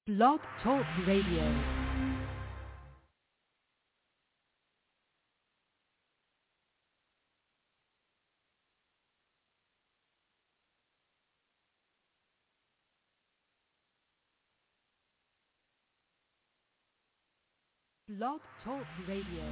Blog Talk Radio. Blog Talk Radio.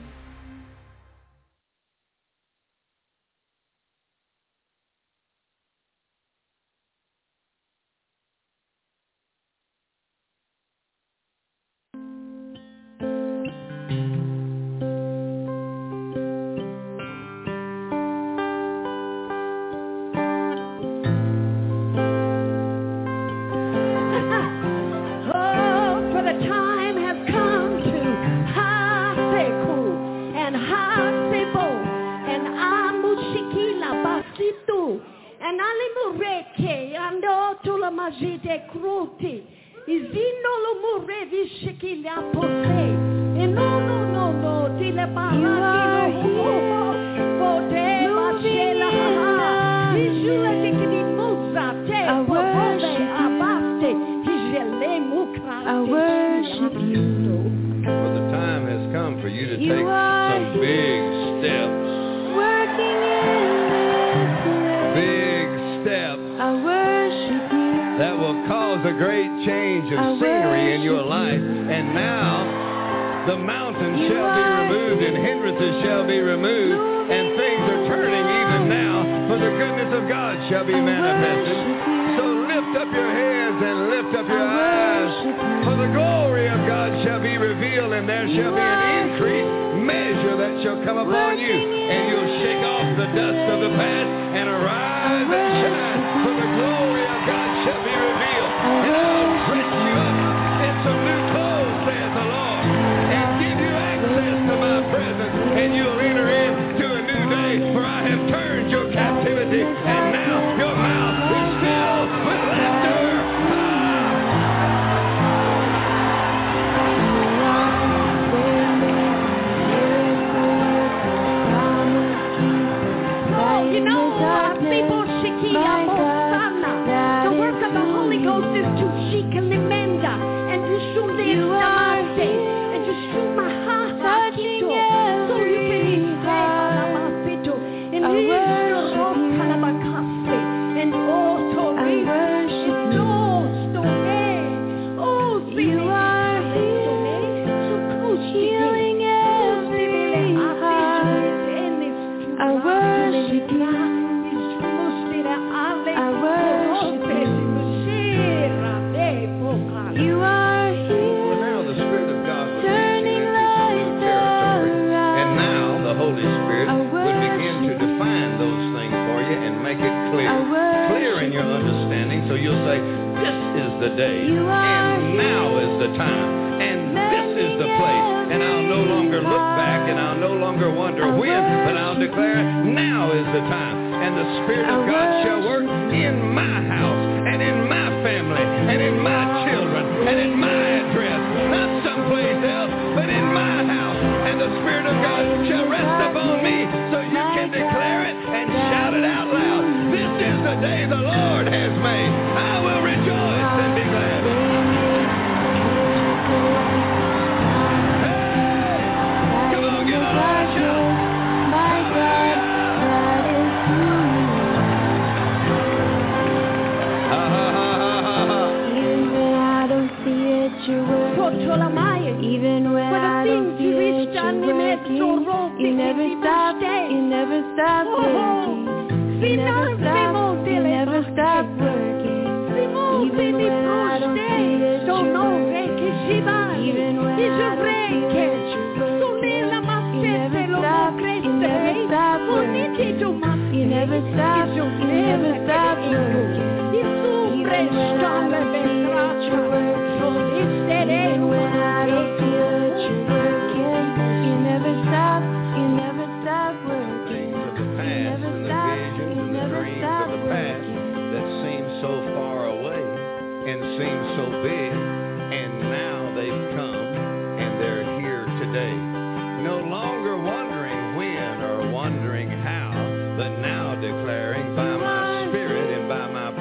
Wondering how, but now declaring by my spirit and by my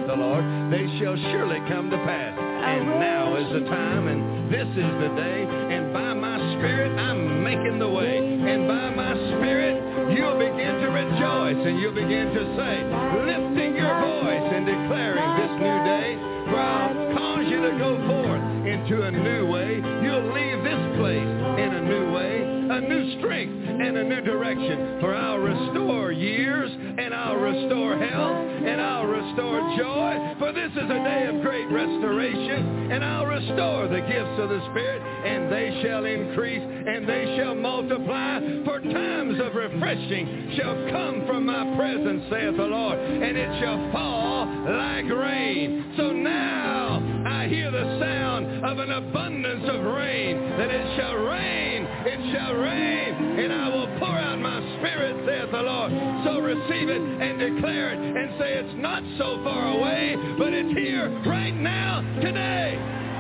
the Lord, they shall surely come to pass. And now is the time, and this is the day, and by my Spirit I'm making the way. And by my Spirit you'll begin to rejoice, and you'll begin to say, lifting your voice and declaring this new day, for I'll cause you to go forth into a new way. You'll leave this place in a new way, a new strength and a new direction. For I'll restore years, and I'll restore health, and I'll restore joy. For this is a day of great restoration, and I'll restore the gifts of the Spirit, and they shall increase, and they shall multiply. For times of refreshing shall come from my presence, saith the Lord, and it shall fall like rain. So now I hear the sound of an abundance of rain, that it shall rain, and I will pour out my Spirit, saith the Lord. So receive it and declare it and say it's not so far away, but it's here right now, today.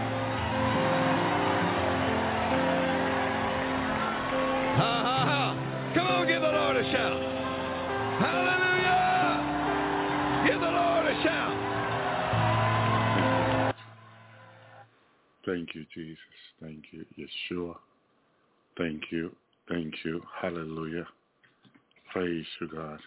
Ha, ha, ha. Come on, give the Lord a shout. Hallelujah. Give the Lord a shout. Thank you, Jesus. Thank you, Yeshua. Thank you. Thank you. Hallelujah. Praise you, God.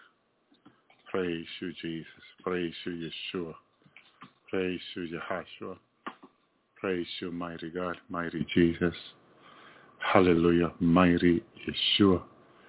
Praise you, Jesus. Praise you, Yeshua. Praise you, Yahashua. Praise you, mighty God, mighty Jesus. Hallelujah. Mighty Yeshua.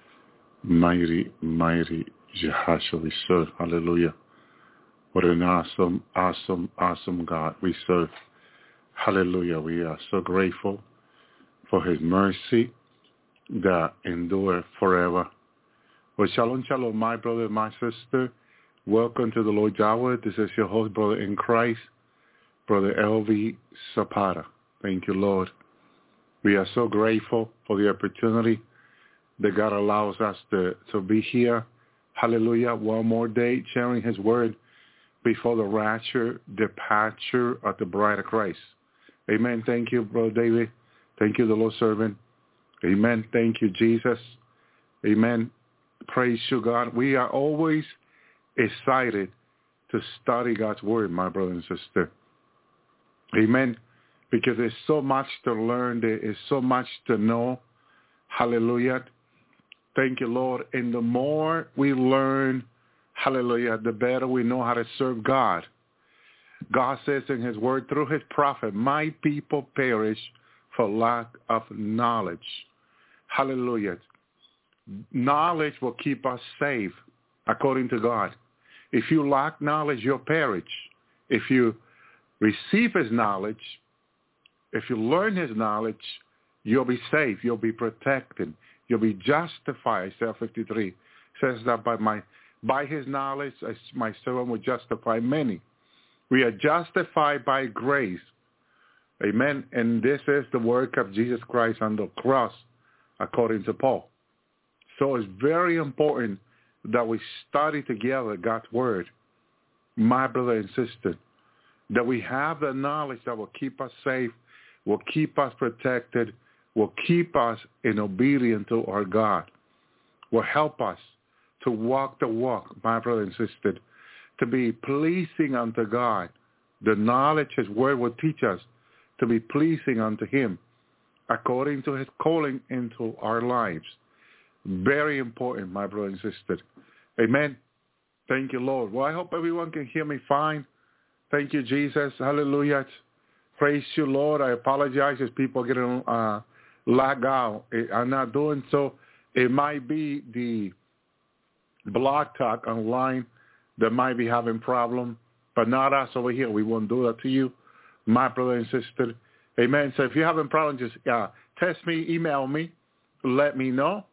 Mighty, mighty Yahashua we serve. Hallelujah. What an awesome, awesome, awesome God we serve. Hallelujah. We are so grateful for his mercy that endure forever. Well, shalom, shalom, my brother, my sister. Welcome to the Lord's Hour. This is your host, brother in Christ, Brother Elvi Zapata. Thank you, Lord. We are so grateful for the opportunity that God allows us to be here. Hallelujah. One more day sharing his word before the rapture, departure of the bride of Christ. Amen. Thank you, Brother David. Thank you, the Lord's servant. Amen. Thank you, Jesus. Amen. Praise you, God. We are always excited to study God's word, my brother and sister. Amen. Because there's so much to learn. There is so much to know. Hallelujah. Thank you, Lord. And the more we learn, hallelujah, the better we know how to serve God. God says in his word through his prophet, my people perish for lack of knowledge. Hallelujah. Knowledge will keep us safe, according to God. If you lack knowledge, you'll perish. If you receive his knowledge, if you learn his knowledge, you'll be safe. You'll be protected. You'll be justified. Isaiah 53 says that by his knowledge, my servant will justify many. We are justified by grace. Amen. And this is the work of Jesus Christ on the cross, according to Paul. So it's very important that we study together God's word, my brother and sister, that we have the knowledge that will keep us safe, will keep us protected, will keep us in obedience to our God, will help us to walk the walk, my brother and sister, to be pleasing unto God. The knowledge his word will teach us to be pleasing unto him according to his calling into our lives. Very important, my brother and sister. Amen. Thank you, Lord. Well, I hope everyone can hear me fine. Thank you, Jesus. Hallelujah. Praise you, Lord. I apologize if people get lag out. I'm not doing so. It might be the Blog Talk online that might be having problem, but not us over here. We won't do that to you, my brother and sister. Amen. So if you're having problems, just text me, email me, let me know.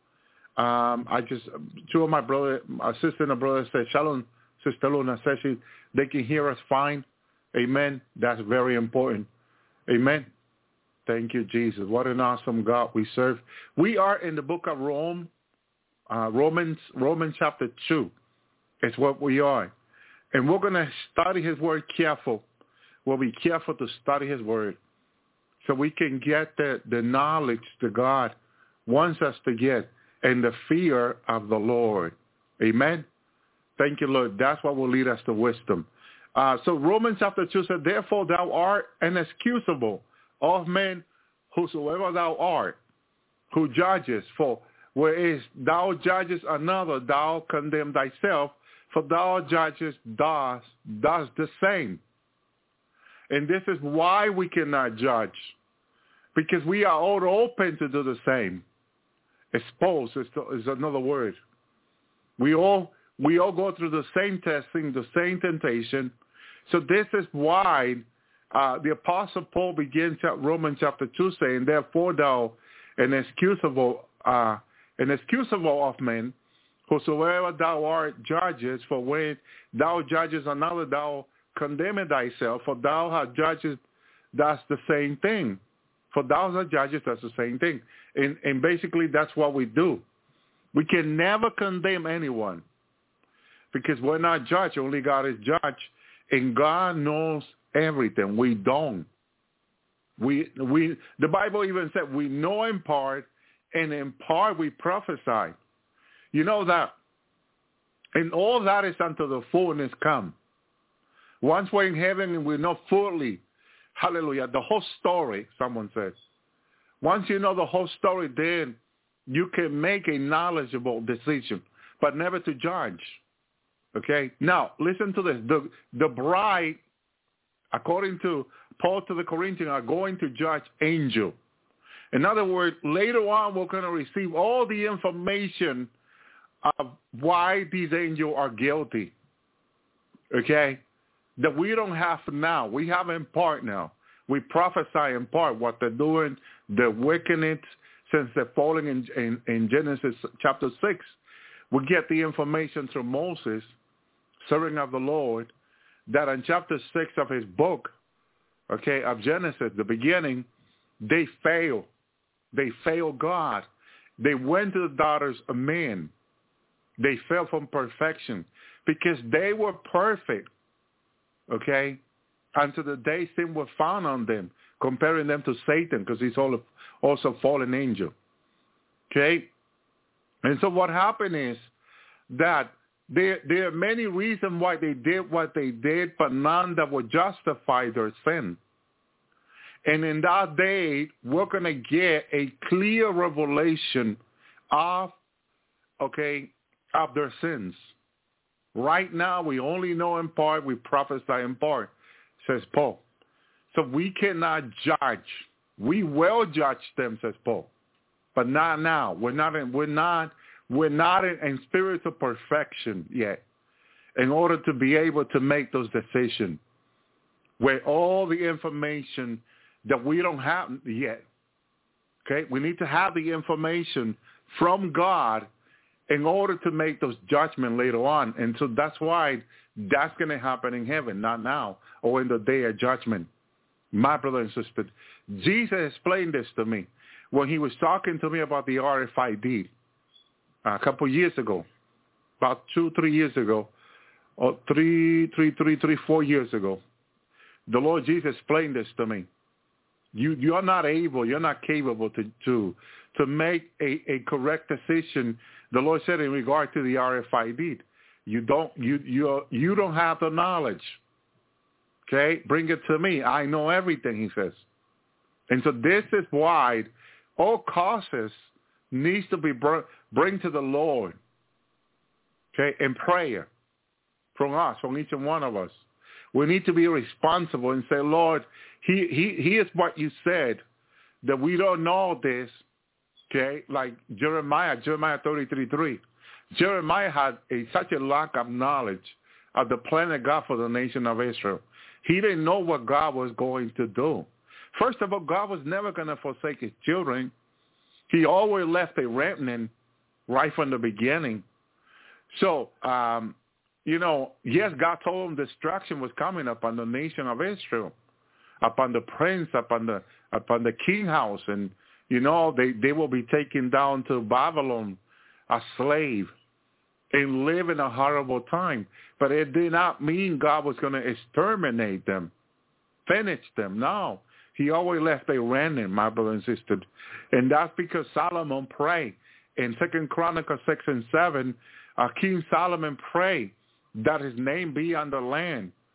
Two of my sister and a brother said, Shalom, Sister Luna, said they can hear us fine. Amen. That's very important. Amen. Thank you, Jesus. What an awesome God we serve. We are in the book of Romans chapter 2. It's what we are. And we're going to study his word careful. We'll be careful to study his word so we can get the knowledge that God wants us to get and the fear of the Lord. Amen. Thank you, Lord. That's what will lead us to wisdom. So Romans chapter 2 said, therefore thou art inexcusable of men, whosoever thou art, who judges. For whereas thou judgest another, thou condemn thyself, for thou judgest does the same. And this is why we cannot judge, because we are all open to do the same. Exposed is another word. We all go through the same testing, the same temptation. So this is why the Apostle Paul begins Romans chapter 2 saying, therefore thou inexcusable of men, whosoever thou art judges, for when thou judges another, thou condemnest thyself, for thou hast judges, that's the same thing. For thou hast judges, that's the same thing. And basically that's what we do. We can never condemn anyone because we're not judged. Only God is judge, and God knows everything. We don't. The Bible even said we know in part, and in part we prophesy. You know that. And all that is until the fullness come. Once we're in heaven and we know fully, hallelujah, the whole story, someone says. Once you know the whole story, then you can make a knowledgeable decision, but never to judge. Okay? Now, listen to this. The bride, according to Paul to the Corinthians, are going to judge angel. In other words, later on, we're going to receive all the information of why these angels are guilty. Okay? That we don't have now. We have in part now. We prophesy in part what they're doing, the wickedness, since they're falling in Genesis chapter 6. We get the information through Moses, servant of the Lord, that in chapter 6 of his book, okay, of Genesis, the beginning, they failed. They failed God. They went to the daughters of men. They fell from perfection because they were perfect, okay, until the day sin was found on them, comparing them to Satan because he's also fallen angel, okay? And so what happened is that there are many reasons why they did what they did, but none that would justify their sin. And in that day, we're going to get a clear revelation of their sins. Right now, we only know in part, we prophesy in part, says Paul. So we cannot judge. We will judge them, says Paul, but not now. We're not in spiritual perfection yet in order to be able to make those decisions where all the information that we don't have yet. Okay, we need to have the information from God in order to make those judgments later on. And so that's why that's going to happen in heaven, not now or in the day of judgment. My brother and sister, Jesus explained this to me when he was talking to me about the RFID a couple of years ago, about 2-3 years ago, or 4 years ago. The Lord Jesus explained this to me. You're not capable to make a correct decision. The Lord said in regard to the RFID, you don't have the knowledge. Okay, bring it to me. I know everything, he says. And so this is why all causes needs to be bring to the Lord. Okay, in prayer from us, from each and one of us. We need to be responsible and say, Lord, here's what you said, that we don't know this, okay? Like Jeremiah 33:3. Jeremiah had such a lack of knowledge of the plan of God for the nation of Israel. He didn't know what God was going to do. First of all, God was never going to forsake his children. He always left a remnant right from the beginning. So, yes, God told him destruction was coming upon the nation of Israel, upon the prince, upon the king house, and they will be taken down to Babylon as slave and live in a horrible time. But it did not mean God was going to exterminate them, finish them. No, he always left a remnant, my brother and sister, and that's because Solomon prayed in 2 Chronicles 6 and 7. King Solomon prayed that his name be on the land,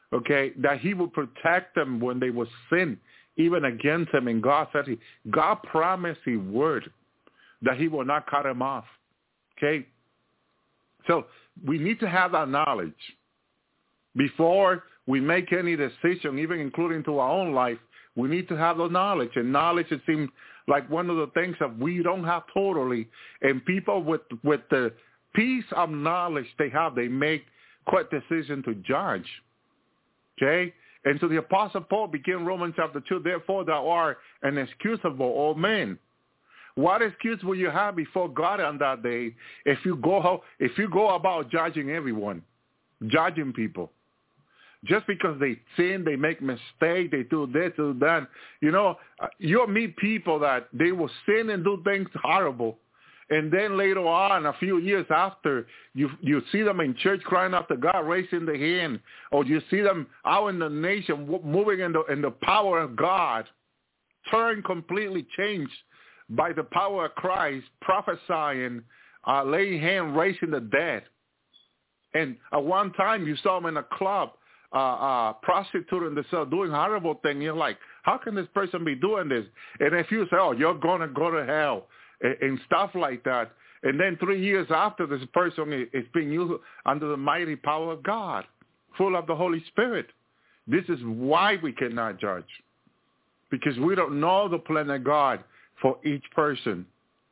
okay, that he would protect them when they would sin, even against him. And God said, God promised his word that he will not cut him off, okay? So we need to have that knowledge before we make any decision, even including to our own life. We need to have the knowledge, and knowledge, it seems like one of the things that we don't have totally. And people with the piece of knowledge they make quick decision to judge. Okay? And so the Apostle Paul began Romans chapter 2, therefore thou art inexcusable, O man. What excuse will you have before God on that day if you go about judging everyone, judging people? Just because they sin, they make mistakes, they do this, do that. You know, you'll meet people that they will sin and do things horrible. And then later on, a few years after, you see them in church crying out to God, raising the hand, or you see them out in the nation moving in the power of God, turn completely changed by the power of Christ, prophesying, laying hand, raising the dead. And at one time, you saw them in a club, prostituting themselves, doing horrible things. You're like, how can this person be doing this? And if you say, oh, you're going to go to hell, and stuff like that, and then 3 years after, this person is being used under the mighty power of God, full of the Holy Spirit. This is why we cannot judge, because we don't know the plan of God for each person.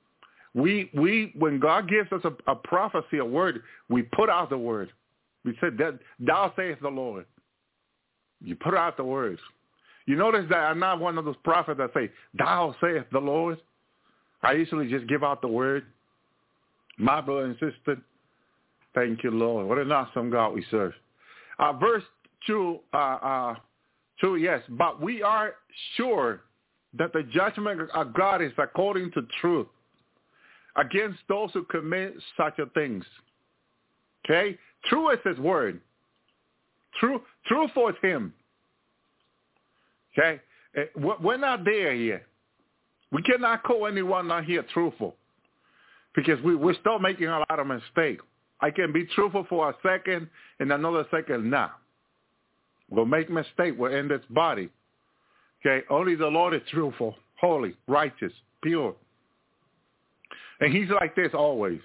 When God gives us a prophecy, a word, we put out the word. We said that thou sayest the Lord. You put out the words. You notice that I'm not one of those prophets that say, thou sayest the Lord. I usually just give out the word. My brother and sister, thank you, Lord. What an awesome God we serve. Verse 2, yes, but we are sure that the judgment of God is according to truth against those who commit such a things. Okay? True is his word. Truthful is him. Okay? We're not there yet. We cannot call anyone not here truthful, because we're still making a lot of mistakes. I can be truthful for a second and another second now. We'll make mistake. We're in this body. Okay? Only the Lord is truthful, holy, righteous, pure. And he's like this always.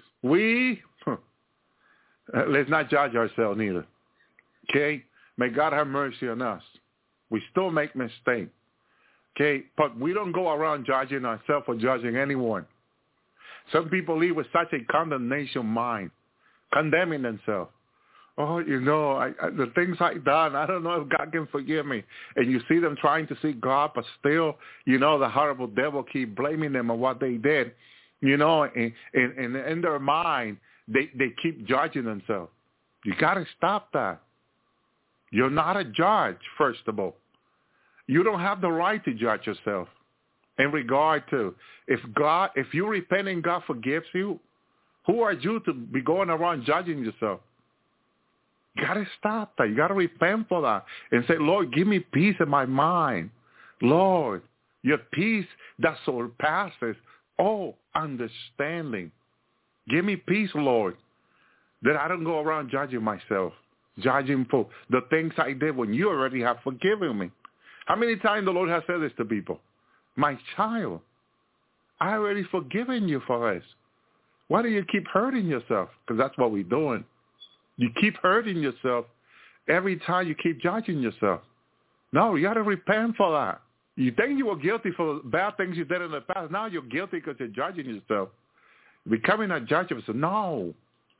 Let's not judge ourselves neither. Okay? May God have mercy on us. We still make mistakes. Okay? But we don't go around judging ourselves or judging anyone. Some people live with such a condemnation mind, condemning themselves. Oh, you know, the things I've done, I don't know if God can forgive me. And you see them trying to seek God, but still, you know, the horrible devil keep blaming them on what they did. You know, and in their mind, they keep judging themselves. You got to stop that. You're not a judge, first of all. You don't have the right to judge yourself in regard to, if you repent and God forgives you, who are you to be going around judging yourself? You got to stop that. You got to repent for that and say, Lord, give me peace in my mind. Lord, your peace that surpasses all understanding. Give me peace, Lord, that I don't go around judging myself, judging for the things I did when you already have forgiven me. How many times the Lord has said this to people? My child, I already forgiven you for this. Why do you keep hurting yourself? Because that's what we're doing. You keep hurting yourself every time you keep judging yourself. No, you got to repent for that. You think you were guilty for bad things you did in the past. Now you're guilty because you're judging yourself. Becoming a judge of yourself. No.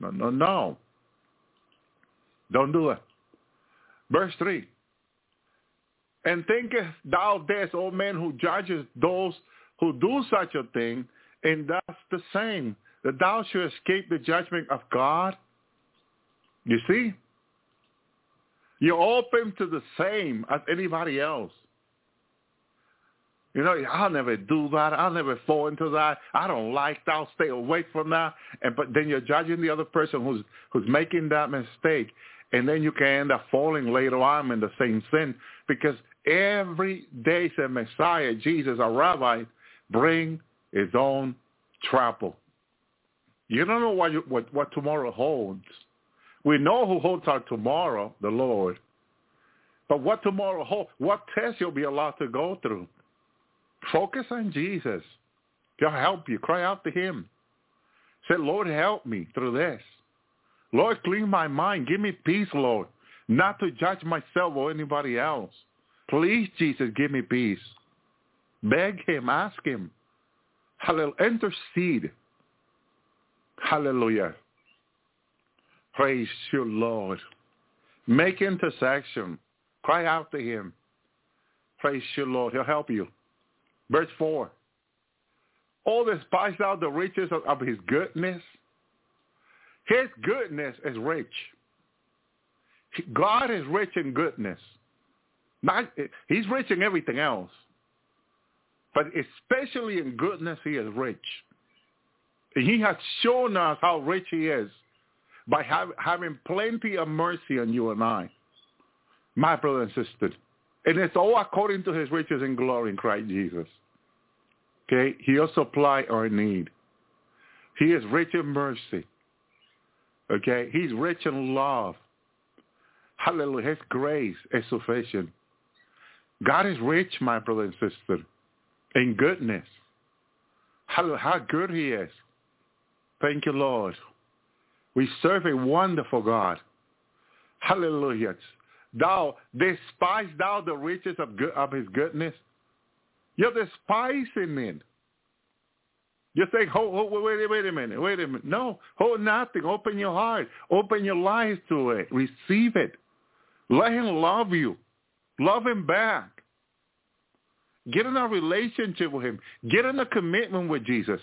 Don't do it. Verse 3. And thinkest thou this, O man, who judges those who do such a thing, and that's the same, that thou should escape the judgment of God? You see? You're open to the same as anybody else. You know, I'll never do that. I'll never fall into that. I don't like that. I'll stay away from that. But then you're judging the other person who's making that mistake. And then you can end up falling later on in the same sin, because every day the Messiah, Jesus, a rabbi, bring his own trouble. You don't know what tomorrow holds. We know who holds our tomorrow, the Lord. But what tomorrow holds, what test you'll be allowed to go through. Focus on Jesus. He'll help you. Cry out to him. Say, Lord, help me through this. Lord, clean my mind. Give me peace, Lord, not to judge myself or anybody else. Please, Jesus, give me peace. Beg him. Ask him. Hallelujah. Intercede. Hallelujah. Praise you, Lord. Make intercession. Cry out to him. Praise you, Lord. He'll help you. Verse 4. All despise out the riches of his goodness. His goodness is rich. God is rich in goodness. He's rich in everything else. But especially in goodness, he is rich. And he has shown us how rich he is by having plenty of mercy on you and I, my brother and sister. And it's all according to his riches and glory in Christ Jesus. Okay? He'll supply our need. He is rich in mercy. Okay? He's rich in love. Hallelujah. His grace is sufficient. God is rich, my brother and sister, in goodness. Hallelujah. How good he is. Thank you, Lord. We serve a wonderful God. Hallelujah. Thou despise thou the riches of his goodness. You're despising it. You think, wait a minute. No, hold nothing. Open your heart. Open your life to it. Receive it. Let him love you. Love him back. Get in a relationship with him. Get in a commitment with Jesus.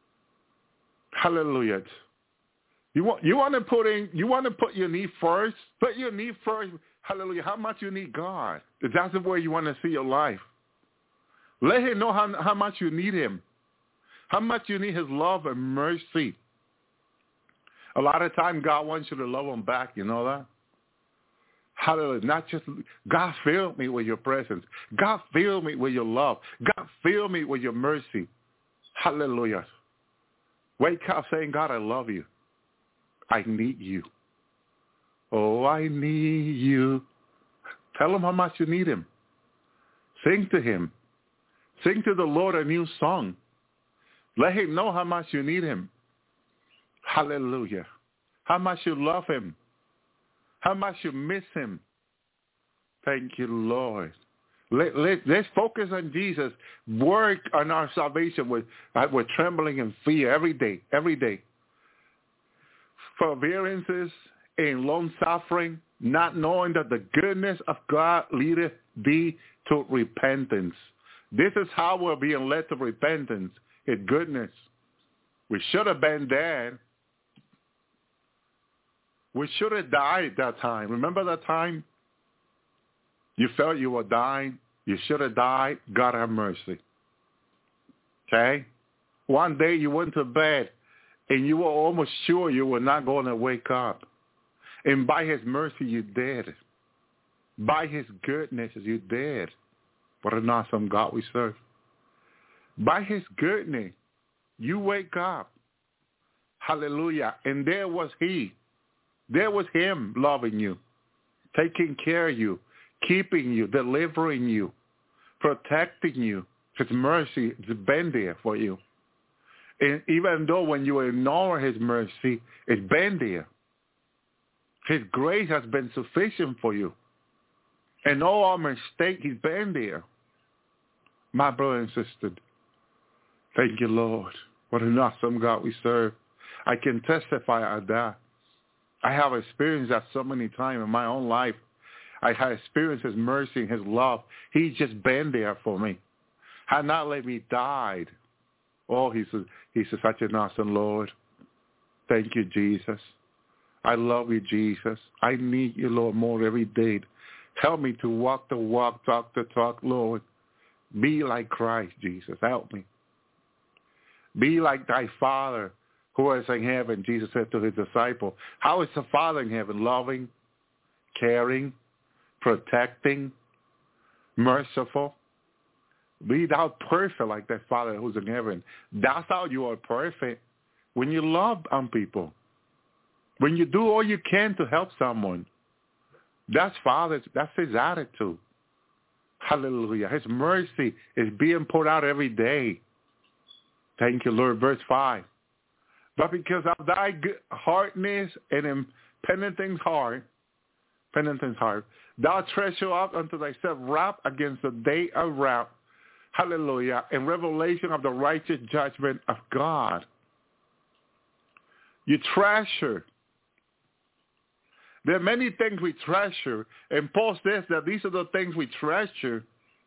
Hallelujah. You want to put your need first? Put your need first. Hallelujah. How much you need God. That's the way you want to see your life. Let him know how much you need him. How much you need his love and mercy. A lot of time God wants you to love him back. You know that? Hallelujah. Not just, God, fill me with your presence. God, fill me with your love. God, fill me with your mercy. Hallelujah. Wake up saying, God, I love you. I need you. Oh, I need you. Tell him how much you need him. Sing to him. Sing to the Lord a new song. Let him know how much you need him. Hallelujah. How much you love him. How much you miss him. Thank you, Lord. Let's focus on Jesus. Work on our salvation with trembling and fear every day. Every day. Forbearances and long suffering, not knowing that the goodness of God leadeth thee to repentance. This is how we're being led to repentance. His goodness. We should have been dead. We should have died at that time. Remember that time? You felt you were dying. You should have died. God have mercy. Okay? One day you went to bed and you were almost sure you were not going to wake up. And by his mercy you did. By his goodness you did. What an awesome God we serve. By his goodness, you wake up. Hallelujah. And there was he. There was him loving you, taking care of you, keeping you, delivering you, protecting you. His mercy has been there for you. And even though when you ignore his mercy, it's been there. His grace has been sufficient for you. And all our mistake, he's been there. My brother and sister, thank you, Lord. What an awesome God we serve. I can testify of that. I have experienced that so many times in my own life. I have experienced his mercy and his love. He's just been there for me. Had not let me die. Oh, he's such an awesome Lord. Thank you, Jesus. I love you, Jesus. I need you, Lord, more every day. Help me to walk the walk, talk the talk, Lord. Be like Christ, Jesus. Help me. Be like thy Father who is in heaven, Jesus said to his disciple. How is the Father in heaven? Loving, caring, protecting, merciful. Be thou perfect like that Father who's in heaven. That's how you are perfect. When you love on people. When you do all you can to help someone. That's Father. That's his attitude. Hallelujah. His mercy is being poured out every day. Thank you, Lord. Verse 5. But because of thy hardness and penitent heart, thou treasure up unto thyself wrath against the day of wrath. Hallelujah. And revelation of the righteous judgment of God. You treasure. There are many things we treasure. And Paul says that these are the things we treasure.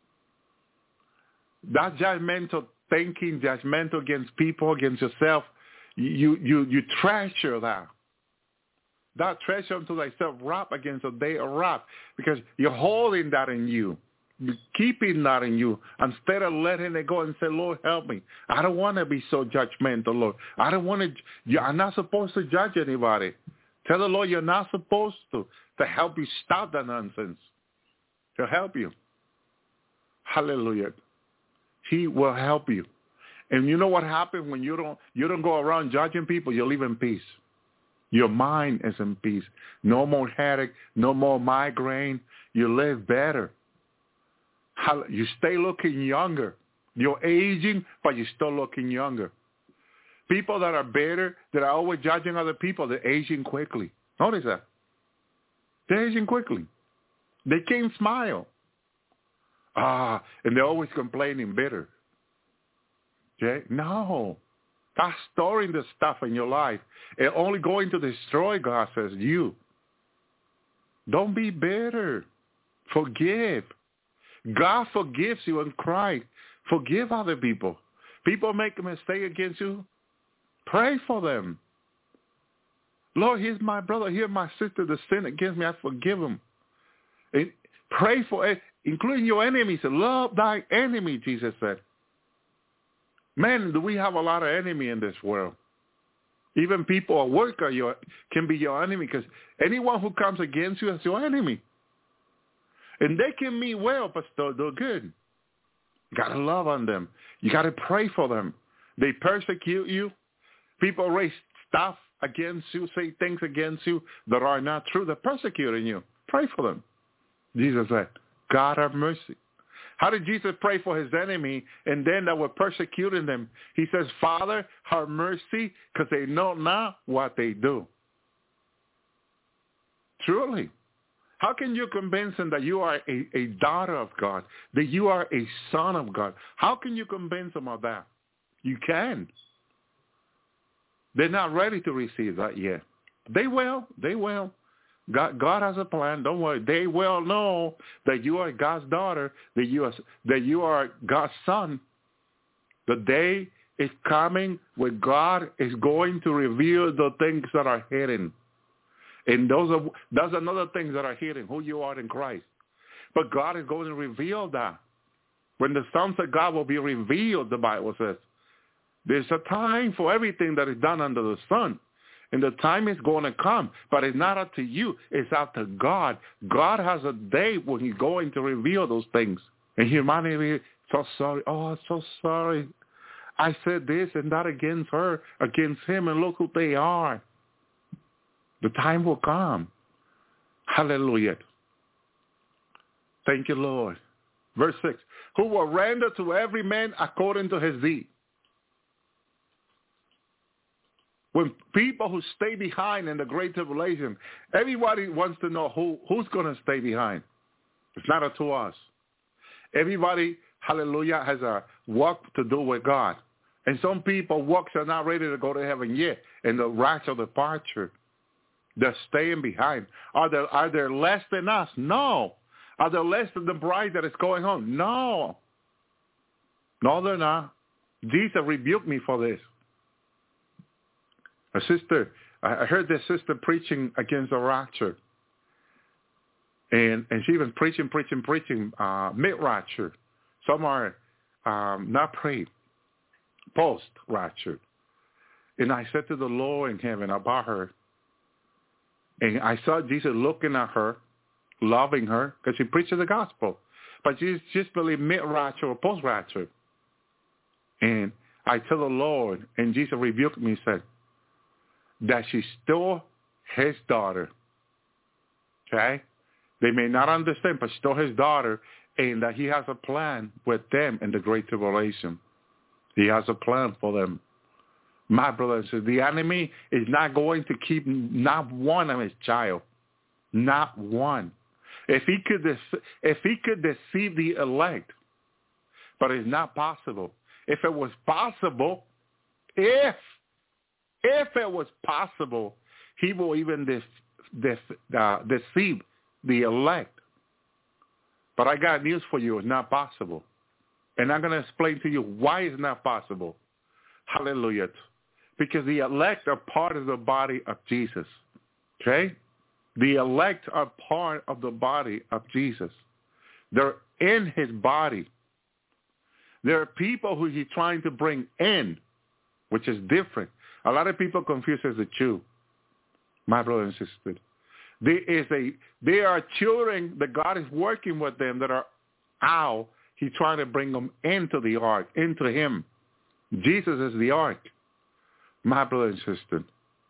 That judgmental thinking, judgmental against people, against yourself, you treasure that. That treasure unto thyself wrath against the day of wrath, because you're holding that in you. You're keeping that in you instead of letting it go and say, Lord, help me. I don't want to be so judgmental, Lord. I don't want to. I'm not supposed to judge anybody. Tell the Lord you're not supposed to help you stop that nonsense. He'll help you. Hallelujah. He will help you. And you know what happens when you don't go around judging people? You live in peace. Your mind is in peace. No more headache, no more migraine. You live better. You stay looking younger. You're aging, but you're still looking younger. People that are bitter, that are always judging other people, they're aging quickly. Notice that. They're aging quickly. They can't smile. And they're always complaining bitter. Okay? No. That's storing the stuff in your life. It's only going to destroy, God says, you. Don't be bitter. Forgive. God forgives you in Christ. Forgive other people. People make a mistake against you. Pray for them. Lord, here's my brother, here's my sister that sin against me. I forgive them. And pray for it, including your enemies. Love thy enemy, Jesus said. Man, do we have a lot of enemy in this world. Even people at work can be your enemy, because anyone who comes against you is your enemy. And they can mean well, but still do good. You got to love on them. You got to pray for them. They persecute you. People raise stuff against you, say things against you that are not true. They're persecuting you. Pray for them. Jesus said, God have mercy. How did Jesus pray for his enemy and then that were persecuting them? He says, Father, have mercy, because they know not what they do. Truly. How can you convince them that you are a daughter of God, that you are a son of God? How can you convince them of that? You can. They're not ready to receive that yet. They will. They will. God has a plan. Don't worry. They will know that you are God's daughter, that you are God's son. The day is coming when God is going to reveal the things that are hidden. And that's another thing that are hidden, who you are in Christ. But God is going to reveal that. When the sons of God will be revealed, the Bible says, there's a time for everything that is done under the sun. And the time is going to come. But it's not up to you. It's up to God. God has a day when he's going to reveal those things. And humanity is so sorry. Oh, I'm so sorry. I said this and that against her, against him, and look who they are. The time will come. Hallelujah. Thank you, Lord. Verse 6. Who will render to every man according to his deed. When people who stay behind in the Great Tribulation, everybody wants to know who's going to stay behind. It's not up to us. Everybody, hallelujah, has a work to do with God. And some people works are not ready to go to heaven yet in the rapture departure. They're staying behind. Are there less than us? No. Are there less than the bride that is going home? No. No, they're not. Jesus rebuked me for this. A sister, I heard this sister preaching against the rapture. And she was preaching mid-rapture. Some are not prayed, post-rapture. And I said to the Lord in heaven about her, and I saw Jesus looking at her, loving her, because she preaches the gospel. But she's just believe mid-rapture or post-rapture. And I tell the Lord, and Jesus rebuked me and said, that she's still his daughter. Okay? They may not understand, but still his daughter, and that he has a plan with them in the Great Tribulation. He has a plan for them. My brothers, the enemy is not going to keep not one of his child. Not one. If he could deceive the elect, but it's not possible. If it was possible, if it was possible, he will even deceive the elect. But I got news for you. It's not possible. And I'm going to explain to you why it's not possible. Hallelujah. Because the elect are part of the body of Jesus. Okay? The elect are part of the body of Jesus. They're in his body. There are people who he's trying to bring in, which is different. A lot of people confuse as a Jew. My brother and sister. They are children that God is working with them that are out. He's trying to bring them into the ark, into him. Jesus is the ark. My brother and sister.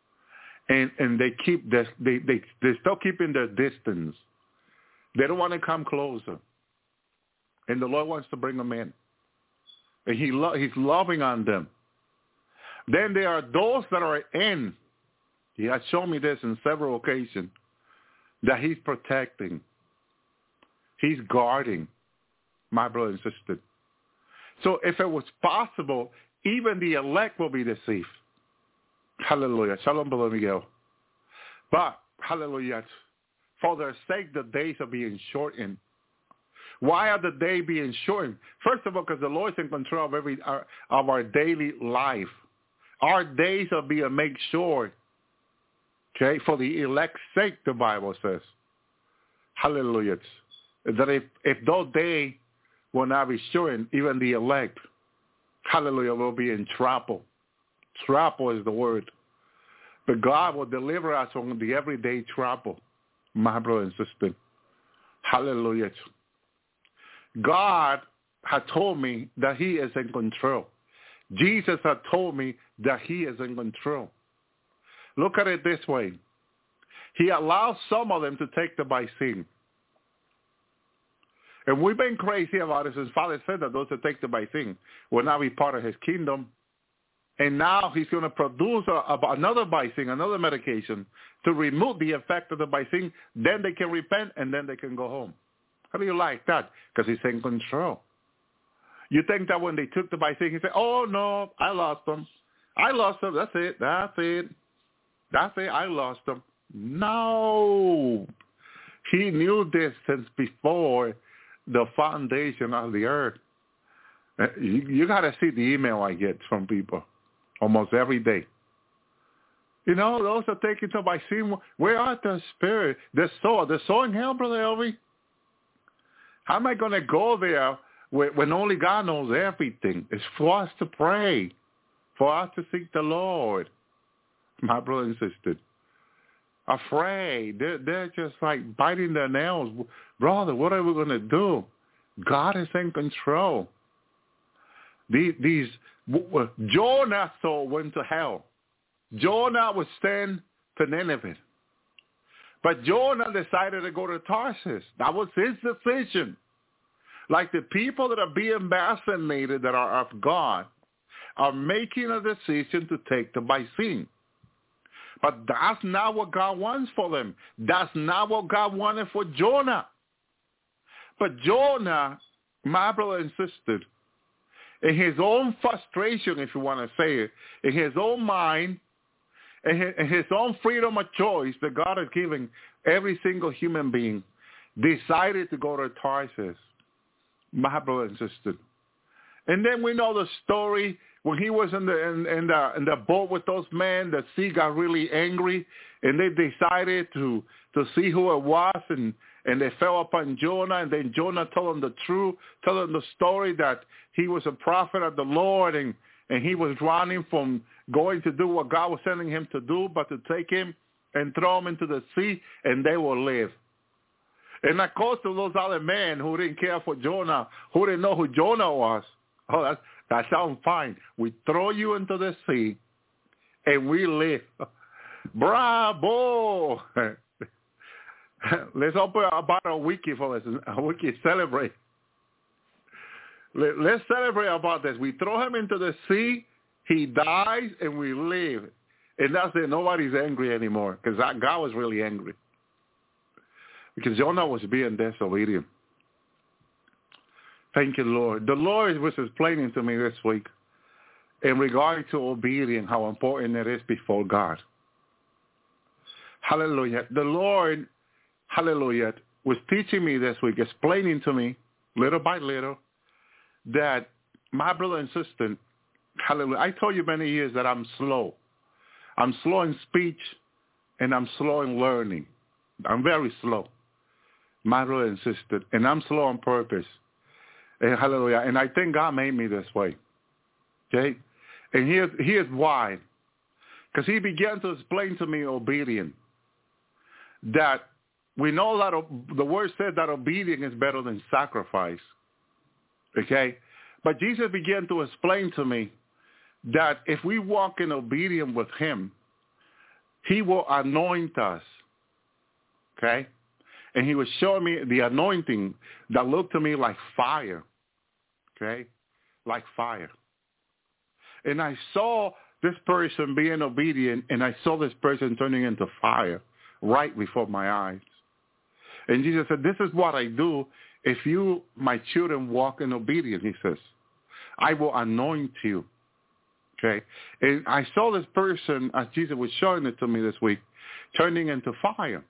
And they keep this, they're still keeping their distance. They don't want to come closer. And the Lord wants to bring them in. And he's loving on them. Then there are those that are in. He has shown me this in several occasions, that he's protecting. He's guarding, my brother and sister. So if it was possible, even the elect will be deceived. Hallelujah. Shalom, Brother Miguel. But, hallelujah, for their sake, the days are being shortened. Why are the days being shortened? First of all, because the Lord is in control of our daily life. Our days are being made short. Okay, for the elect's sake, the Bible says. Hallelujah. That if those days will not be shortened, even the elect, hallelujah, will be in trouble. Trouble is the word. But God will deliver us from the everyday trouble, my brother and sister. Hallelujah. God had told me that he is in control. Jesus had told me that he is in control. Look at it this way. He allows some of them to take the vaccine. And we've been crazy about it since Father said that those that take the vaccine will not be part of his kingdom. And now he's going to produce another vaccine, another medication to remove the effect of the vaccine. Then they can repent and then they can go home. How do you like that? Because he's in control. You think that when they took the vaccine, he said, oh, no, I lost them. I lost them. That's it. I lost them. No. He knew this since before the foundation of the earth. You got to see the email I get from people almost every day. You know, those are taking to vaccine. Where are the spirit? They're so in hell, Brother Elvi. How am I going to go there when only God knows everything? It's for us to pray, for us to seek the Lord. My brother and sister, afraid. They're just like biting their nails. Brother, what are we going to do? God is in control. Jonah went to hell. Jonah was sent to Nineveh. But Jonah decided to go to Tarsus. That was his decision. Like the people that are being vaccinated that are of God are making a decision to take the vaccine. But that's not what God wants for them. That's not what God wanted for Jonah. But Jonah, my brother and sister, in his own frustration, if you want to say it, in his own mind, in his own freedom of choice that God has given every single human being, decided to go to Tarsus, my brother and sister. And then we know the story when he was in the boat with those men. The sea got really angry, and they decided to see who it was, and they fell upon Jonah. And then Jonah told them the truth, told them the story that he was a prophet of the Lord, and he was running from going to do what God was sending him to do, but to take him and throw him into the sea, and they will live. And of course, to those other men who didn't care for Jonah, who didn't know who Jonah was, oh, that sounds fine. We throw you into the sea, and we live. Bravo! Let's open about a wiki for us. A wiki celebrate. Let's celebrate about this. We throw him into the sea, he dies, and we live. And that's it. Nobody's angry anymore because God was really angry. Because Jonah was being disobedient. Thank you, Lord. The Lord was explaining to me this week in regard to obedience, how important it is before God. Hallelujah. The Lord, hallelujah, was teaching me this week, explaining to me, little by little, that my brother and sister, hallelujah, I told you many years that I'm slow. I'm slow in speech, and I'm slow in learning. I'm very slow, my brother and sister, and I'm slow on purpose. And hallelujah. And I think God made me this way. Okay? And here's why. Because he began to explain to me obedience. That we know that the word said that obedience is better than sacrifice. Okay? But Jesus began to explain to me that if we walk in obedience with him, he will anoint us. Okay? And he was showing me the anointing that looked to me like fire. Okay? Like fire. And I saw this person being obedient, and I saw this person turning into fire right before my eyes. And Jesus said, this is what I do if you, my children, walk in obedience, he says. I will anoint you. Okay? And I saw this person, as Jesus was showing it to me this week, turning into fire.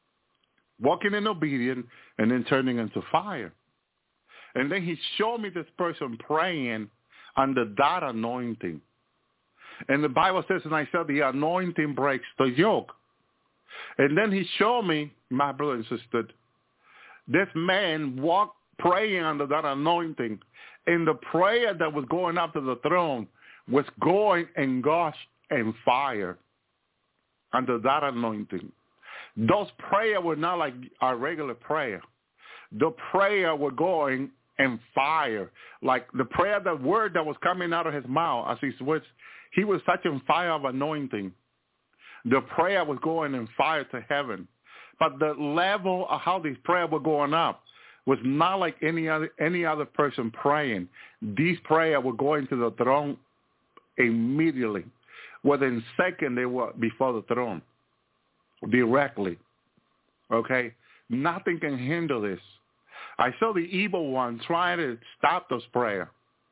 Walking in obedience and then turning into fire. And then he showed me this person praying under that anointing. And the Bible says, and I said, the anointing breaks the yoke. And then he showed me, my brother and sister, this man walked praying under that anointing. And the prayer that was going up to the throne was going and gosh and fire under that anointing. Those prayers were not like our regular prayer. The prayer were going and fire. Like the prayer, the word that was coming out of his mouth as he was such a fire of anointing. The prayer was going in fire to heaven. But the level of how these prayers were going up was not like any other person praying. These prayers were going to the throne immediately. Within seconds, they were before the throne. Directly. Okay? Nothing can hinder this. I saw the evil one trying to stop those prayers.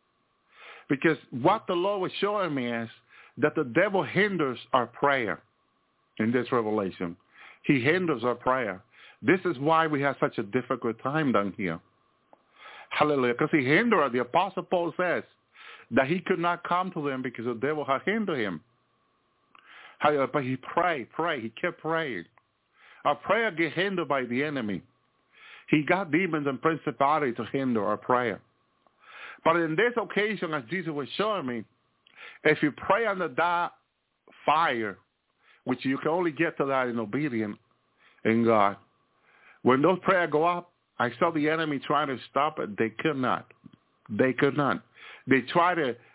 Because what the Lord was showing me is that the devil hinders our prayer in this revelation. He hinders our prayer. This is why we have such a difficult time down here. Hallelujah. Because he hindered, the Apostle Paul says, that he could not come to them because the devil had hindered him. But he prayed. He kept praying. Our prayer get hindered by the enemy. He got demons and principalities to hinder our prayer. But in this occasion, as Jesus was showing me, if you pray under that fire, which you can only get to that in obedience in God, when those prayers go up, I saw the enemy trying to stop it. They could not. They try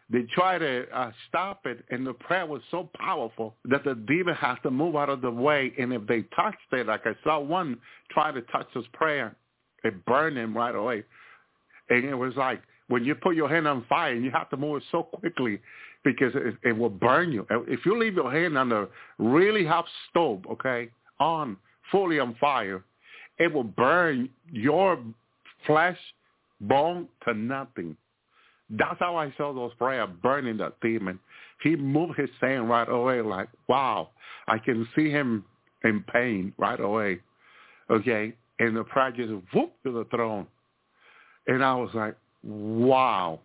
to stop it, and the prayer was so powerful that the demon has to move out of the way. And if they touched it, like I saw one try to touch this prayer, it burned him right away. And it was like when you put your hand on fire, and you have to move it so quickly because it will burn you. If you leave your hand on a really hot stove, okay, fully on fire, it will burn your flesh, bone to nothing. That's how I saw those prayers burning that demon. He moved his hand right away like, wow, I can see him in pain right away. Okay? And the prayer just whoop to the throne. And I was like, wow.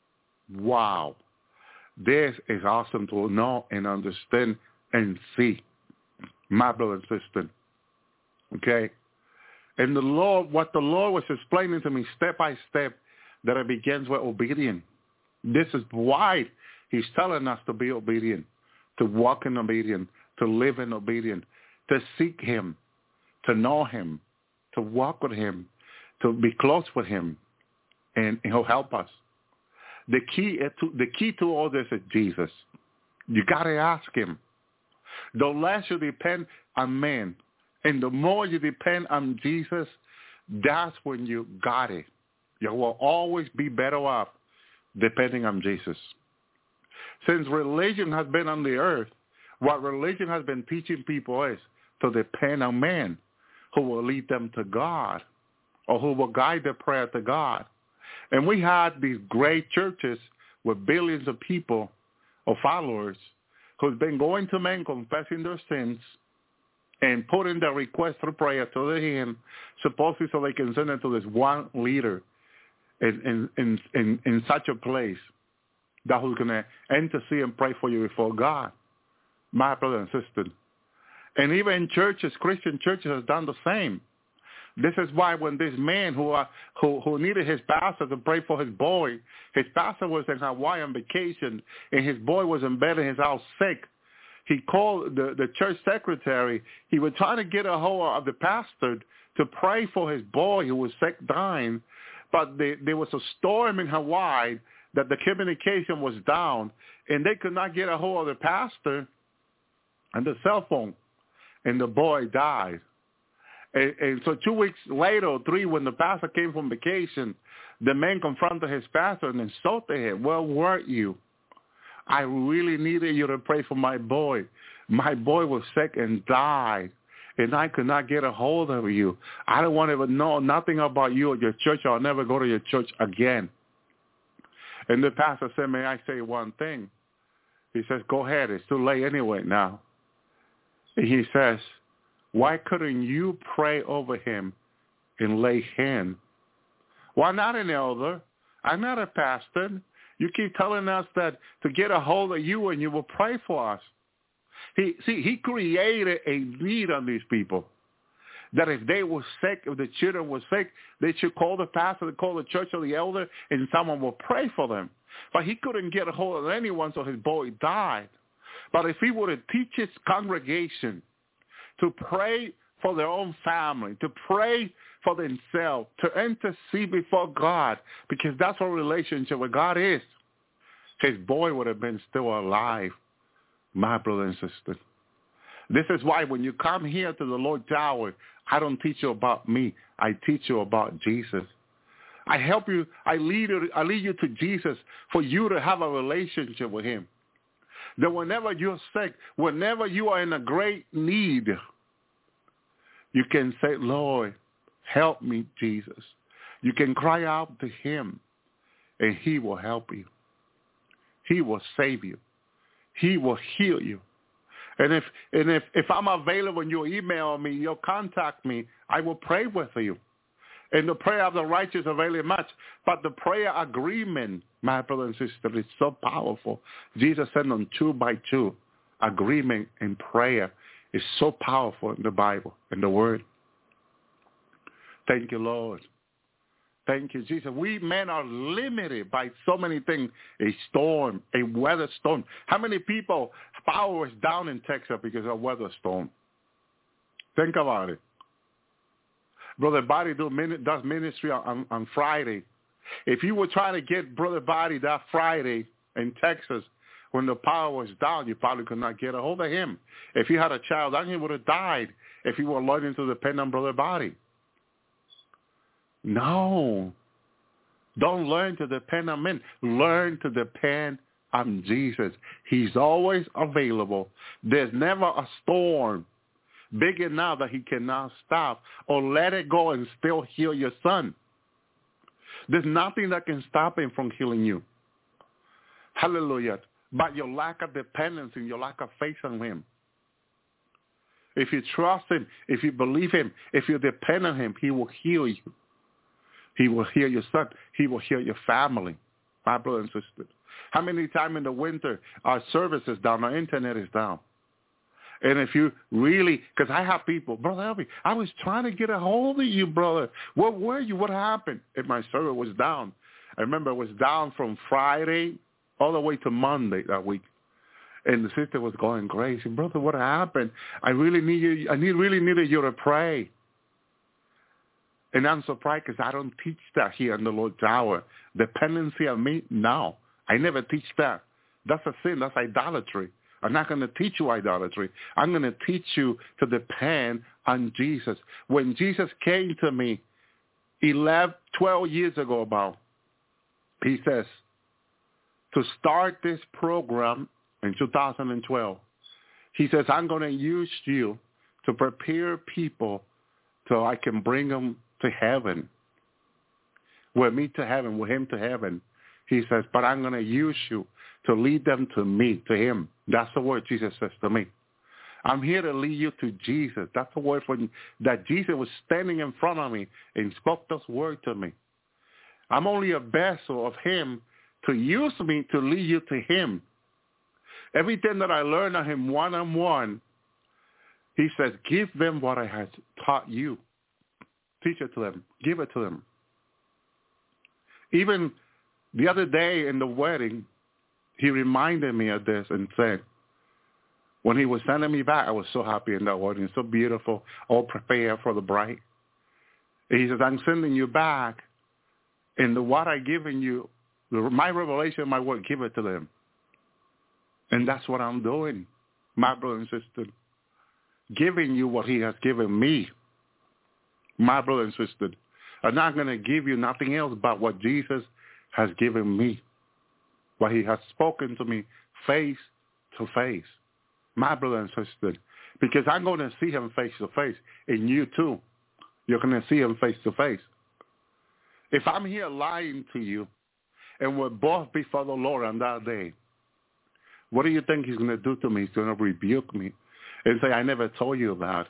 This is awesome to know and understand and see, my brother and sister. Okay? And what the Lord was explaining to me step by step, that it begins with obedience. This is why he's telling us to be obedient, to walk in obedience, to live in obedience, to seek him, to know him, to walk with him, to be close with him, and he'll help us. The key to all this is Jesus. You got to ask him. Don't let you depend on man And the more you depend on Jesus, that's when you got it. You will always be better off depending on Jesus. Since religion has been on the earth, what religion has been teaching people is to depend on man who will lead them to God or who will guide their prayer to God. And we had these great churches with billions of people or followers who's been going to men confessing their sins and putting their request for prayer to the hymn, supposedly so they can send it to this one leader in such a place that who's going to intercede and pray for you before God, my brother and sister. And even churches, Christian churches, has done the same. This is why when this man who needed his pastor to pray for his pastor was in Hawaii on vacation, and his boy was in bed in his house sick. He called the church secretary. He was trying to get a hold of the pastor to pray for his boy who was sick, dying. But there was a storm in Hawaii that the communication was down, and they could not get a hold of the pastor and the cell phone, and the boy died. And so 2 weeks later, or 3, when the pastor came from vacation, the man confronted his pastor and insulted him. Where were you? I really needed you to pray for my boy. My boy was sick and died, and I could not get a hold of you. I don't want to know nothing about you or your church. I'll never go to your church again. And the pastor said, may I say one thing? He says, go ahead. It's too late anyway now. And he says, why couldn't you pray over him and lay hands? Well, I'm not an elder. I'm not a pastor. You keep telling us that to get a hold of you and you will pray for us. He created a need on these people. That if they were sick, if the children were sick, they should call the pastor, call the church or the elder, and someone will pray for them. But he couldn't get a hold of anyone, so his boy died. But if he were to teach his congregation to pray for their own family, to pray for themselves, to intercede before God, because that's what relationship with God is, his boy would have been still alive, my brother and sister. This is why when you come here to the Lord's Hour, I don't teach you about me. I teach you about Jesus. I help you. I lead you to Jesus for you to have a relationship with him. That whenever you're sick, whenever you are in a great need, you can say, Lord, help me, Jesus. You can cry out to him, and he will help you. He will save you. He will heal you. And if I'm available and you email me, you'll contact me, I will pray with you. And the prayer of the righteous availeth much. But the prayer agreement, my brother and sister, is so powerful. Jesus said on 2 by 2, agreement in prayer is so powerful in the Bible, in the Word. Thank you, Lord. Thank you, Jesus. We men are limited by so many things. A storm, a weather storm. How many people, power is down in Texas because of a weather storm? Think about it. Brother Body does ministry on Friday. If you were trying to get Brother Body that Friday in Texas when the power was down, you probably could not get a hold of him. If you had a child, then he would have died if you were learning to depend on Brother Body. No. Don't learn to depend on men. Learn to depend on Jesus. He's always available. There's never a storm big enough that he cannot stop or let it go and still heal your son. There's nothing that can stop him from healing you. Hallelujah. But your lack of dependence and your lack of faith on him. If you trust him, if you believe him, if you depend on him, he will heal you. He will heal your son. He will heal your family, my brother and sister. How many times in the winter our service is down, our internet is down? And if you really, because I have people, Brother Elby, I was trying to get a hold of you, brother. Where were you? What happened? And my server was down. I remember it was down from Friday all the way to Monday that week. And the sister was going crazy. Brother, what happened? I really need you. Really needed you to pray. And I'm surprised because I don't teach that here in the Lord's Hour. Dependency on me? No. I never teach that. That's a sin. That's idolatry. I'm not going to teach you idolatry. I'm going to teach you to depend on Jesus. When Jesus came to me 12 years ago about, he says, to start this program in 2012, he says, I'm going to use you to prepare people so I can bring them to heaven. With me to heaven, with him to heaven. He says, but I'm going to use you to lead them to me, to him. That's the word Jesus says to me. I'm here to lead you to Jesus. That's the word that Jesus was standing in front of me and spoke this word to me. I'm only a vessel of him to use me to lead you to him. Everything that I learned of him one-on-one, he says, give them what I have taught you. Teach it to them. Give it to them. Even the other day in the wedding, he reminded me of this and said, when he was sending me back, I was so happy in that wedding, so beautiful, all prepared for the bride. And he says, I'm sending you back, and what I given you, my revelation, my word, give it to them. And that's what I'm doing, my brother and sister, giving you what he has given me, my brother and sister. I'm not going to give you nothing else but what Jesus has given me, what he has spoken to me face to face, my brother and sister, because I'm going to see him face to face, and you too. You're going to see him face to face. If I'm here lying to you, and we're both before the Lord on that day, what do you think he's going to do to me? He's going to rebuke me and say, I never told you that.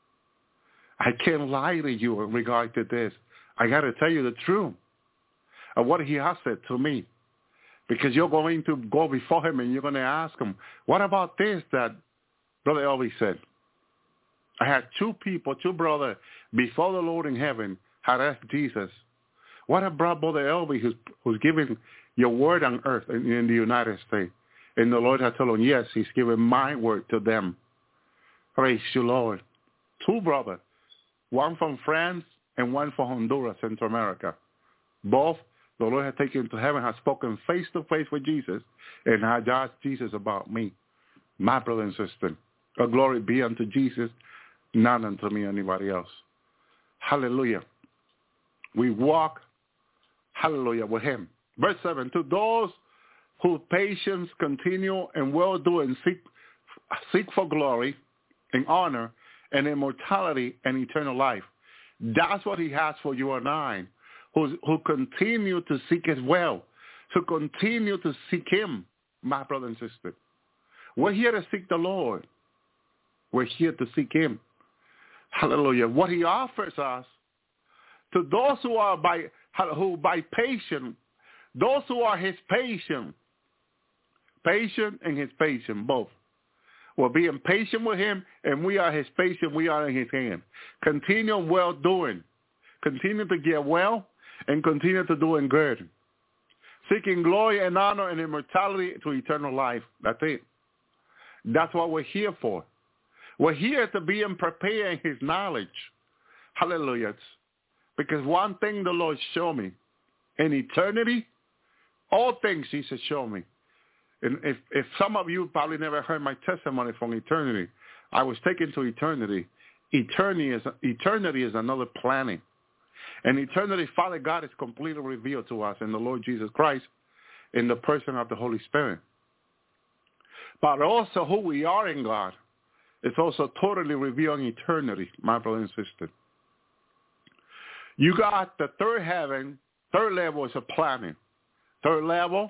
I can't lie to you in regard to this. I got to tell you the truth of what he has said to me, because you're going to go before him and you're going to ask him, what about this that Brother Elvis said? I had two brothers before the Lord in heaven had asked Jesus, what about Brother Elvis who's giving your word on earth in the United States? And the Lord had told him, yes, he's giving my word to them. Praise you, Lord. Two brothers, one from France and one from Honduras, Central America. Both the Lord had taken to heaven, had spoken face to face with Jesus, and had asked Jesus about me, my brother and sister. A glory be unto Jesus, not unto me, anybody else. Hallelujah. We walk, hallelujah, with him. Verse 7, to those whose patience continue and well-doing seek for glory and honor and immortality and eternal life. That's what he has for you and I, who continue to seek as well, to continue to seek him, my brother and sister. We're here to seek the Lord. We're here to seek him. Hallelujah. What he offers us to those who are by patient, those who are his patient and his patient, both. We're being patient with him, and we are his patient. We are in his hand. Continue well-doing. Continue to get well, and continue to doing good. Seeking glory and honor and immortality to eternal life. That's it. That's what we're here for. We're here to be in preparing his knowledge. Hallelujah. Because one thing the Lord showed me, in eternity, all things Jesus showed me. And if some of you probably never heard my testimony from eternity, I was taken to eternity. Eternity is another planet. And eternity, Father God, is completely revealed to us in the Lord Jesus Christ in the person of the Holy Spirit. But also who we are in God is also totally revealed in eternity, my brother and sister. You got the third heaven. Third level is a planet. Third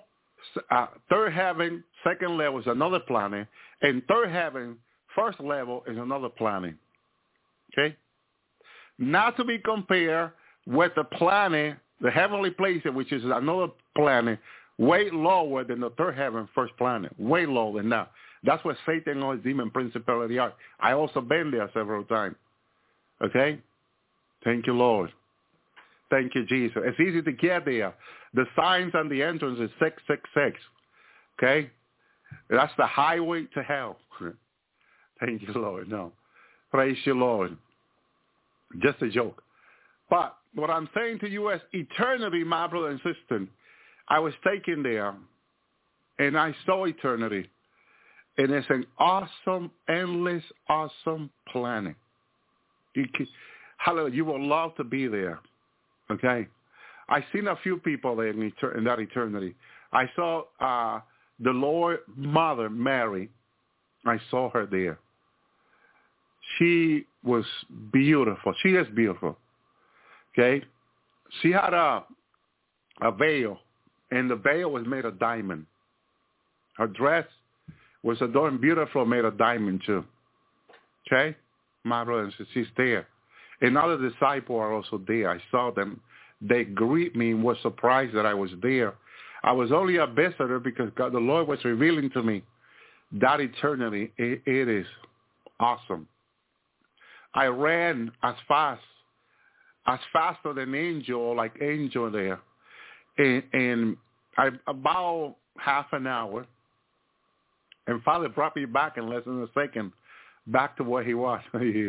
heaven, second level is another planet. And third heaven, first level is another planet. Okay? Not to be compared with the planet, the heavenly place, which is another planet, way lower than the third heaven, first planet. Way lower than that. That's where Satan or his demon principality are. I also been there several times. Okay? Thank you, Lord. Thank you, Jesus. It's easy to get there. The signs on the entrance is 666. Okay? That's the highway to hell. Thank you, Lord. No. Praise you, Lord. Just a joke. But what I'm saying to you is eternity, my brother and sister. I was taken there, and I saw eternity. And it's an awesome, endless, awesome planet. Hallelujah, you will love to be there, okay? I've seen a few people there in that eternity. I saw the Lord Mother, Mary. I saw her there. She was beautiful. She is beautiful, okay? She had a veil, and the veil was made of diamond. Her dress was adorned beautiful, made of diamond too, okay? My brothers, she's there. And other disciples are also there. I saw them. They greet me and were surprised that I was there. I was only a visitor because God, the Lord was revealing to me that eternity, it is awesome. I ran as faster than angel, like angel there. And I about half an hour. And Father brought me back in less than a second, back to where he was.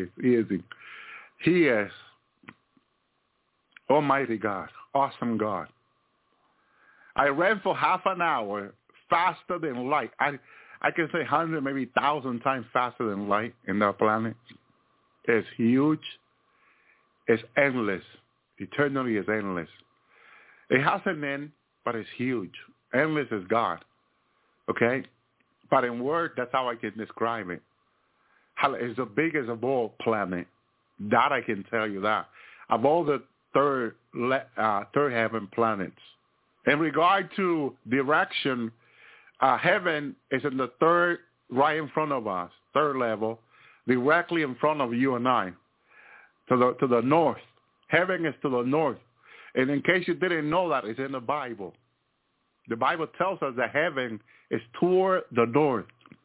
He is Almighty God, awesome God. I ran for half an hour faster than light. I can say 100, maybe 1,000 times faster than light in that planet. It's huge. It's endless. Eternity is endless. It has an end, but it's huge. Endless is God. Okay? But in word, that's how I can describe it. It's the biggest of all planet. That I can tell you that. Of all the third heaven planets. In regard to direction, heaven is in the third, right in front of us, third level, directly in front of you and I, to the north. Heaven is to the north. And in case you didn't know that, it's in the Bible. The Bible tells us that heaven is toward the north.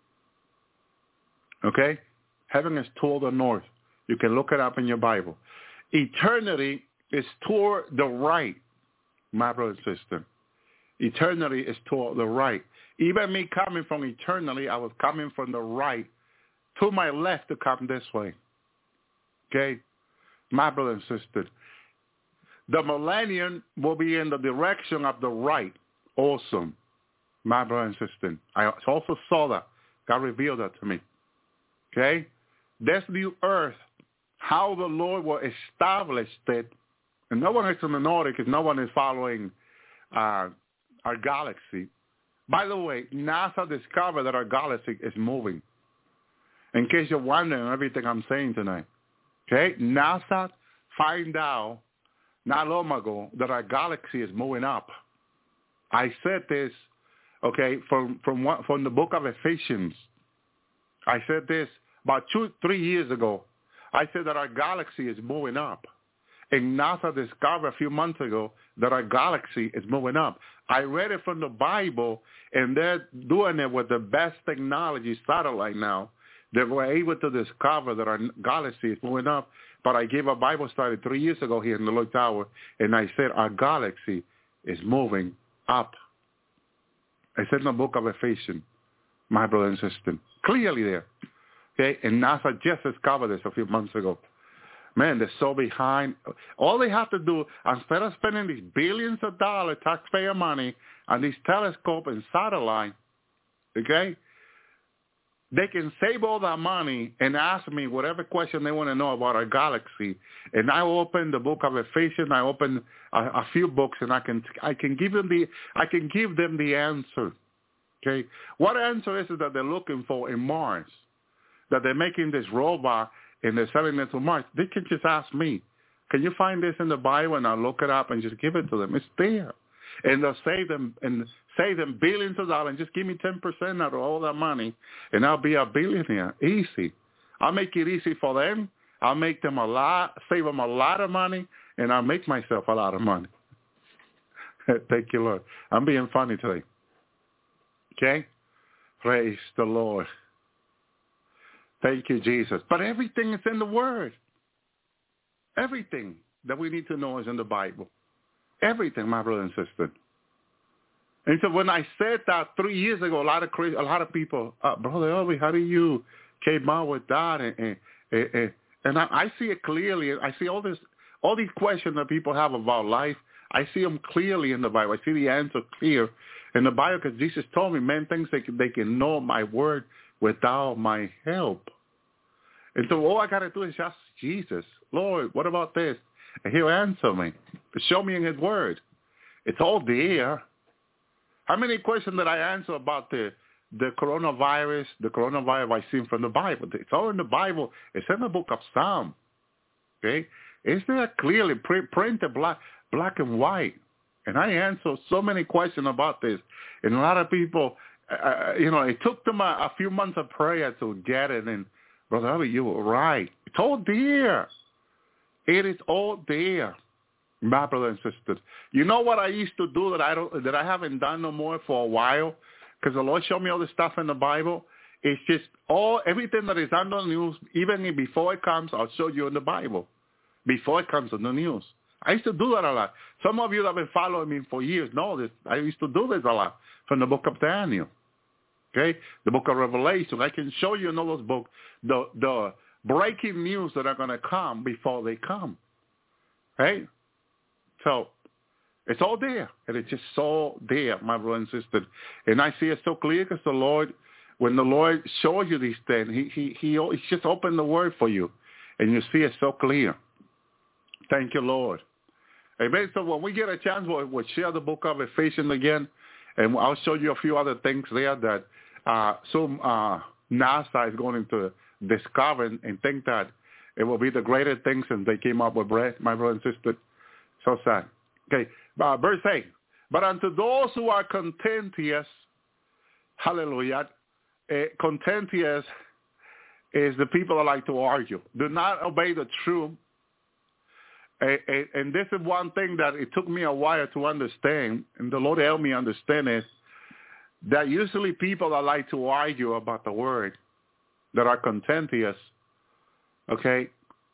Okay? Heaven is toward the north. You can look it up in your Bible. Eternity is toward the right, my brother and sister. Eternity is toward the right. Even me coming from eternity, I was coming from the right to my left to come this way. Okay? My brother and sister. The millennium will be in the direction of the right. Awesome. My brother and sister. I also saw that. God revealed that to me. Okay? This new earth, how the Lord will establish it, and no one is in the Nordic because no one is following our galaxy. By the way, NASA discovered that our galaxy is moving. In case you're wondering everything I'm saying tonight. Okay? NASA find out not long ago that our galaxy is moving up. I said this, okay, from the book of Ephesians. I said this about 2-3 years ago. I said that our galaxy is moving up. And NASA discovered a few months ago that our galaxy is moving up. I read it from the Bible, and they're doing it with the best technology satellite now. They were able to discover that our galaxy is moving up. But I gave a Bible study 3 years ago here in the Lloyd Tower, and I said our galaxy is moving up. I said in the book of Ephesians, my brother and sister, clearly there. Okay, and NASA just discovered this a few months ago. Man, they're so behind. All they have to do, instead of spending these billions of dollars, taxpayer money, on these telescopes and satellites, okay, they can save all that money and ask me whatever question they want to know about our galaxy. And I open the book of Ephesians. I open a few books, and I can give them the answer. Okay, what answer is it that they're looking for in Mars? That they're making this robot and they're selling it to Mars. They can just ask me, can you find this in the Bible? And I'll look it up and just give it to them. It's there. And they'll save them billions of dollars and just give me 10% out of all that money, and I'll be a billionaire. Easy. I'll make it easy for them. I'll make them save them a lot of money, and I'll make myself a lot of money. Thank you, Lord. I'm being funny today. Okay? Praise the Lord. Thank you, Jesus. But everything is in the Word. Everything that we need to know is in the Bible. Everything, my brother and sister. And so when I said that 3 years ago, a lot of people, Brother Elvi, how do you came out with that? And I see it clearly. I see all these questions that people have about life. I see them clearly in the Bible. I see the answer clear in the Bible because Jesus told me, man, things they can know my word without my help. And so all I got to do is ask Jesus, Lord, what about this? And he'll answer me. Show me in his word. It's all there. How many questions did I answer about the coronavirus, vaccine from the Bible? It's all in the Bible. It's in the book of Psalm. Okay? It's there clearly printed black and white. And I answered so many questions about this. And a lot of people, it took them a few months of prayer to get it. And Brother Albert, you were right. It's all there. It is all there, my brothers and sisters. You know what I used to do that I haven't done no more for a while? Because the Lord showed me all this stuff in the Bible. It's just everything that is on the news, even before it comes, I'll show you in the Bible. Before it comes on the news. I used to do that a lot. Some of you that have been following me for years know this. I used to do this a lot from the book of Daniel. Okay? The book of Revelation. I can show you in all those books the breaking news that are going to come before they come. Right? So, it's all there. And it's just so there, my brother and sister. And I see it so clear because the Lord, when the Lord shows you these things, he just opened the word for you. And you see it so clear. Thank you, Lord. Amen. So when we get a chance, we'll share the book of Ephesians again. And I'll show you a few other things there that NASA is going to discover and think that it will be the greatest things since they came up with bread, my brother and sister. So sad. Okay, verse 8. But unto those who are contentious, hallelujah, contentious is the people that like to argue. Do not obey the truth. And this is one thing that it took me a while to understand, and the Lord helped me understand it, that usually people that like to argue about the word, that are contentious, okay,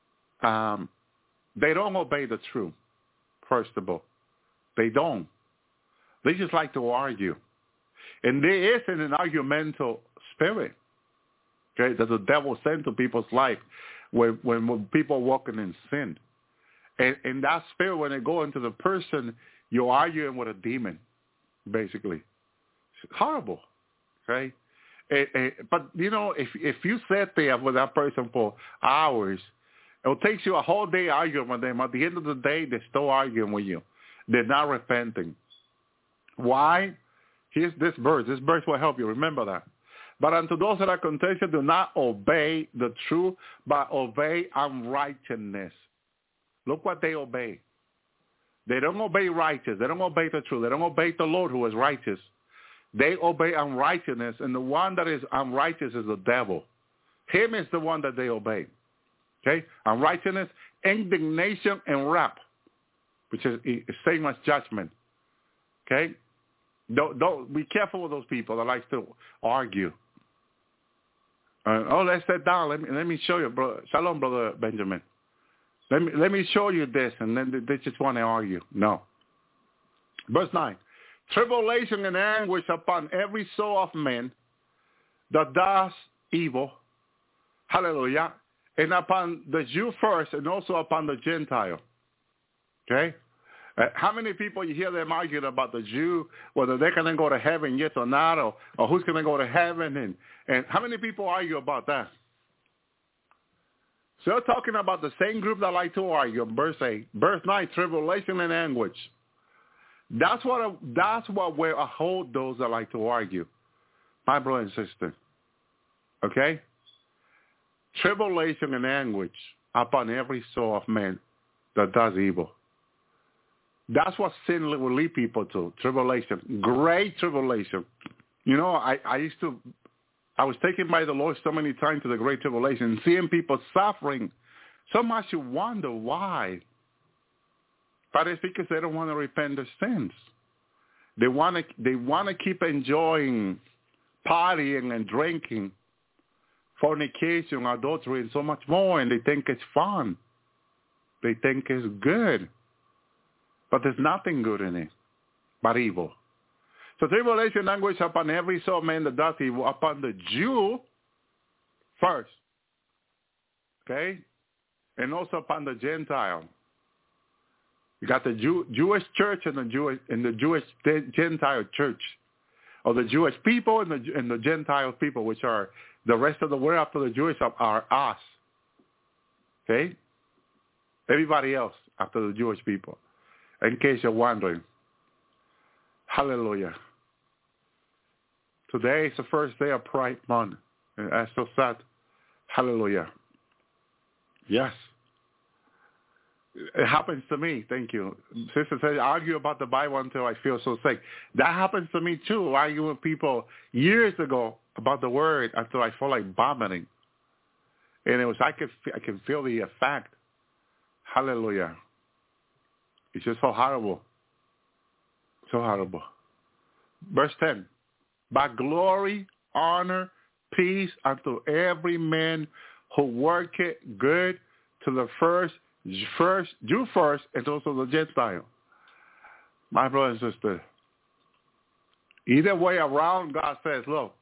they don't obey the truth, first of all. They don't. They just like to argue. And there is an argumental spirit, okay, that the devil sent to people's life when people are walking in sin. And that spirit, when they go into the person, you're arguing with a demon, basically. It's horrible, okay? But, if you sit there with that person for hours, it takes you a whole day arguing with them. At the end of the day, they're still arguing with you. They're not repenting. Why? Here's this verse. This verse will help you. Remember that. But unto those that are contentious, do not obey the truth, but obey unrighteousness. Look what they obey. They don't obey righteous. They don't obey the truth. They don't obey the Lord who is righteous. They obey unrighteousness, and the one that is unrighteous is the devil. Him is the one that they obey. Okay? Unrighteousness, indignation, and wrath, which is same as judgment. Okay? Don't be careful with those people that like to argue. Let's sit down. Let me show you, brother. Shalom, Brother Benjamin. Let me show you this, and then they just want to argue. No. Verse 9. Tribulation and anguish upon every soul of man that does evil. Hallelujah. And upon the Jew first, and also upon the Gentile. Okay? How many people you hear them arguing about the Jew, whether they're going to go to heaven, yes or not, or who's going to go to heaven, and how many people argue about that? So they're talking about the same group that like to argue. Verse 8, verse 9, tribulation and anguish. That's what where I hold those that like to argue, my brother and sister. Okay? Tribulation and anguish upon every soul of man that does evil. That's what sin will lead people to, tribulation, great tribulation. I was taken by the Lord so many times to the great tribulation, and seeing people suffering so much, you wonder why. But it's because they don't want to repent their sins. They want to keep enjoying partying and drinking, fornication, adultery, and so much more, and they think it's fun. They think it's good. But there's nothing good in it but evil. So tribulation, anguish upon every soul man that does evil, upon the Jew first, okay, and also upon the Gentile. You got the Jewish church and the Jewish Gentile church, or the Jewish people and the Gentile people, which are The rest of the world after the Jewish are us. Okay? Everybody else after the Jewish people. In case you're wondering. Hallelujah. Today is the first day of Pride Month. And that's so sad. Hallelujah. Yes. It happens to me. Thank you. Sister says, I argue about the Bible until I feel so sick. That happens to me too. I argue with people years ago about the word until I feel like vomiting. And it was I can feel the effect. Hallelujah. It's just so horrible. So horrible. Verse 10. But glory, honor, peace unto every man who worketh good, to the Jew first, and also the Gentile. My brother and sister, either way around, God says, look,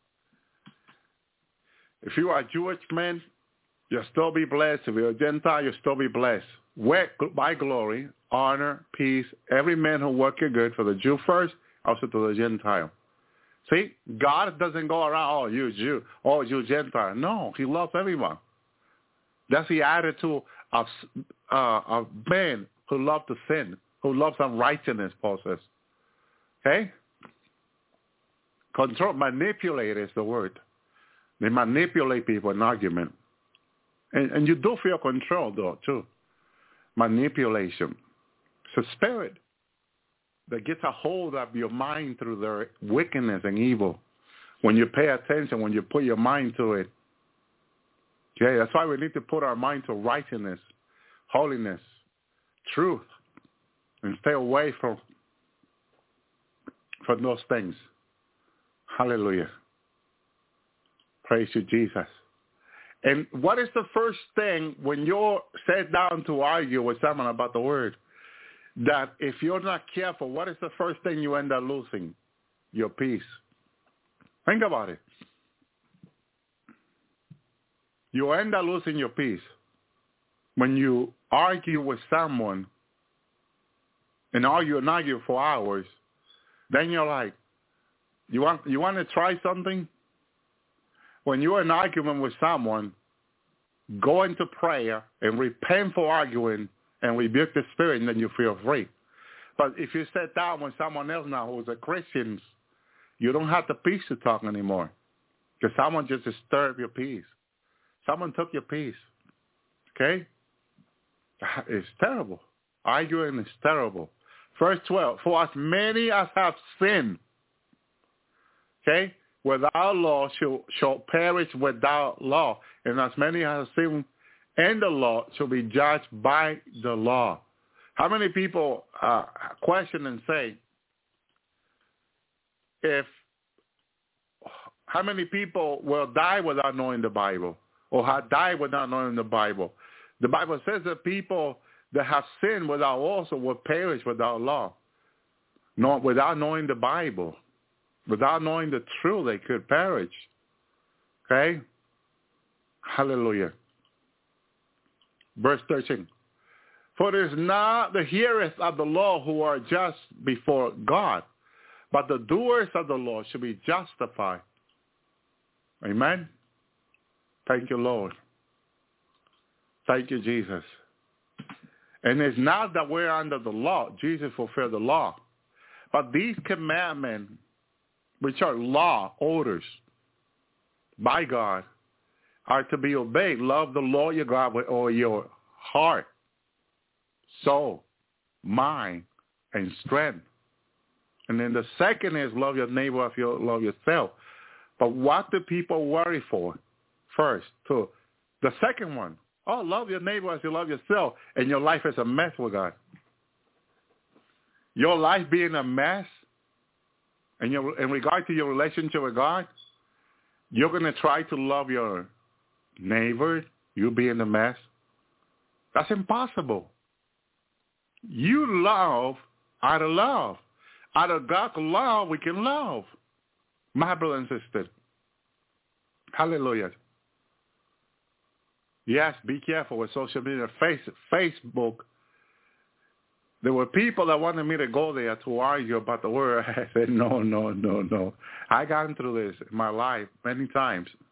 if you are a Jewish man, you'll still be blessed. If you're a Gentile, you'll still be blessed. By glory, honor, peace, every man who worketh good, for the Jew first, also to the Gentile. See, God doesn't go around, oh, you Jew, oh, you Gentile. No, he loves everyone. That's the attitude of men who love to sin, who loves unrighteousness, Paul says. Okay? Control, manipulate is the word. They manipulate people in argument. And you do feel control, though, too. Manipulation. It's a spirit that gets a hold of your mind through their wickedness and evil. When you pay attention, when you put your mind to it. Okay, that's why we need to put our mind to righteousness, holiness, truth, and stay away from those things. Hallelujah. Praise you, Jesus. And what is the first thing when you're sat down to argue with someone about the word? That if you're not careful, what is the first thing you end up losing? Your peace. Think about it. You end up losing your peace when you argue with someone and argue for hours. Then you're like, you want to try something? When you're in an argument with someone, go into prayer and repent for arguing and rebuke the spirit, and then you feel free. But if you sit down with someone else now who's a Christian, you don't have the peace to talk anymore because someone just disturbed your peace. Someone took your peace. Okay? It's terrible. Arguing is terrible. Verse 12, for as many as have sinned, okay, without law shall perish without law, and as many as have sinned in the law shall be judged by the law. How many people question and say, how many people will die without knowing the Bible? Or have died without knowing the Bible? The Bible says that people that have sinned without also will perish without law. Without knowing the Bible. Without knowing the truth, they could perish. Okay? Hallelujah. Verse 13. For it is not the hearers of the law who are just before God, but the doers of the law should be justified. Amen? Thank you, Lord. Thank you, Jesus. And it's not that we're under the law. Jesus fulfilled the law. But these commandments, which are law, orders by God, are to be obeyed. Love the Lord your God with all your heart, soul, mind, and strength. And then the second is love your neighbor as you love yourself. But what do people worry for? First, to the second one, love your neighbor as you love yourself, and your life is a mess with God. Your life being a mess, and in regard to your relationship with God, you're going to try to love your neighbor, you being a mess. That's impossible. You love out of love. Out of God's love, we can love. My brother and sister. Hallelujah. Yes, be careful with social media. Facebook, there were people that wanted me to go there to argue about the word. I said, no. I gone through this in my life many times.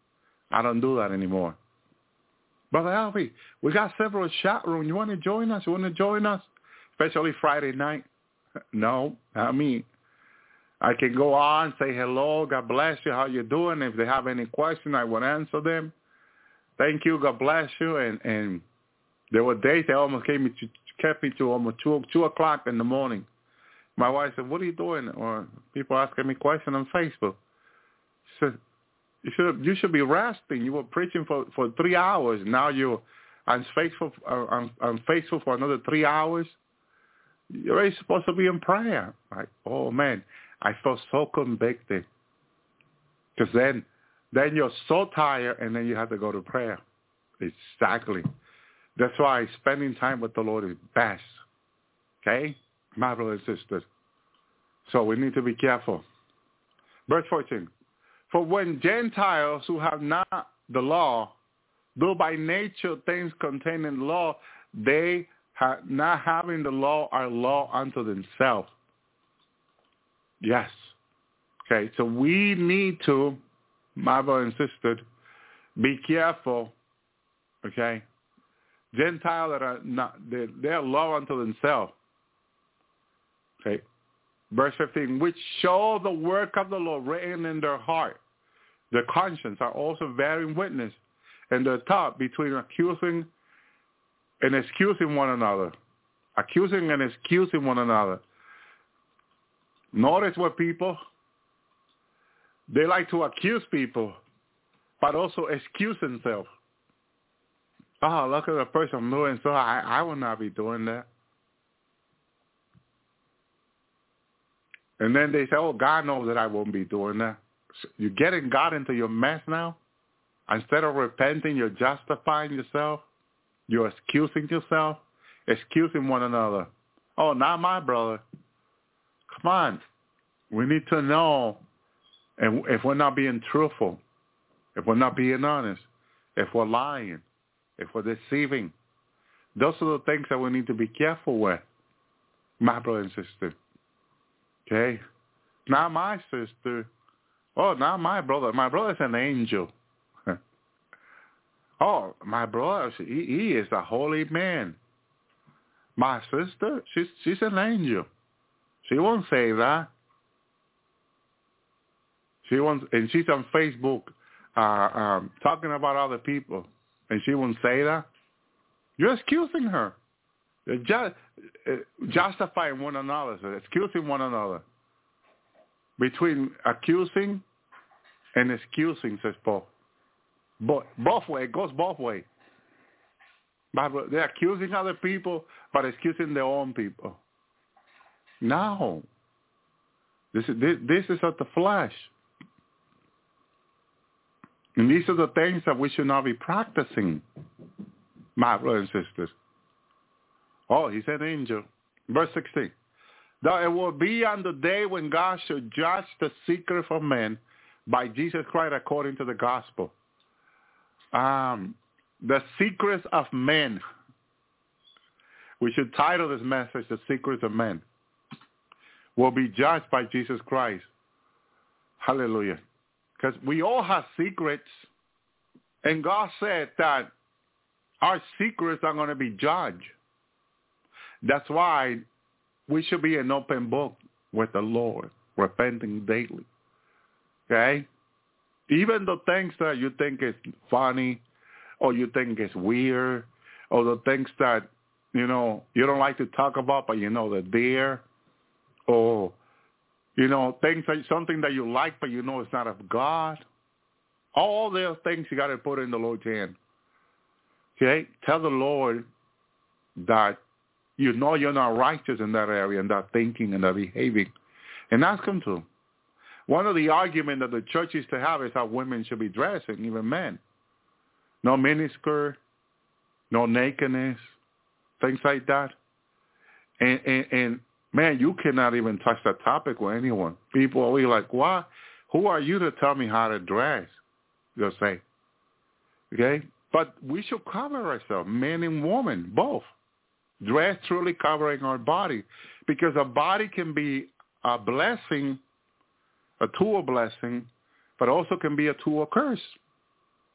I don't do that anymore. Brother Alfie, we got several chat rooms. You want to join us? Especially Friday night? No, not me. I can go on, say hello, God bless you, how you doing? If they have any question, I will answer them. Thank you, God bless you. And there were days they almost kept me to almost 2 o'clock in the morning. My wife said, what are you doing? Or people asking me questions on Facebook. She said, you should be resting. You were preaching for 3 hours. Now you're unfaithful for another 3 hours. You're already supposed to be in prayer. Like, oh, man, I felt so convicted. Because then you're so tired, and then you have to go to prayer. Exactly. That's why spending time with the Lord is best. Okay? My brothers and sisters. So we need to be careful. Verse 14. For when Gentiles who have not the law do by nature things contained in the law, they not having the law are law unto themselves. Yes. Okay, so we need to, my brother and sister, be careful. Okay, Gentiles that are not, they're law unto themselves. Okay, verse 15, which show the work of the law written in their heart. Their conscience are also bearing witness, and their thought between accusing and excusing one another. Accusing and excusing one another. Notice what people, they like to accuse people, but also excuse themselves. Oh, look at the person doing so. I will not be doing that. And then they say, oh, God knows that I won't be doing that. So you're getting God into your mess now. Instead of repenting, you're justifying yourself. You're excusing yourself, excusing one another. Oh, not my brother. Come on. We need to know, and if we're not being truthful, if we're not being honest, if we're lying, if we're deceiving, those are the things that we need to be careful with, my brother and sister. Okay? Not my sister. Oh, not my brother. My brother's an angel. Oh, my brother, he is a holy man. My sister, she's an angel. She won't say that. And she's on Facebook talking about other people, and she won't say that. You're excusing her. You're justifying one another, so excusing one another. Between accusing and excusing, says Paul. Both ways. It goes both ways. They're accusing other people, but excusing their own people. No. This is of the flesh. And these are the things that we should not be practicing, my brothers and sisters. Oh, he's an angel. Verse 16. Though it will be on the day when God shall judge the secret of men by Jesus Christ according to the gospel. The secrets of men. We should title this message, The Secrets of Men. Will be judged by Jesus Christ. Hallelujah. Because we all have secrets. And God said that our secrets are going to be judged. That's why we should be an open book with the Lord, repenting daily. Okay? Even the things that you think is funny, or you think is weird, or the things that, you don't like to talk about, but they're there, or, things that something that you like, but it's not of God. All those things you got to put in the Lord's hand. Okay? Tell the Lord that you're not righteous in that area, in that thinking and that behaving, and ask him to. One of the arguments that the church used to have is how women should be dressing, even men. No miniskirt, no nakedness, things like that. And man, you cannot even touch that topic with anyone. People are always like, what? Who are you to tell me how to dress? They'll say. Okay? But we should cover ourselves, men and women, both. Dress truly covering our body. Because a body can be a blessing, a tool of blessing, but also can be a tool of curse.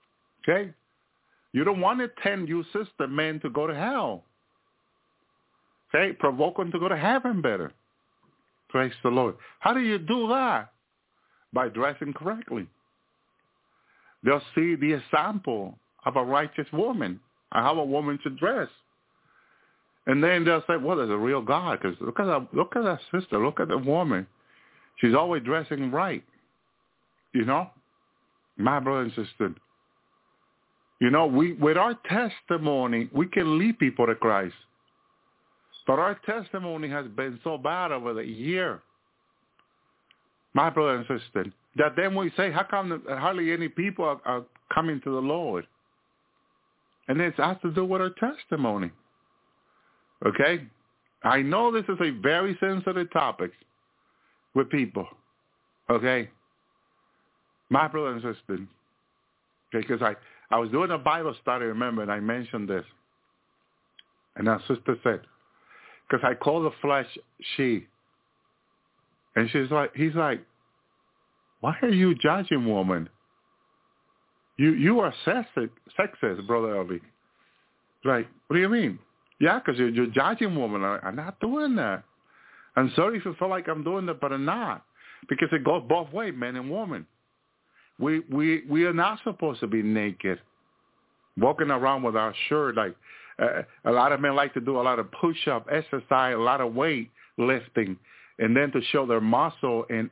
Okay? You don't want to tempt you sister men to go to hell. Okay? Provoke them to go to heaven better. Praise the Lord. How do you do that? By dressing correctly. They'll see the example of a righteous woman, and how a woman should dress. And then they'll say, well, there's a real God, because look at that sister, look at the woman. She's always dressing right. You know? My brother and sister. You know, with our testimony, we can lead people to Christ. But our testimony has been so bad over the year, my brother and sister, that then we say, how come hardly any people are coming to the Lord? And it has to do with our testimony. Okay? I know this is a very sensitive topic with people. Okay? My brother and sister. Because I was doing a Bible study, remember, and I mentioned this. And our sister said, because I call the flesh she. And he's like, why are you judging woman? You are sexist, Brother Elvi. Right. What do you mean? Yeah, because you're judging woman. I'm not doing that. I'm sorry if you feel like I'm doing that, but I'm not. Because it goes both ways, men and women. We are not supposed to be naked, walking around with our shirt. Like a lot of men like to do a lot of push-up, exercise, a lot of weight lifting, and then to show their muscle and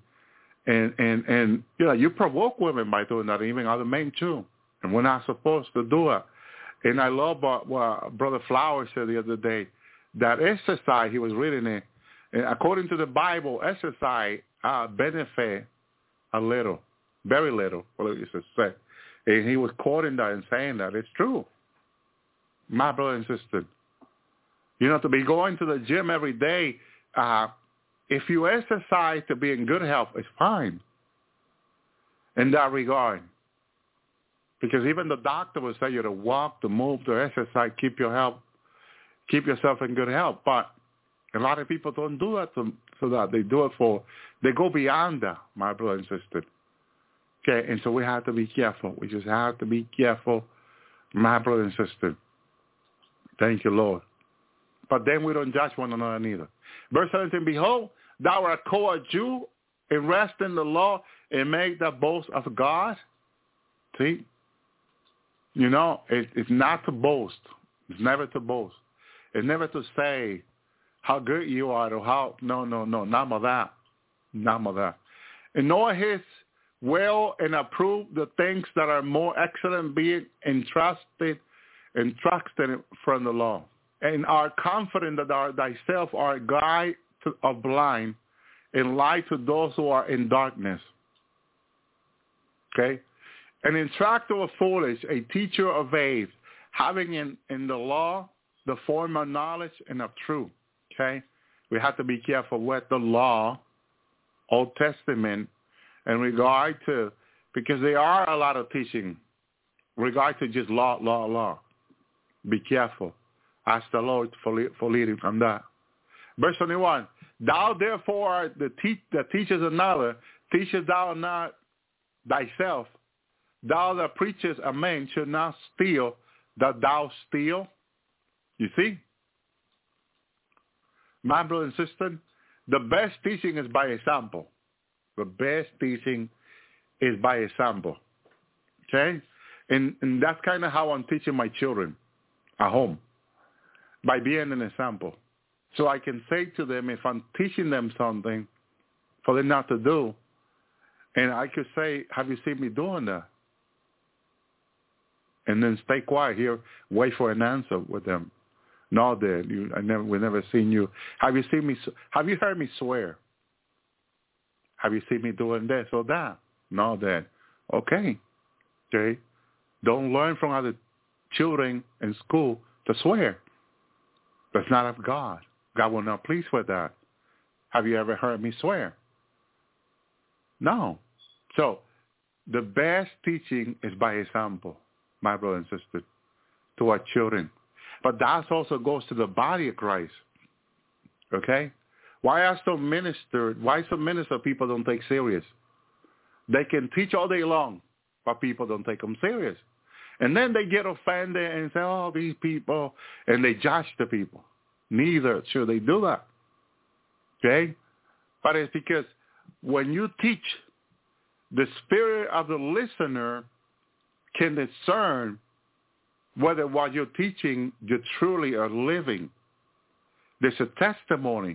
you know, you provoke women by doing that, even other men too. And we're not supposed to do it. And I love what Brother Flowers said the other day, that exercise, he was reading it, and according to the Bible, exercise benefit a little, very little, what he said. And he was quoting that and saying that. It's true. My brother and sister. You know, to be going to the gym every day, if you exercise to be in good health, it's fine in that regard. Because even the doctor will say you to walk, to move, to exercise, keep yourself in good health. But a lot of people don't do that so that they do it they go beyond that, my brother and sister. Okay, and so we have to be careful. We just have to be careful, my brother and sister. Thank you, Lord. But then we don't judge one another neither. Verse 17, behold, thou art called a Jew, and rest in the law, and make the boast of God. See? You know, it's not to boast. It's never to boast. It's never to say how good you are or how, no, none of that. None of that. And know his will and approve the things that are more excellent, being entrusted from the law. And are confident that thyself are a guide of blind and light to those who are in darkness. Okay? An instructor of foolish, a teacher of babes, having in the law the form of knowledge and of truth. Okay? We have to be careful with the law, Old Testament, in regard to, because there are a lot of teaching, regard to just law. Be careful. Ask the Lord for leading from that. Verse 21, thou therefore art that teachest another, teachest thou not thyself. Thou that preachest a man should not steal, that thou steal. You see? My brother and sister, the best teaching is by example. The best teaching is by example. Okay? And that's kind of how I'm teaching my children at home, by being an example. So I can say to them, if I'm teaching them something for them not to do, and I could say, have you seen me doing that? And then stay quiet here, wait for an answer with them. No, Dad, we never seen you. Have you heard me swear? Have you seen me doing this or that? No, Dad. Okay. Don't learn from other children in school to swear. That's not of God. God will not please with that. Have you ever heard me swear? No. So the best teaching is by example, my brother and sister, to our children. But that also goes to the body of Christ. Okay? Why some minister people don't take serious? They can teach all day long, but people don't take them serious. And then they get offended and say, oh, these people, and they judge the people. Neither should they do that. Okay? But it's because when you teach, the spirit of the listener can discern whether what you're teaching you truly are living. There's a testimony.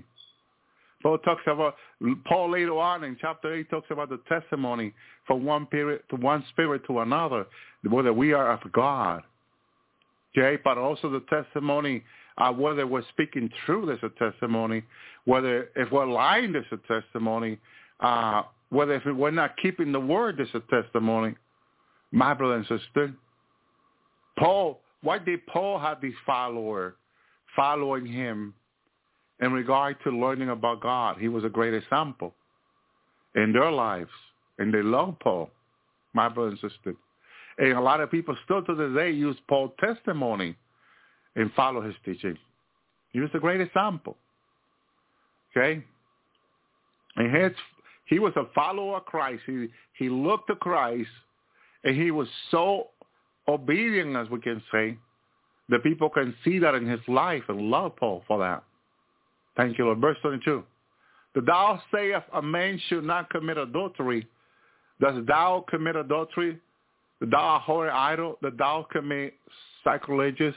Paul later on in chapter 8 talks about the testimony from one spirit to another, whether we are of God. Okay, but also the testimony whether we're speaking true, there's a testimony. Whether if we're lying, there's a testimony. Whether if we're not keeping the word, there's a testimony. My brother and sister, why did Paul have these followers following him in regard to learning about God? He was a great example in their lives, and they loved Paul, my brother and sister. And a lot of people still to this day use Paul's testimony and follow his teaching. He was a great example. Okay? And he was a follower of Christ. He looked to Christ, and he was so obedient, as we can say, that people can see that in his life and love Paul for that. Thank you, Lord. Verse 22. The thou sayest a man should not commit adultery. Does thou commit adultery? The thou abhor idol? The thou commit sacrilegious?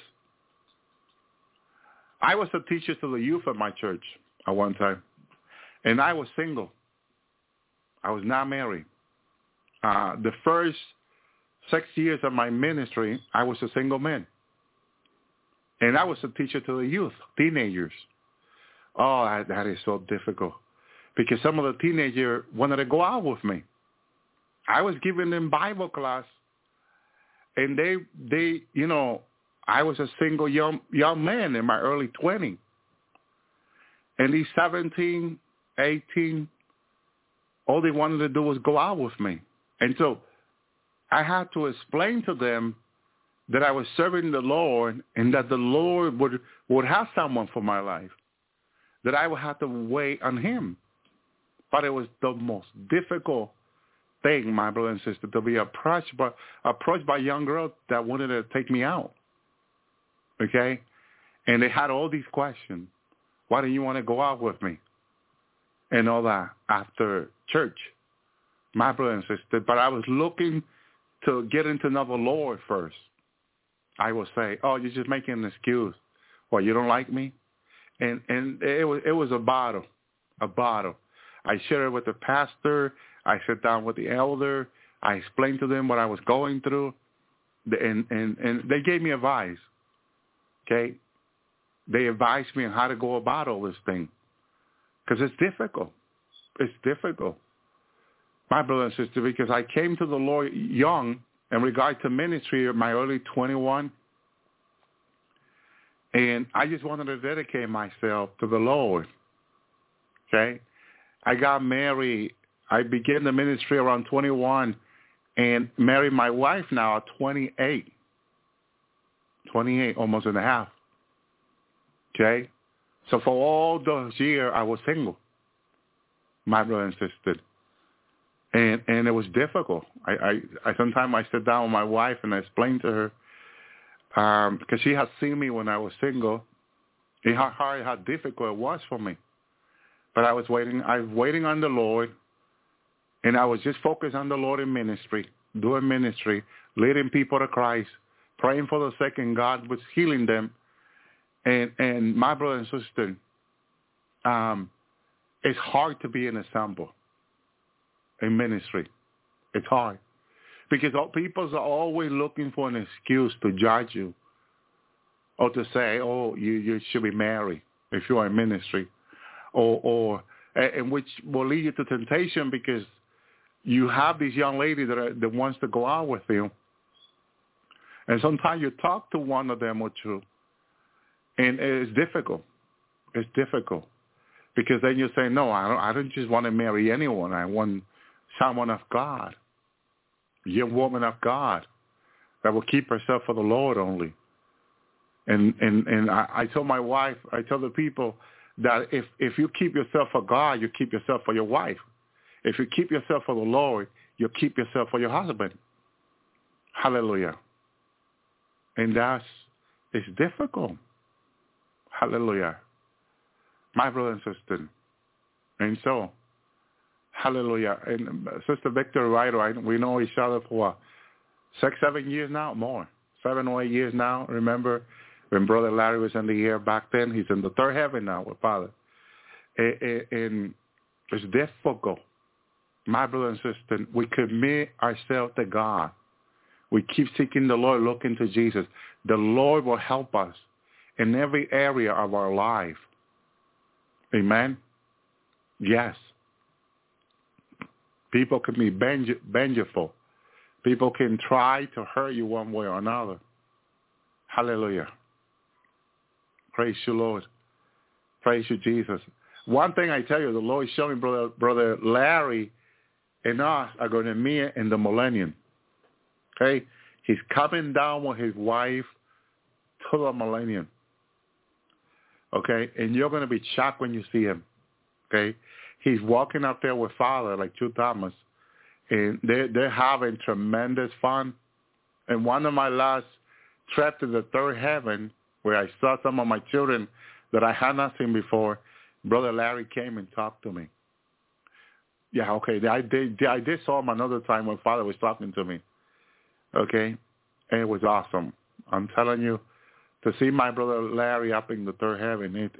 I was a teacher to the youth at my church at one time, and I was single. I was not married. The first 6 years of my ministry, I was a single man. And I was a teacher to the youth, teenagers. Oh, that is so difficult because some of the teenagers wanted to go out with me. I was giving them Bible class, and they, you know, I was a single young man in my early 20s. And these 17, 18, all they wanted to do was go out with me. And so I had to explain to them that I was serving the Lord and that the Lord would have someone for my life, that I would have to wait on him. But it was the most difficult thing, my brother and sister, to be approached by a young girl that wanted to take me out. Okay? And they had all these questions. Why do you want to go out with me? And all that after church, my brother and sister. But I was looking to get into know the Lord first. I would say, oh, you're just making an excuse. Well, you don't like me? And it was a battle. I shared it with the pastor. I sat down with the elder. I explained to them what I was going through. And they gave me advice. Okay? They advised me on how to go about all this thing. Because it's difficult. It's difficult. My brother and sister, because I came to the Lord young in regard to ministry at my early 21. And I just wanted to dedicate myself to the Lord. Okay? I got married. I began the ministry around 21 and married my wife now at 28. 28, almost and a half. Okay? So for all those years, I was single, my brother and sister. And it was difficult. I sometimes I sit down with my wife and I explain to her, because she had seen me when I was single, how difficult it was for me. But I was waiting on the Lord, and I was just focused on the Lord in ministry, doing ministry, leading people to Christ, praying for the sick, and God was healing them. And my brother and sister, it's hard to be an example in ministry. It's hard. Because people are always looking for an excuse to judge you or to say, oh, you should be married if you are in ministry, or and which will lead you to temptation because you have these young ladies that wants to go out with you. And sometimes you talk to one of them or two, and it's difficult. It's difficult because then you say, no, I don't just want to marry anyone. I want someone of God, a young woman of God that will keep herself for the Lord only. And I told my wife, I tell the people that if you keep yourself for God, you keep yourself for your wife. If you keep yourself for the Lord, you keep yourself for your husband. Hallelujah. And it's difficult. Hallelujah. My brother and sister. And so, hallelujah. And Sister Victor, right, we know each other for 6, 7 years now, more. 7 or 8 years now. Remember when Brother Larry was in the air back then? He's in the third heaven now with Father. And it's difficult. My brother and sister, we commit ourselves to God. We keep seeking the Lord, looking to Jesus. The Lord will help us in every area of our life. Amen? Yes. People can be vengeful. People can try to hurt you one way or another. Hallelujah. Praise you, Lord. Praise you, Jesus. One thing I tell you, the Lord is showing Brother Larry and us are going to meet in the millennium. Okay? He's coming down with his wife to the millennium. Okay? And you're going to be shocked when you see him. Okay? He's walking up there with Father, like 2 Thomas. And they're having tremendous fun. And one of my last trips to the third heaven, where I saw some of my children that I had not seen before, Brother Larry came and talked to me. Yeah, okay. I did saw him another time when Father was talking to me. Okay? And it was awesome. I'm telling you, to see my Brother Larry up in the third heaven,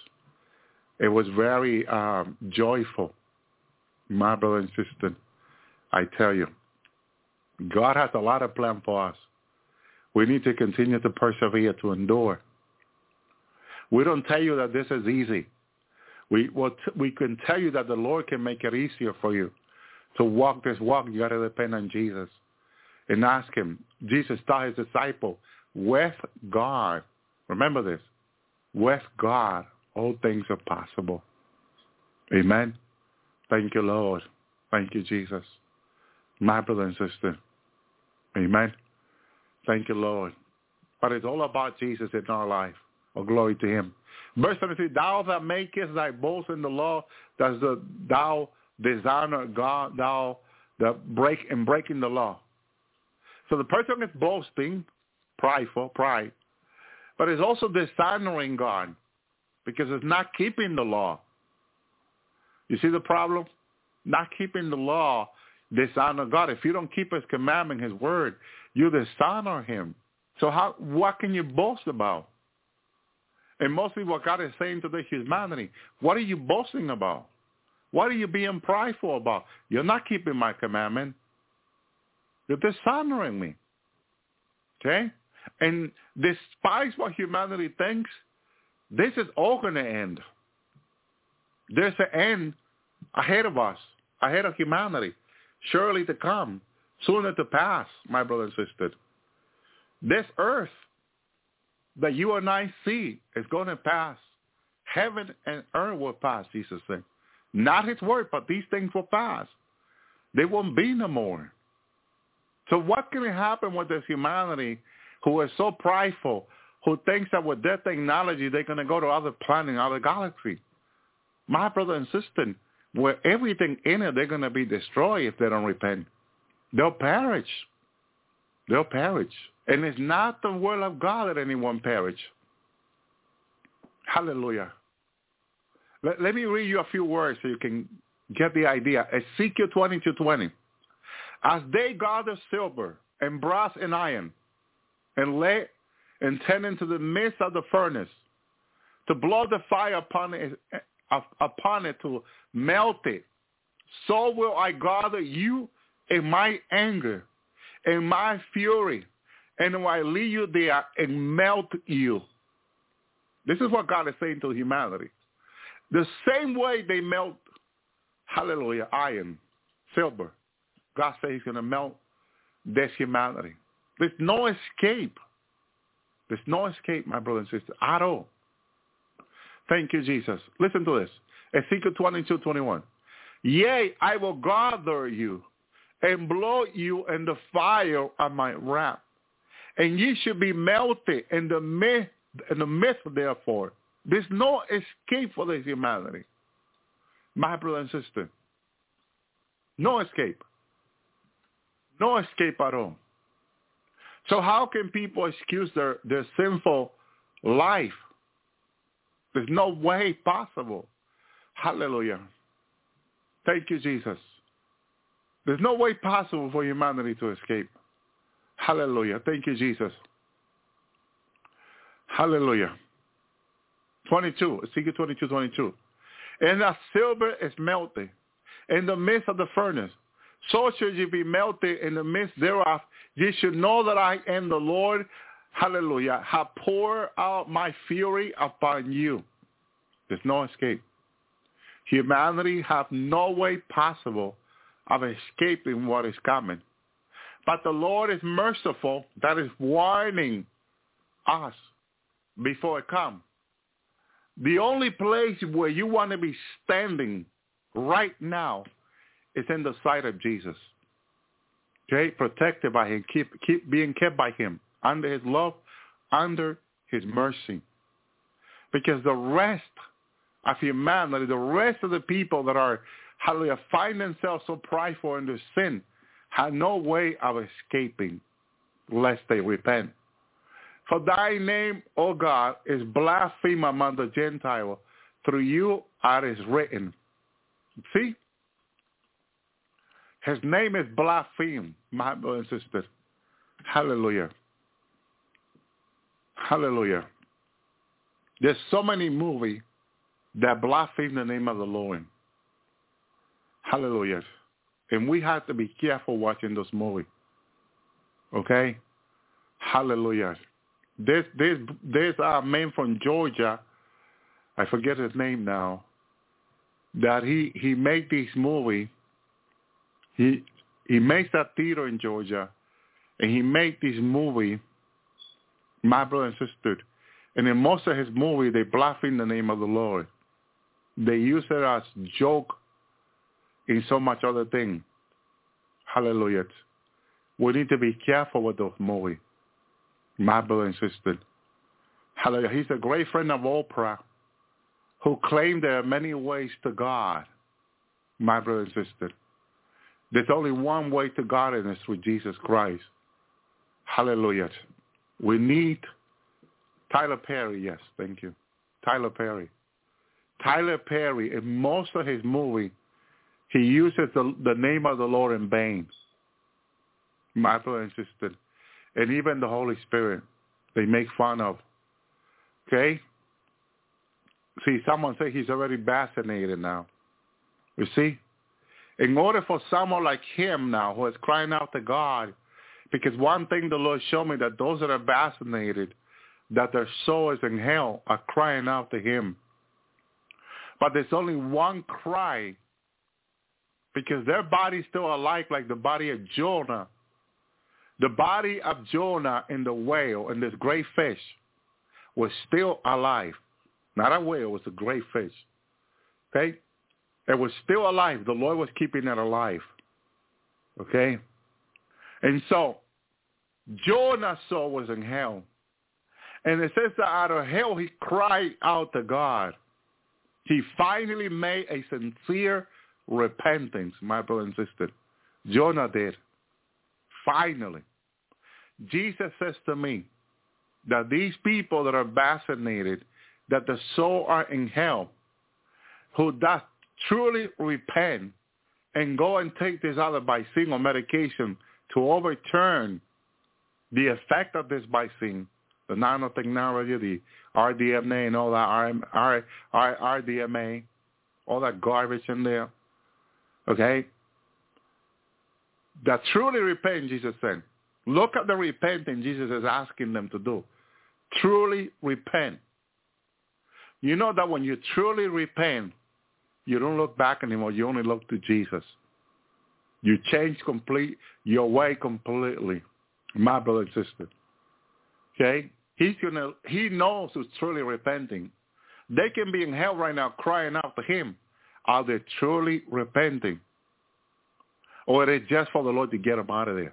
it was very joyful. My brother and sister, I tell you, God has a lot of plan for us. We need to continue to persevere, to endure. We don't tell you that this is easy. We can tell you that the Lord can make it easier for you to walk this walk. You got to depend on Jesus and ask him. Jesus taught his disciple, with God, remember this, with God, all things are possible. Amen. Thank you, Lord. Thank you, Jesus. My brother and sister. Amen. Thank you, Lord. But it's all about Jesus in our life. Oh, glory to him. Verse 23, thou that makest thy boast in the law, thou dishonor God, thou that breaking the law. So the person is boasting, pride, but it's also dishonoring God because it's not keeping the law. You see the problem? Not keeping the law, dishonor God. If you don't keep his commandment, his word, you dishonor him. So what can you boast about? And mostly what God is saying to the humanity, what are you boasting about? What are you being prideful about? You're not keeping my commandment. You're dishonoring me. Okay? And despite what humanity thinks, this is all going to end. There's an end ahead of us, ahead of humanity, surely to come, sooner to pass, my brother and sister. This earth that you and I see is going to pass. Heaven and earth will pass, Jesus said. Not his word, but these things will pass. They won't be no more. So what can happen with this humanity who is so prideful, who thinks that with their technology they're going to go to other planets, other galaxies? My brother and sister, where everything in it, they're going to be destroyed if they don't repent. They'll perish. They'll perish. And it's not the will of God that anyone perish. Hallelujah. Let me read you a few words so you can get the idea. Ezekiel 22:20. As they gather silver and brass and iron and lay and tend into the midst of the furnace to blow the fire upon it to melt it, so will I gather you in my anger, in my fury, and will I lead you there and melt you. This is what God is saying to humanity. The same way they melt, hallelujah, iron, silver, God says he's going to melt this humanity. There's no escape. There's no escape, my brother and sister, at all. Thank you, Jesus. Listen to this. Ezekiel 22:21. Yea, I will gather you and blow you in the fire of my wrath, and ye shall be melted in the midst, therefore. There's no escape for this humanity. My brother and sister. No escape. No escape at all. So how can people excuse their sinful life? There's no way possible. Hallelujah. Thank you, Jesus. There's no way possible for humanity to escape. Hallelujah. Thank you, Jesus. Hallelujah. 22, Ezekiel 22:22. And as silver is melted in the midst of the furnace, so shall you be melted in the midst thereof. Ye should know that I am the Lord, hallelujah, have poured out my fury upon you. There's no escape. Humanity have no way possible of escaping what is coming. But the Lord is merciful, that is warning us before it comes. The only place where you want to be standing right now is in the sight of Jesus. Okay? Protected by him, keep being kept by him, under his love, under his mercy. Because the rest of humanity, the rest of the people that are, hallelujah, find themselves so prideful in their sin, have no way of escaping lest they repent. For thy name, O God, is blasphemed among the Gentiles. Through you it is written. See? His name is blasphemed, my brothers and sisters. Hallelujah. Hallelujah. There's so many movies that blaspheme the name of the Lord. Hallelujah. And we have to be careful watching those movies. Okay? Hallelujah. There's a man from Georgia, I forget his name now, that he made this movie. He makes that theater in Georgia, and he made this movie, my brother and sister. And in most of his movie, they blaspheme the name of the Lord. They use it as joke in so much other thing. Hallelujah. We need to be careful with those movies, my brother and sister. Hallelujah. He's a great friend of Oprah who claimed there are many ways to God, my brother and sister. There's only one way to God, and it's with Jesus Christ. Hallelujah. We need Tyler Perry, yes, thank you. Tyler Perry. Tyler Perry, in most of his movie, he uses the name of the Lord in vain. My brother and sister. And even the Holy Spirit, they make fun of. Okay? See, someone say he's already vaccinated now. You see? In order for someone like him now, who is crying out to God, because one thing the Lord showed me, that those that are vaccinated, that their soul is in hell, are crying out to him. But there's only one cry, because their body's still alive, like the body of Jonah. The body of Jonah in the whale, in this great fish, was still alive. Not a whale, it was a great fish. Okay? It was still alive. The Lord was keeping it alive. Okay? And so, Jonah's soul was in hell. And it says that out of hell, he cried out to God. He finally made a sincere repentance, my brother and sister. Jonah did. Finally. Jesus says to me that these people that are vaccinated, that the soul are in hell, who does truly repent and go and take this other vaccine or medication to overturn the effect of this vaccine, the nanotechnology, the RDMA and all that, RDMA, all that garbage in there, okay? That truly repent, Jesus said. Look at the repentance Jesus is asking them to do. Truly repent. You know that when you truly repent, you don't look back anymore. You only look to Jesus. You change your way completely, my brother and sister. Okay? He knows who's truly repenting. They can be in hell right now crying out to him. Are they truly repenting? Or is it just for the Lord to get them out of there?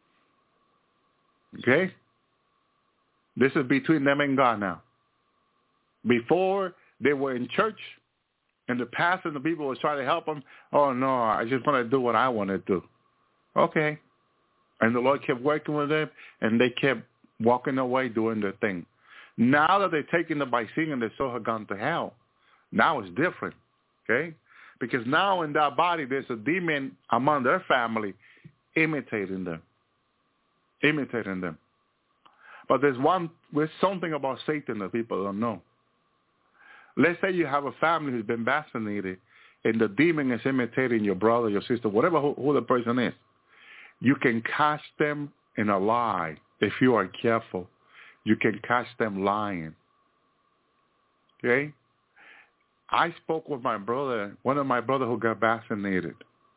Okay? This is between them and God now. Before they were in church, and the pastor and the people was trying to help them, oh no, I just want to do what I want to do. Okay. And the Lord kept working with them, and they kept walking away doing their thing. Now that they're taking the vaccine and their soul have gone to hell, now it's different, okay? Because now in that body, there's a demon among their family imitating them. But there's something about Satan that people don't know. Let's say you have a family who's been vaccinated, and the demon is imitating your brother, your sister, whatever who the person is. You can catch them in a lie. If you are careful, you can catch them lying. Okay? I spoke with my brother, one of my brothers who got vaccinated.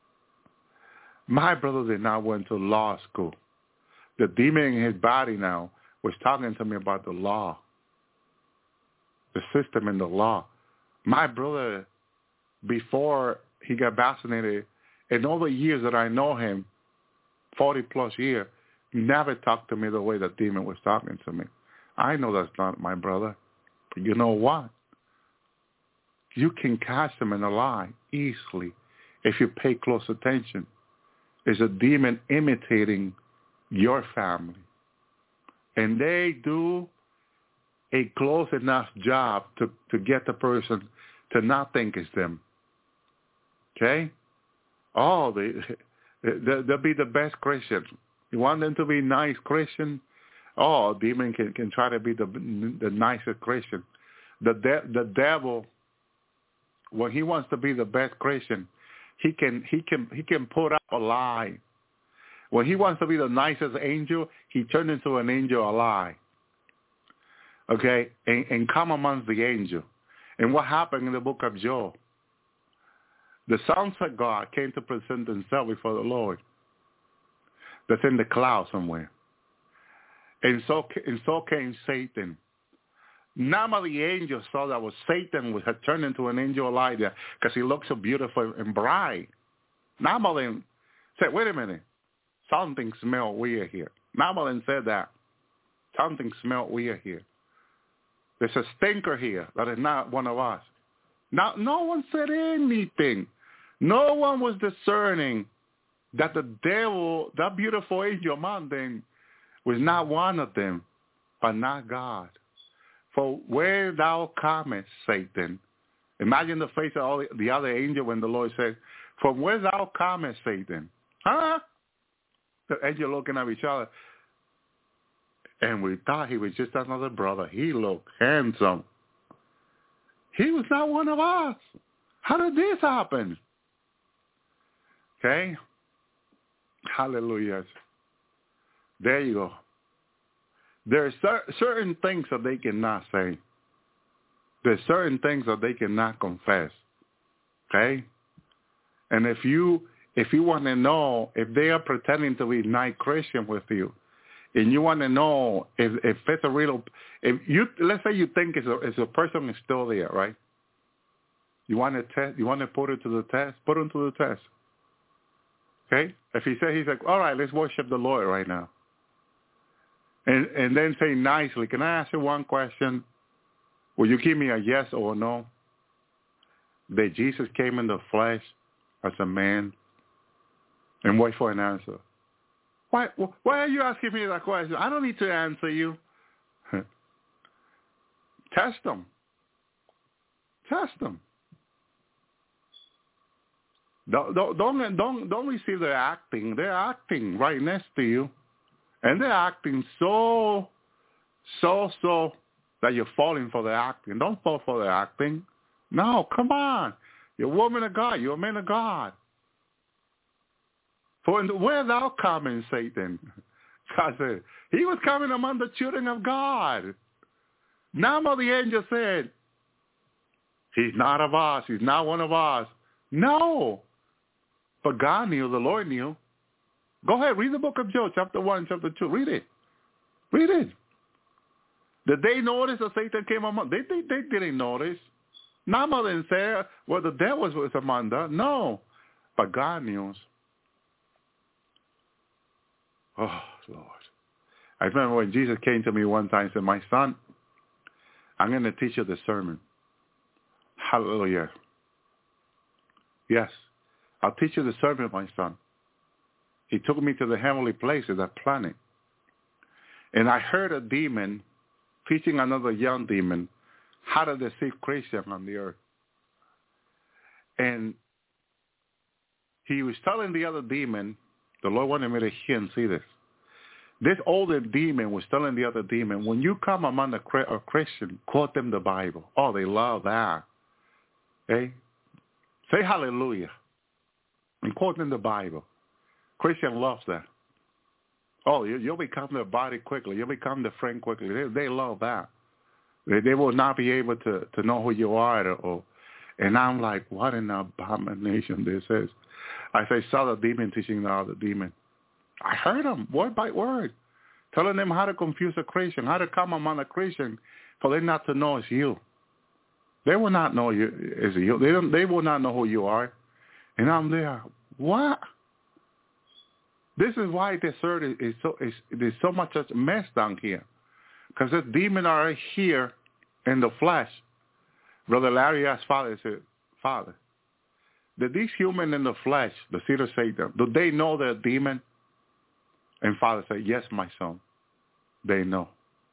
My brother did not went to law school. The demon in his body now was talking to me about the law, the system and the law. My brother, before he got vaccinated, in all the years that I know him, 40 plus years, never talked to me the way the demon was talking to me. I know that's not my brother. But you know what? You can catch them in a lie easily if you pay close attention. It's a demon imitating your family. And they do a close enough job to get the person to not think it's them. Okay? Oh, they'll be the best Christian. You want them to be nice Christian? Oh, a demon can try to be the nicest Christian. The devil, when he wants to be the best Christian, he can put up a lie. When he wants to be the nicest angel, he turns into an angel a lie. Okay, and come amongst the angel. And what happened in the book of Job? The sons of God came to present themselves before the Lord. That's in the cloud somewhere. And so came Satan. None of the angels saw that was Satan had turned into an angel of light there because he looked so beautiful and bright. None of them said, wait a minute, something smells weird here. None of them said that. Something smells weird here. There's a stinker here that is not one of us. Now, no one said anything. No one was discerning that the devil, that beautiful angel among them, was not one of them, but not God. For where thou comest, Satan, imagine the face of all the other angel when the Lord said, from where thou comest, Satan. Huh? The angel looking at each other. And we thought he was just another brother. He looked handsome. He was not one of us. How did this happen? Okay? Hallelujah. There you go. There are certain things that they cannot say. There's certain things that they cannot confess. Okay? And if you want to know if they are pretending to be nice Christian with you, and you want to know if it's a real, let's say you think it's a person is still there, right? You want to test, you want to put it to the test, put him to the test. Okay? If he says, he's like, all right, let's worship the Lord right now. And then say nicely, can I ask you one question? Will you give me a yes or a no? That Jesus came in the flesh as a man? And wait for an answer. Why are you asking me that question? I don't need to answer you. Test them. Test them. Don't receive their acting. They're acting right next to you. And they're acting so that you're falling for their acting. Don't fall for their acting. No, come on. You're a woman of God. You're a man of God. For where thou coming, Satan? God said, he was coming among the children of God. None of the angels said, he's not of us. He's not one of us. No. But God knew. The Lord knew. Go ahead. Read the book of Job, chapter 1, chapter 2. Read it. Read it. Did they notice that Satan came among? They didn't notice. None of them said, well, the devil was among them. No. But God knew. Oh, Lord. I remember when Jesus came to me one time and said, my son, I'm going to teach you the sermon. Hallelujah. Yes. I'll teach you the sermon, my son. he took me to the heavenly places, that planet. And I heard a demon teaching another young demon how to deceive Christians on the earth. And he was telling the other demon, the Lord wanted me to hear and see this. This older demon was telling the other demon, when you come among a Christian, quote them the Bible. Oh, they love that. Okay? Say hallelujah and quote them the Bible. Christian loves that. Oh, you'll become their body quickly. You'll become their friend quickly. They love that. They will not be able to know who you are. And I'm like, what an abomination this is. I say, saw the demon teaching the other demon. I heard them word by word, telling them how to confuse a Christian, how to come among a Christian for them not to know it's you. They will not know you it's you. They will not know who you are. And I'm there, what? This is why this earth there's so much mess down here. Because the demons are here in the flesh. Brother Larry asked Father, he said, Father, did these humans in the flesh, the seed of Satan, do they know they're a demon? And Father said, yes, my son, they know.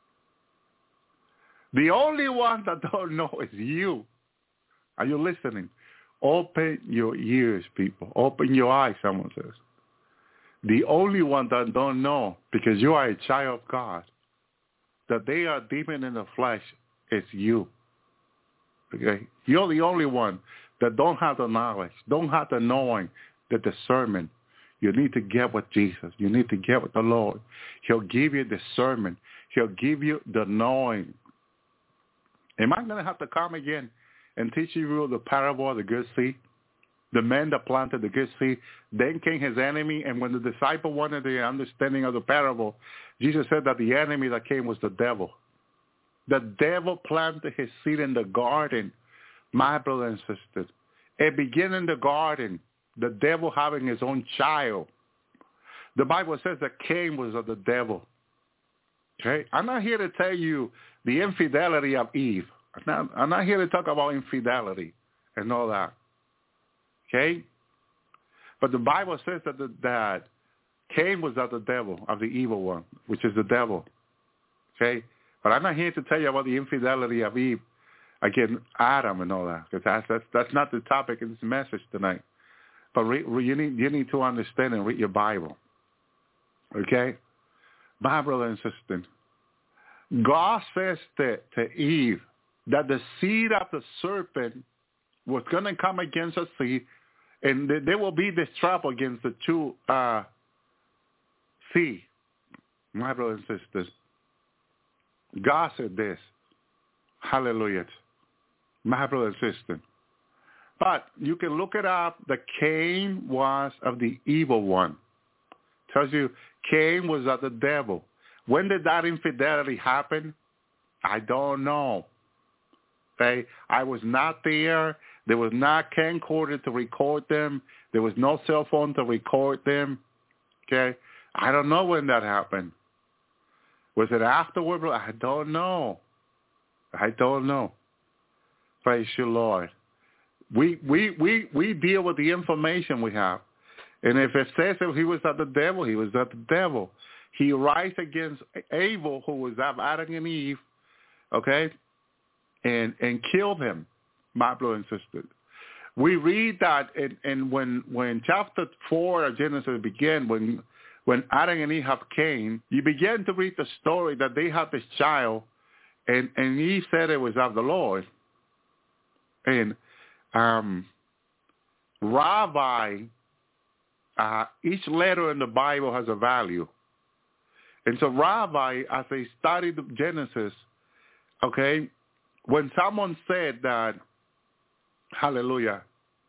The only one that don't know is you. Are you listening? Open your ears, people. Open your eyes, someone says. The only one that don't know, because you are a child of God, that they are demon in the flesh, is you. Okay? You're the only one that don't have the knowledge, don't have the knowing, the discernment. You need to get with Jesus. You need to get with the Lord. He'll give you discernment. He'll give you the knowing. Am I going to have to come again and teach you the parable of the good seed? The man that planted the good seed, then came his enemy, and when the disciple wanted the understanding of the parable, Jesus said that the enemy that came was the devil. The devil planted his seed in the garden, my brothers and sisters. It began in the garden, the devil having his own child. The Bible says that Cain was of the devil. Okay? I'm not here to tell you the infidelity of Eve. I'm not here to talk about infidelity and all that. Okay? But the Bible says that Cain was of the devil, of the evil one, which is the devil. Okay? But I'm not here to tell you about the infidelity of Eve against Adam and all that, because that's not the topic of this message tonight. But you need to understand and read your Bible. Okay? My brother and sister, God says to Eve that the seed of the serpent was going to come against a seed, and there will be this trap against the two seed. My brothers and sisters, God said this. Hallelujah. My brother and sister. But you can look it up. The Cain was of the evil one. Tells you Cain was of the devil. When did that infidelity happen? I don't know. Okay? I was not there. There was not camcorder to record them. There was no cell phone to record them. Okay? I don't know when that happened. Was it afterward? I don't know. I don't know. Praise you, Lord. We deal with the information we have. And if it says that he was of the devil, he was of the devil. He rise against Abel, who was of Adam and Eve, okay, and killed him, my brother and sister. We read that, and when chapter 4 of Genesis began, when Adam and Eve have Cain, you begin to read the story that they have this child, and Eve said it was of the Lord. And Rabbi, each letter in the Bible has a value. And so Rabbi, as they studied Genesis, okay, when someone said that, hallelujah,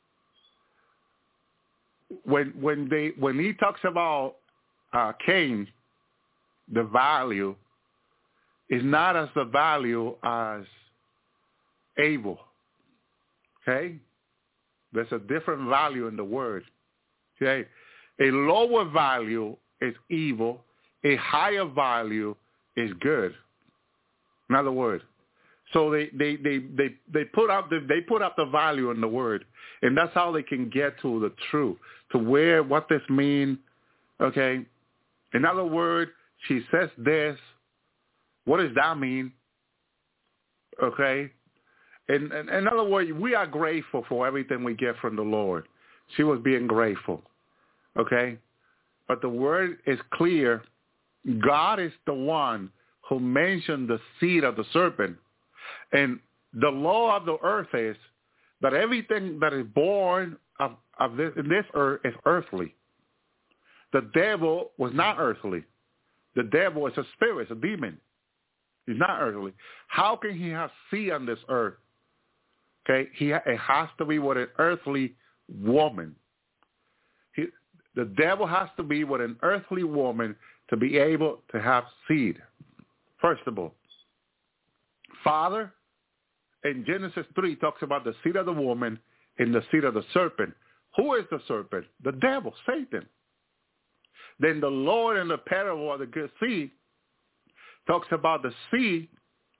when he talks about Cain, the value is not as the value as Abel. Okay? There's a different value in the word. Okay? A lower value is evil. A higher value is good. In other words, so they put up the value in the word, and that's how they can get to the truth, to what this means, Okay? In other words, she says this. What does that mean? Okay? In other words, we are grateful for everything we get from the Lord. She was being grateful. Okay? But the word is clear. God is the one who mentioned the seed of the serpent. And the law of the earth is that everything that is born of this earth is earthly. The devil was not earthly. The devil is a spirit, a demon. He's not earthly. How can he have seed on this earth? Okay, it has to be with an earthly woman. The devil has to be with an earthly woman to be able to have seed. First of all, Father, in Genesis 3, talks about the seed of the woman and the seed of the serpent. Who is the serpent? The devil, Satan. Then the Lord in the parable of the good seed talks about the seed,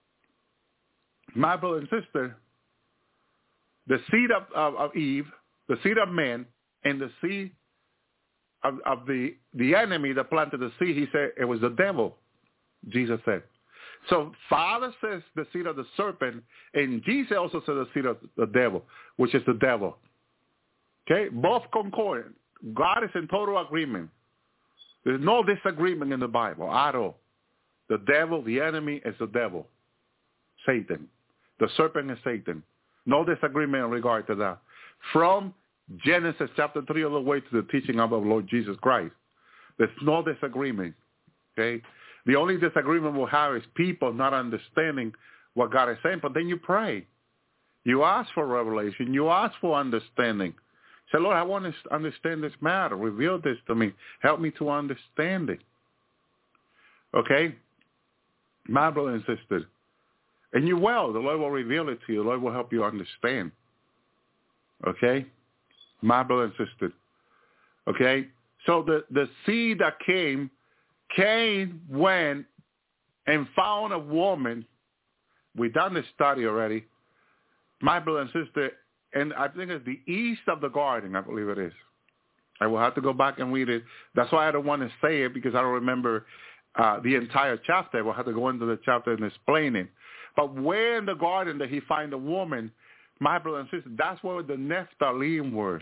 my brother and sister, the seed of Eve, the seed of man, and the seed of the enemy that planted the seed. He said it was the devil, Jesus said. So Father says the seed of the serpent, and Jesus also said the seed of the devil, which is the devil. Okay? Both concordant. God is in total agreement. There's no disagreement in the Bible at all. The devil, the enemy, is the devil. Satan. The serpent is Satan. No disagreement in regard to that. From Genesis chapter 3 all the way to the teaching of our Lord Jesus Christ. There's no disagreement. Okay? The only disagreement we'll have is people not understanding what God is saying, but then you pray. You ask for revelation. You ask for understanding. Say, Lord, I want to understand this matter. Reveal this to me. Help me to understand it. Okay? My brother and sister. And you will. The Lord will reveal it to you. The Lord will help you understand. Okay? My brother and sister. Okay? So the seed that came, Cain went and found a woman. We've done this study already. My brother and sister, and I think it's the east of the garden, I believe it is. I will have to go back and read it. That's why I don't want to say it, because I don't remember the entire chapter. I will have to go into the chapter and explain it. But where in the garden did he find a woman? My brother and sister, that's where the Nephilim word.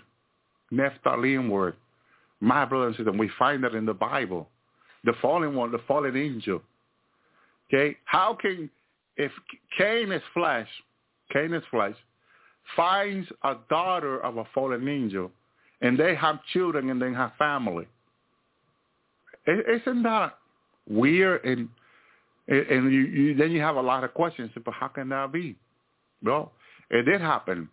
My brother and sister, we find that in the Bible. The fallen one, the fallen angel. Okay? How can, if Cain is flesh, finds a daughter of a fallen angel, and they have children and they have family. Isn't that weird? And then you have a lot of questions. But how can that be? Well, it did happen.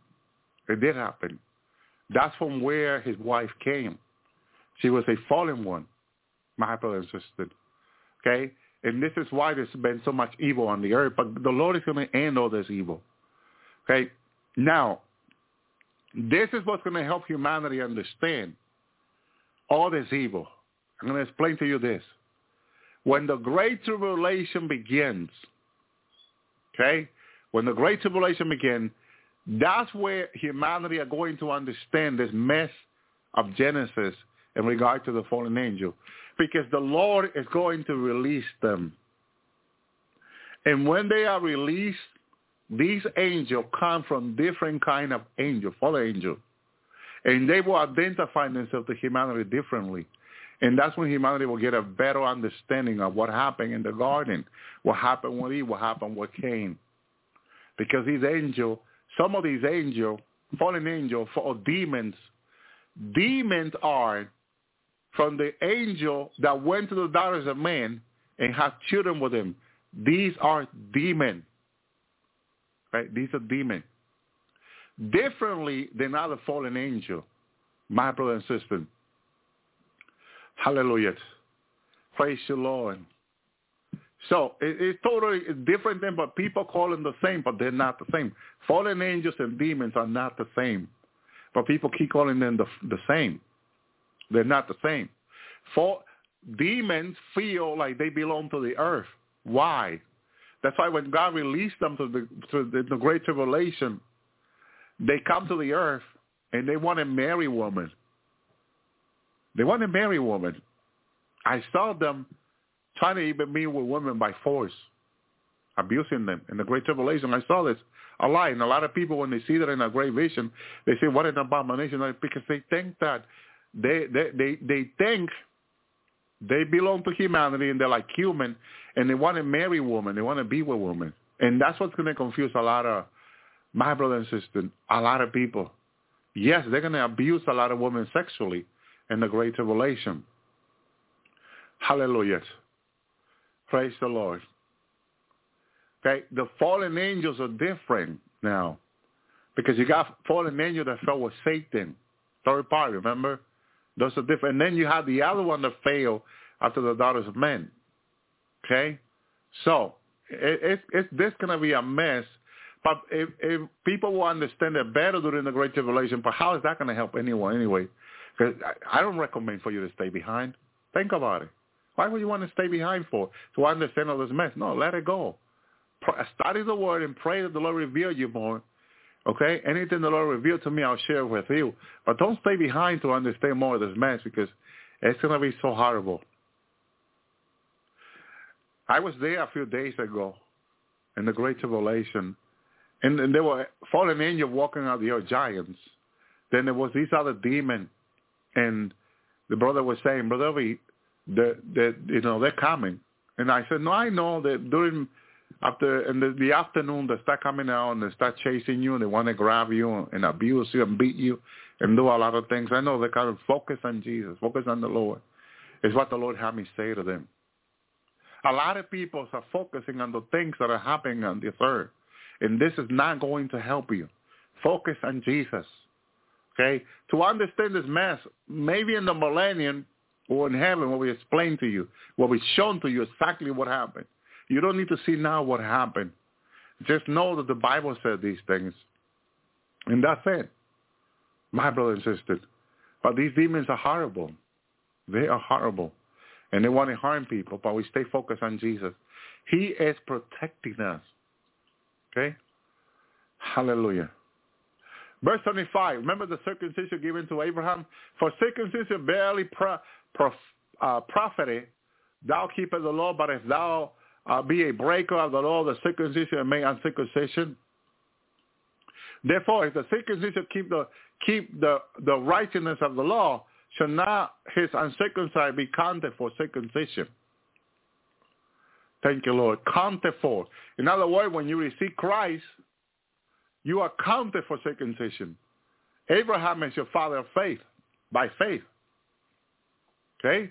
That's from where his wife came. She was a fallen one, my brother and sister. Okay? And this is why there's been so much evil on the earth. But the Lord is going to end all this evil. Okay? Now, this is what's going to help humanity understand all this evil. I'm going to explain to you this. When the Great Tribulation begins, okay, when the Great Tribulation begins, that's where humanity are going to understand this mess of Genesis in regard to the fallen angel, because the Lord is going to release them. And when they are released, these angels come from different kind of angel, fallen angel. And they will identify themselves to humanity differently. And that's when humanity will get a better understanding of what happened in the garden, what happened with Eve, what happened with Cain. Because these angels, some of these angels, fallen angels, or demons are from the angel that went to the daughters of men and had children with them. These are demons. Right? These are demons. Differently than other fallen angel, my brother and sister. Hallelujah. Praise the Lord. So it's totally different than, but people call them the same, but they're not the same. Fallen angels and demons are not the same, but people keep calling them the same. They're not the same. Demons feel like they belong to the earth. Why? That's why when God released them to the Great Tribulation, they come to the earth and they want to marry women. They want to marry women. I saw them trying to even meet with women by force, abusing them in the Great Tribulation. I saw this a lot. And a lot of people, when they see that in a great vision, they say, what an abomination. Because they think that they think they belong to humanity and they're like human and they want to marry women. They want to be with women. And that's what's going to confuse a lot of my brothers and sisters, a lot of people. Yes, they're going to abuse a lot of women sexually in the Great Tribulation. Hallelujah. Praise the Lord. Okay, the fallen angels are different now because you got fallen angels that fell with Satan. Third part, remember? Those are different. And then you have the other one that fell after the daughters of men. Okay? So, this going to be a mess. But if people will understand it better during the Great Tribulation, but how is that going to help anyone anyway? Because I don't recommend for you to stay behind. Think about it. Why would you want to stay behind for? To understand all this mess? No, let it go. Study the Word and pray that the Lord reveal you more. Okay? Anything the Lord revealed to me, I'll share with you. But don't stay behind to understand more of this mess because it's going to be so horrible. I was there a few days ago in the Great Tribulation, and there were fallen angels walking out the earth, giants. Then there was this other demon, and the brother was saying, Brother V, they're coming. And I said, no, I know that in the afternoon they start coming out and they start chasing you and they want to grab you and abuse you and beat you and do a lot of things. I know they kind of focus on Jesus, focus on the Lord. Is what the Lord had me say to them. A lot of people are focusing on the things that are happening on this earth, and this is not going to help you. Focus on Jesus. Okay? To understand this mess, maybe in the millennium or in heaven, what we explain to you, what we shown to you exactly what happened. You don't need to see now what happened. Just know that the Bible said these things. And that's it, my brothers and sisters. But these demons are horrible. They are horrible. And they want to harm people, but we stay focused on Jesus. He is protecting us. Okay? Hallelujah. Verse 25, remember the circumcision given to Abraham? For circumcision barely profited, thou keepest the law, but if thou be a breaker of the law, the circumcision may uncircumcision. Therefore, if the circumcision keep the righteousness of the law, shall not his uncircumcised be counted for circumcision? Thank you, Lord. Counted for. In other words, when you receive Christ, you are counted for circumcision. Abraham is your father of faith, by faith. Okay?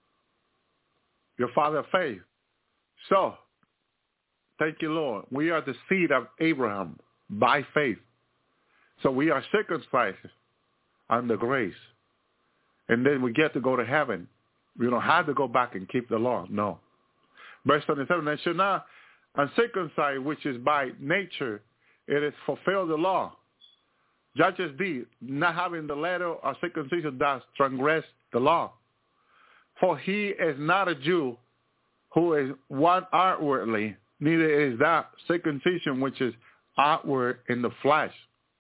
Your father of faith. So, thank you, Lord. We are the seed of Abraham by faith. So we are circumcised under grace. And then we get to go to heaven. We don't have to go back and keep the law. No. Verse 27, and shall not uncircumcised, which is by nature, it is fulfill the law. Judges D, not having the letter of circumcision does transgress the law. For he is not a Jew who is one outwardly, neither is that circumcision which is outward in the flesh.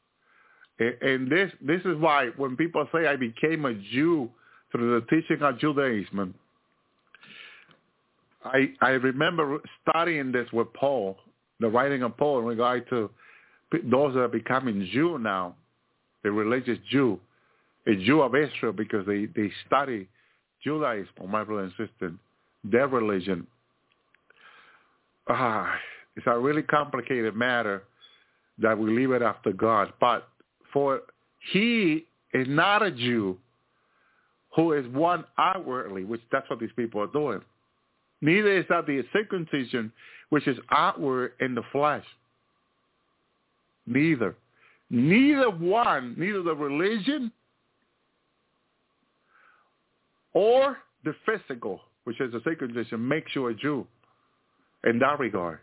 And this is why when people say I became a Jew through the teaching of Judaism, I remember studying this with Paul, the writing of Paul in regard to those that are becoming Jew now, the religious Jew, a Jew of Israel, because they study Judaism, my brother and sister, their religion. It's a really complicated matter that we leave it up to God. But for he is not a Jew who is one outwardly, which that's what these people are doing. Neither is that the circumcision, which is outward in the flesh. Neither. Neither one, neither the religion or the physical, which is the circumcision, makes you a Jew in that regard.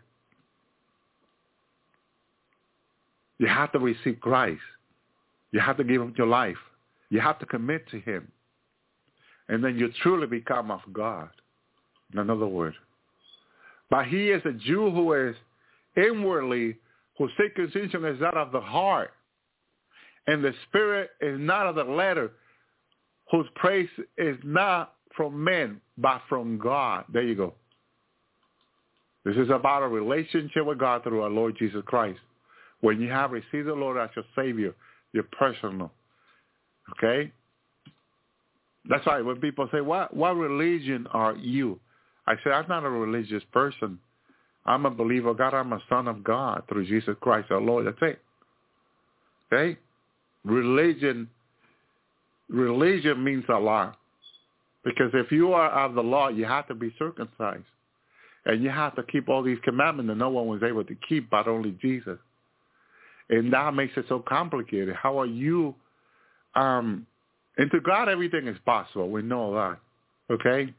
You have to receive Christ. You have to give him your life. You have to commit to him. And then you truly become of God. In another word. But he is a Jew who is inwardly, whose circumcision is that of the heart. And the spirit is not of the letter, whose praise is not from men, but from God. There you go. This is about a relationship with God through our Lord Jesus Christ. When you have received the Lord as your Savior, you're personal. Okay? That's why when people say, what religion are you? I say, I'm not a religious person. I'm a believer of God. I'm a son of God through Jesus Christ our Lord. That's it. Okay? Religion means a lot. Because if you are of the law, you have to be circumcised. And you have to keep all these commandments that no one was able to keep but only Jesus. And that makes it so complicated. How are you? And to God, everything is possible. We know that. Okay?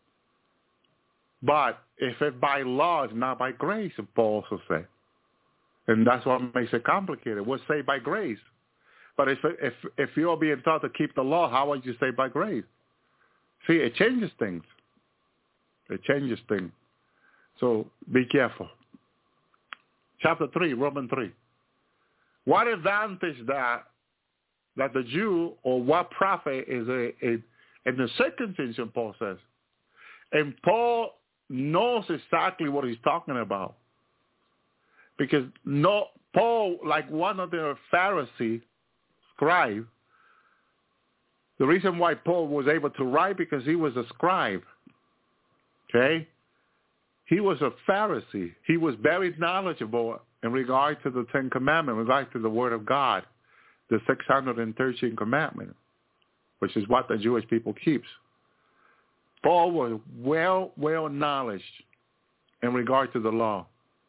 But if it's by law, it's not by grace, Paul also said. And that's what makes it complicated. We're saved by grace. But if you're being taught to keep the law, how would you say by grace? See, it changes things. It changes things. So be careful. Chapter 3, Romans 3. What advantage that the Jew or what profit is in the circumcision, Paul says. And Paul knows exactly what he's talking about. Because Paul, like one of the Pharisees, scribe, the reason why Paul was able to write because he was a scribe. Okay? He was a Pharisee. He was very knowledgeable in regard to the Ten Commandments, in regard to the Word of God, the 613 Commandments, which is what the Jewish people keeps. Paul was well knowledge in regard to the law,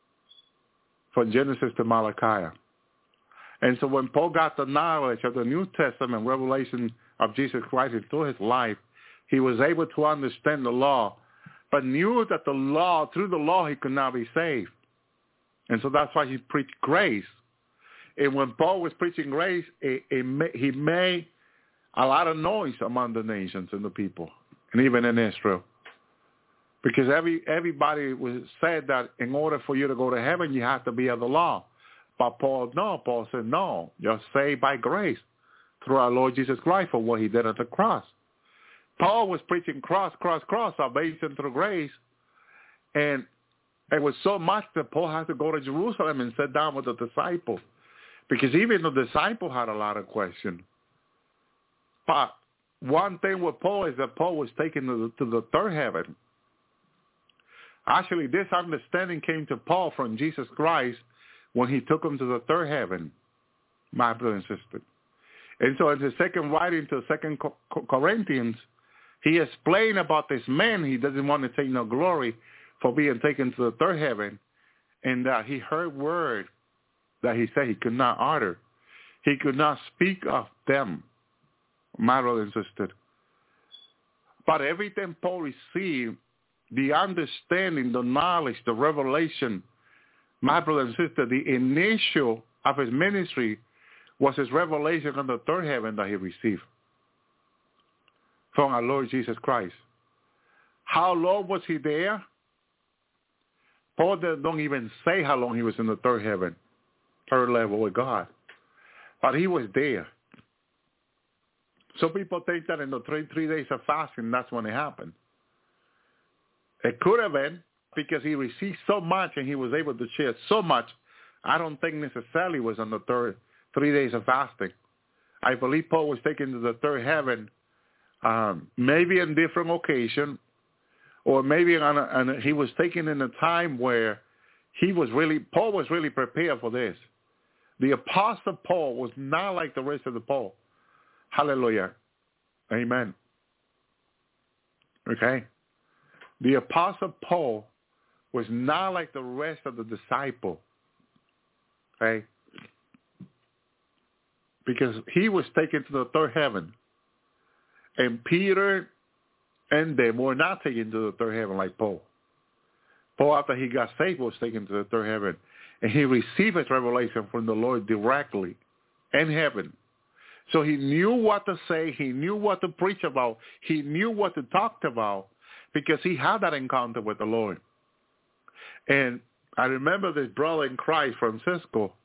from Genesis to Malachi. And so when Paul got the knowledge of the New Testament, revelation of Jesus Christ through his life, he was able to understand the law, but knew that through the law, he could not be saved. And so that's why he preached grace. And when Paul was preaching grace, he made a lot of noise among the nations and the people, and even in Israel. Because everybody said that in order for you to go to heaven, you have to be of the law. But Paul said, no, you're saved by grace through our Lord Jesus Christ for what he did at the cross. Paul was preaching cross, salvation through grace. And it was so much that Paul had to go to Jerusalem and sit down with the disciples. Because even the disciples had a lot of questions. But one thing with Paul is that Paul was taken to the third heaven. Actually, this understanding came to Paul from Jesus Christ when he took him to the third heaven, my brother and sister. And so in the second writing to 2 Corinthians, he explained about this man. He doesn't want to take no glory for being taken to the third heaven, and that he heard word that he said he could not utter. He could not speak of them, my brother and sister. But everything Paul received, the understanding, the knowledge, the revelation, my brother and sister, the initial of his ministry was his revelation on the third heaven that he received from our Lord Jesus Christ. How long was he there? Paul don't even say how long he was in the third heaven, third level with God. But he was there. Some people think that in the three days of fasting, that's when it happened. It could have been because he received so much and he was able to share so much. I don't think necessarily was on the 3 days of fasting. I believe Paul was taken to the third heaven, maybe on different occasion, or maybe he was taken in a time where Paul was really prepared for this. The Apostle Paul was not like the rest of the Paul. Hallelujah. Amen. Okay? The Apostle Paul was not like the rest of the disciples. Okay? Because he was taken to the third heaven. And Peter and them were not taken to the third heaven like Paul. Paul, after he got saved, was taken to the third heaven. And he received his revelation from the Lord directly in heaven. So he knew what to say. He knew what to preach about. He knew what to talk about because he had that encounter with the Lord. And I remember this brother in Christ, Francisco.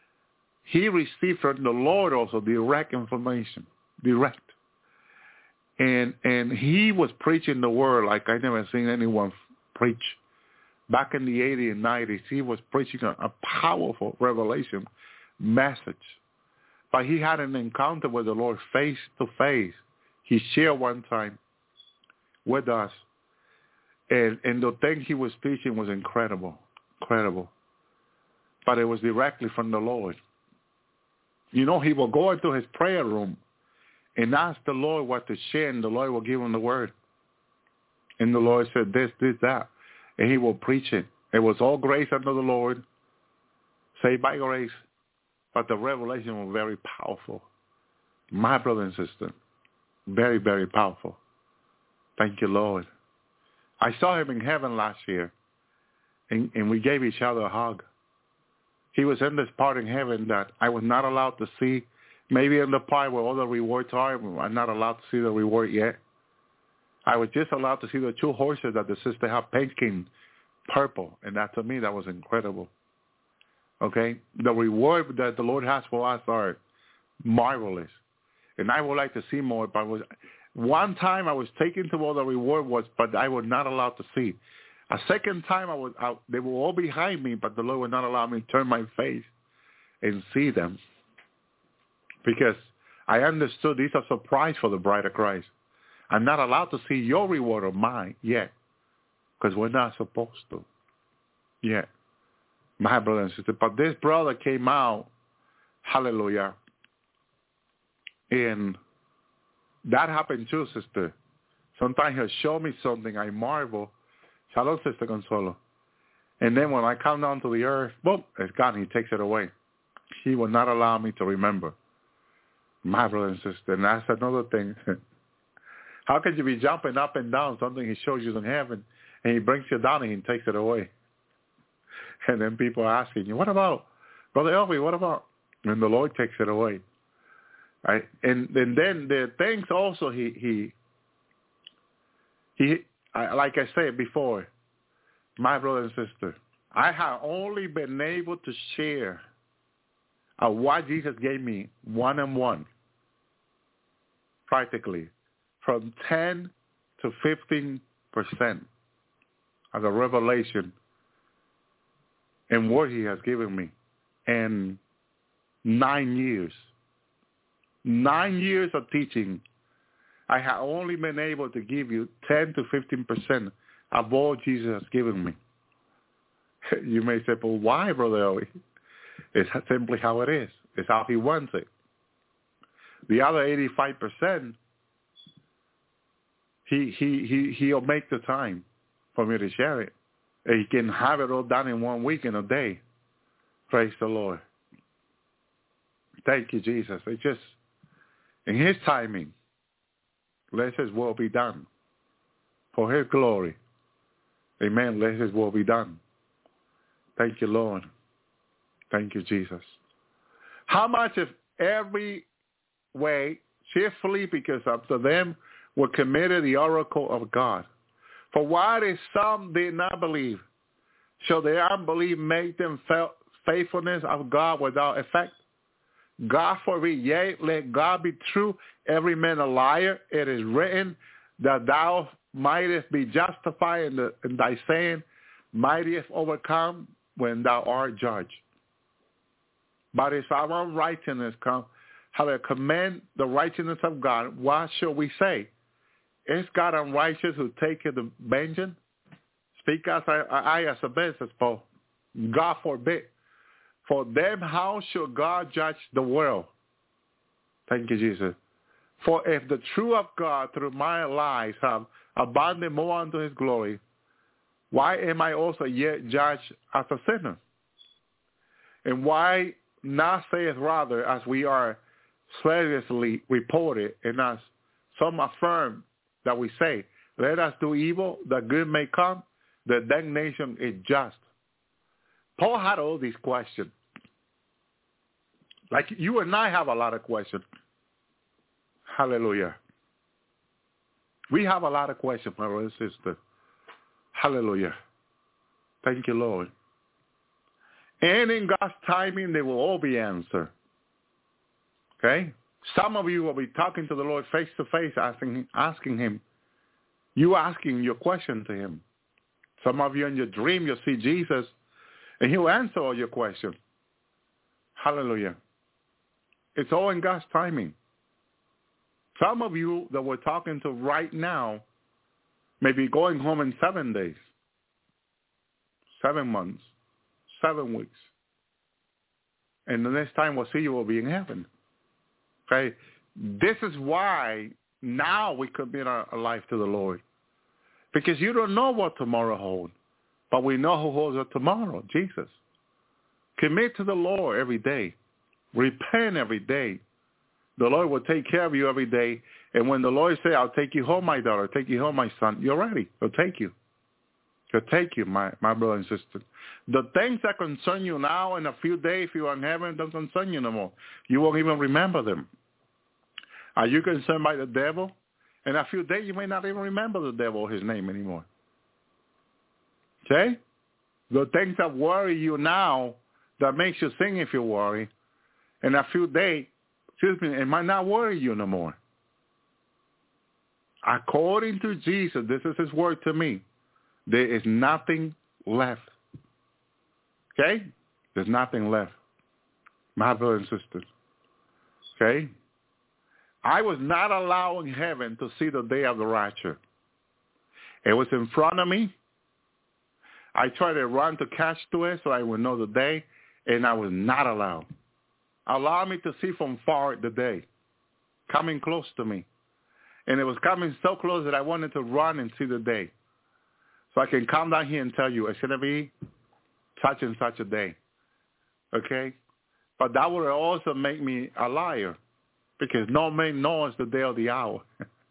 He received from the Lord also direct information. Direct. And he was preaching the word like I never seen anyone preach. Back in the 80s and 90s, he was preaching a powerful revelation message. But he had an encounter with the Lord face to face. He shared one time with us. And the thing he was teaching was incredible. But it was directly from the Lord. You know, he will go into his prayer room and ask the Lord what to share, and the Lord will give him the word. And the Lord said this, that. And he will preach it. It was all grace unto the Lord, saved by grace. But the revelation was very powerful. My brother and sister, very, very powerful. Thank you, Lord. I saw him in heaven last year, and we gave each other a hug. He was in this part in heaven that I was not allowed to see. Maybe in the part where all the rewards are, I'm not allowed to see the reward yet. I was just allowed to see the 2 horses that the sister had painted purple, and that to me, that was incredible. Okay? The reward that the Lord has for us are marvelous, and I would like to see more. But one time I was taken to where the reward was, but I was not allowed to see. A second time they were all behind me, but the Lord would not allow me to turn my face and see them, because I understood these are a surprise for the bride of Christ. I'm not allowed to see your reward or mine yet, because we're not supposed to yet, my brother and sister. But this brother came out, hallelujah, and that happened too, sister. Sometimes he'll show me something, I marvel. Shalom, Sister Consuelo. And then when I come down to the earth, boom, it's gone. He takes it away. He will not allow me to remember, my brother and sister. And that's another thing. How could you be jumping up and down something he shows you in heaven, and he brings you down and he takes it away? And then people are asking you, what about, Brother Elvi, what about? And the Lord takes it away. Right? And then the things also he like I said before, my brother and sister, I have only been able to share what Jesus gave me one-on-one, practically, from 10 to 15% of the revelation and what he has given me in 9 years. 9 years of teaching, I have only been able to give you 10 to 15% of all Jesus has given me. You may say, well, why, Brother Elvi? It's simply how it is. It's how he wants it. The other 85%, he'll make the time for me to share it. He can have it all done in 1 week, in a day. Praise the Lord. Thank you, Jesus. It just, in his timing, let his will be done. For his glory. Amen. Let his will be done. Thank you, Lord. Thank you, Jesus. How much if every way, cheerfully, because unto them were committed the oracle of God. For what if some did not believe? Shall their unbelief make them faithfulness of God without effect? God forbid, yea, let God be true, every man a liar. It is written that thou mightest be justified in thy saying, mightest overcome when thou art judged. But if our unrighteousness come, how to commend the righteousness of God, what shall we say? Is God unrighteous who taketh the vengeance? Speak as I as a business, Paul. God forbid. For them, how shall God judge the world? Thank you, Jesus. For if the truth of God through my lies have abounded more unto his glory, why am I also yet judged as a sinner? And why not saith rather, as we are seriously reported, and as some affirm that we say, let us do evil, that good may come, the damnation is just. Paul had all these questions. Like you and I have a lot of questions. Hallelujah. We have a lot of questions, my brother and sister. Hallelujah. Thank you, Lord. And in God's timing, they will all be answered. Okay? Some of you will be talking to the Lord face to face, asking him. You asking your question to him. Some of you in your dream, you'll see Jesus, and he'll answer all your questions. Hallelujah. It's all in God's timing. Some of you that we're talking to right now may be going home in 7 days, 7 months, 7 weeks. And the next time we'll see you will be in heaven. Okay? This is why now we commit our life to the Lord. Because you don't know what tomorrow holds. But we know who holds it tomorrow, Jesus. Commit to the Lord every day. Repent every day. The Lord will take care of you every day. And when the Lord says, I'll take you home, my daughter, take you home, my son, you're ready. He'll take you. He'll take you, my brother and sister. The things that concern you now in a few days, if you are in heaven, don't concern you no more. You won't even remember them. Are you concerned by the devil? In a few days, you may not even remember the devil or his name anymore. Okay? The things that worry you now, that makes you sing if you worry, in a few days, it might not worry you no more. According to Jesus, this is his word to me, there is nothing left. Okay? There's nothing left. My brothers and sisters. Okay? I was not allowing heaven to see the day of the rapture. It was in front of me. I tried to run to catch to it so I would know the day, and I was not allowed. Allow me to see from far the day, coming close to me. And it was coming so close that I wanted to run and see the day. So I can come down here and tell you, it's going to be such and such a day. Okay? But that would also make me a liar, because no man knows the day or the hour.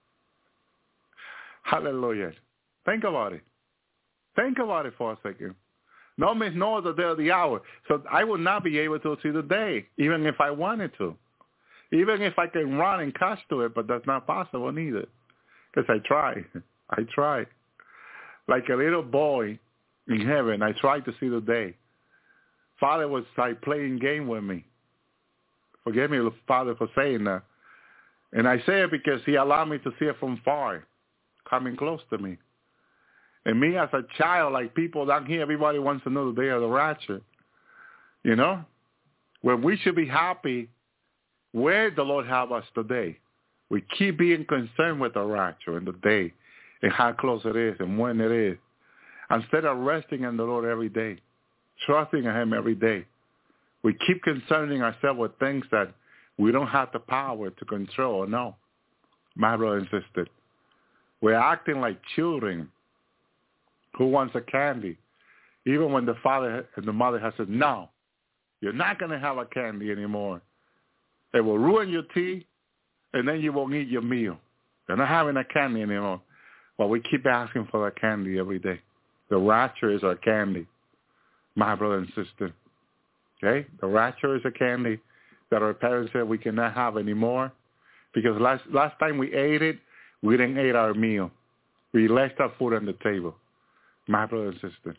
Hallelujah. Think about it. Think about it for a second. No man knows the day or the hour. So I would not be able to see the day, even if I wanted to. Even if I can run and catch to it, but that's not possible neither. Because I try. I try. Like a little boy in heaven, I tried to see the day. Father was like playing game with me. Forgive me, Father, for saying that. And I say it because he allowed me to see it from far, coming close to me. And me as a child, like people down here, everybody wants to know the day of the rapture. You know? When we should be happy where the Lord have us today. We keep being concerned with the rapture and the day and how close it is and when it is. Instead of resting in the Lord every day, trusting in him every day, we keep concerning ourselves with things that we don't have the power to control or know. My brother and sister, we're acting like children who wants a candy, even when the father and the mother has said, no, you're not going to have a candy anymore. It will ruin your teeth, and then you won't eat your meal. You're not having a candy anymore. Well, we keep asking for that candy every day. The rapture is our candy, my brother and sister. Okay? The rapture is a candy that our parents said we cannot have anymore, because last time we ate it, we didn't eat our meal. We left our food on the table, my brother and sister.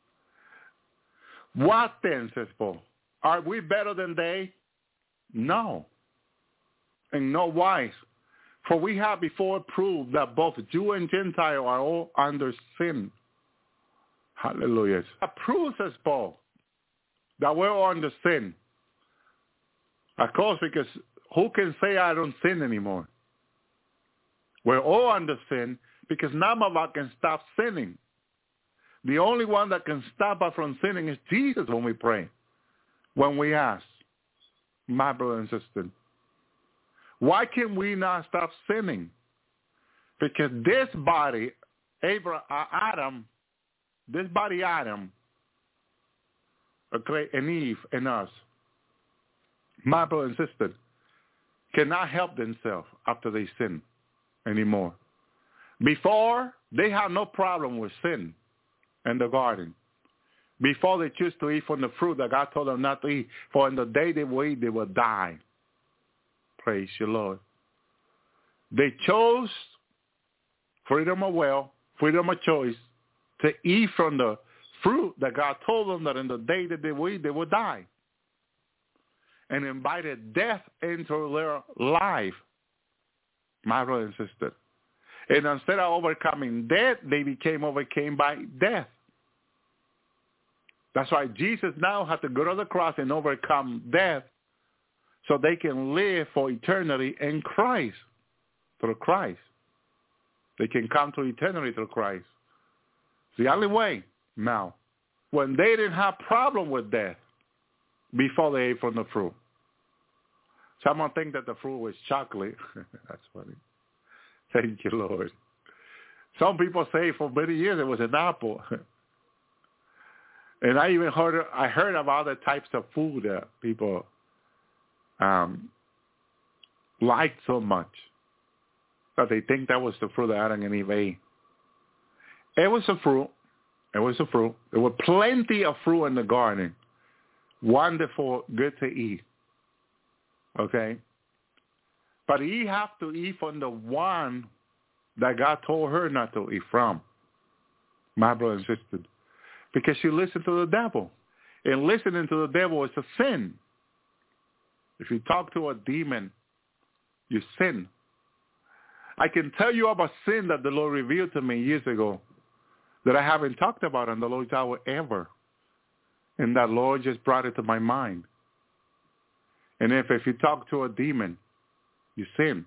What then, says Paul? Are we better than they? No. And no wise. For we have before proved that both Jew and Gentile are all under sin. Hallelujah. That proves, says Paul, that we're all under sin. Of course, because who can say I don't sin anymore? We're all under sin because none of us can stop sinning. The only one that can stop us from sinning is Jesus when we pray, when we ask. My brother and sister, why can we not stop sinning? Because this body, Adam, okay, and Eve and us, my brother and sister, cannot help themselves after they sin anymore. Before, they had no problem with sin in the garden. Before they choose to eat from the fruit that God told them not to eat, for in the day they will eat, they will die. Praise you, Lord. They chose freedom of will, freedom of choice, to eat from the fruit that God told them that in the day that they will eat, they will die. and invited death into their life, my brother and sister. And instead of overcoming death, they became overcome by death. That's why Jesus now had to go to the cross and overcome death so they can live for eternity in Christ, through Christ. They can come to eternity through Christ. It's the only way now. When they didn't have problem with death before they ate from the fruit. Someone think that the fruit was chocolate. That's funny. Thank you, Lord. Some people say for many years it was an apple. And I even heard of other types of food that people liked so much that they think that was the fruit that Adam and Eve ate. It was a fruit. It was a fruit. There were plenty of fruit in the garden. Wonderful, good to eat. Okay? But Eve have to eat from the one that God told her not to eat from, my brother and sister, because she listened to the devil. And listening to the devil is a sin. If you talk to a demon, you sin. I can tell you of a sin that the Lord revealed to me years ago that I haven't talked about on the Lord's hour ever. And that Lord just brought it to my mind. And if you talk to a demon, you sin.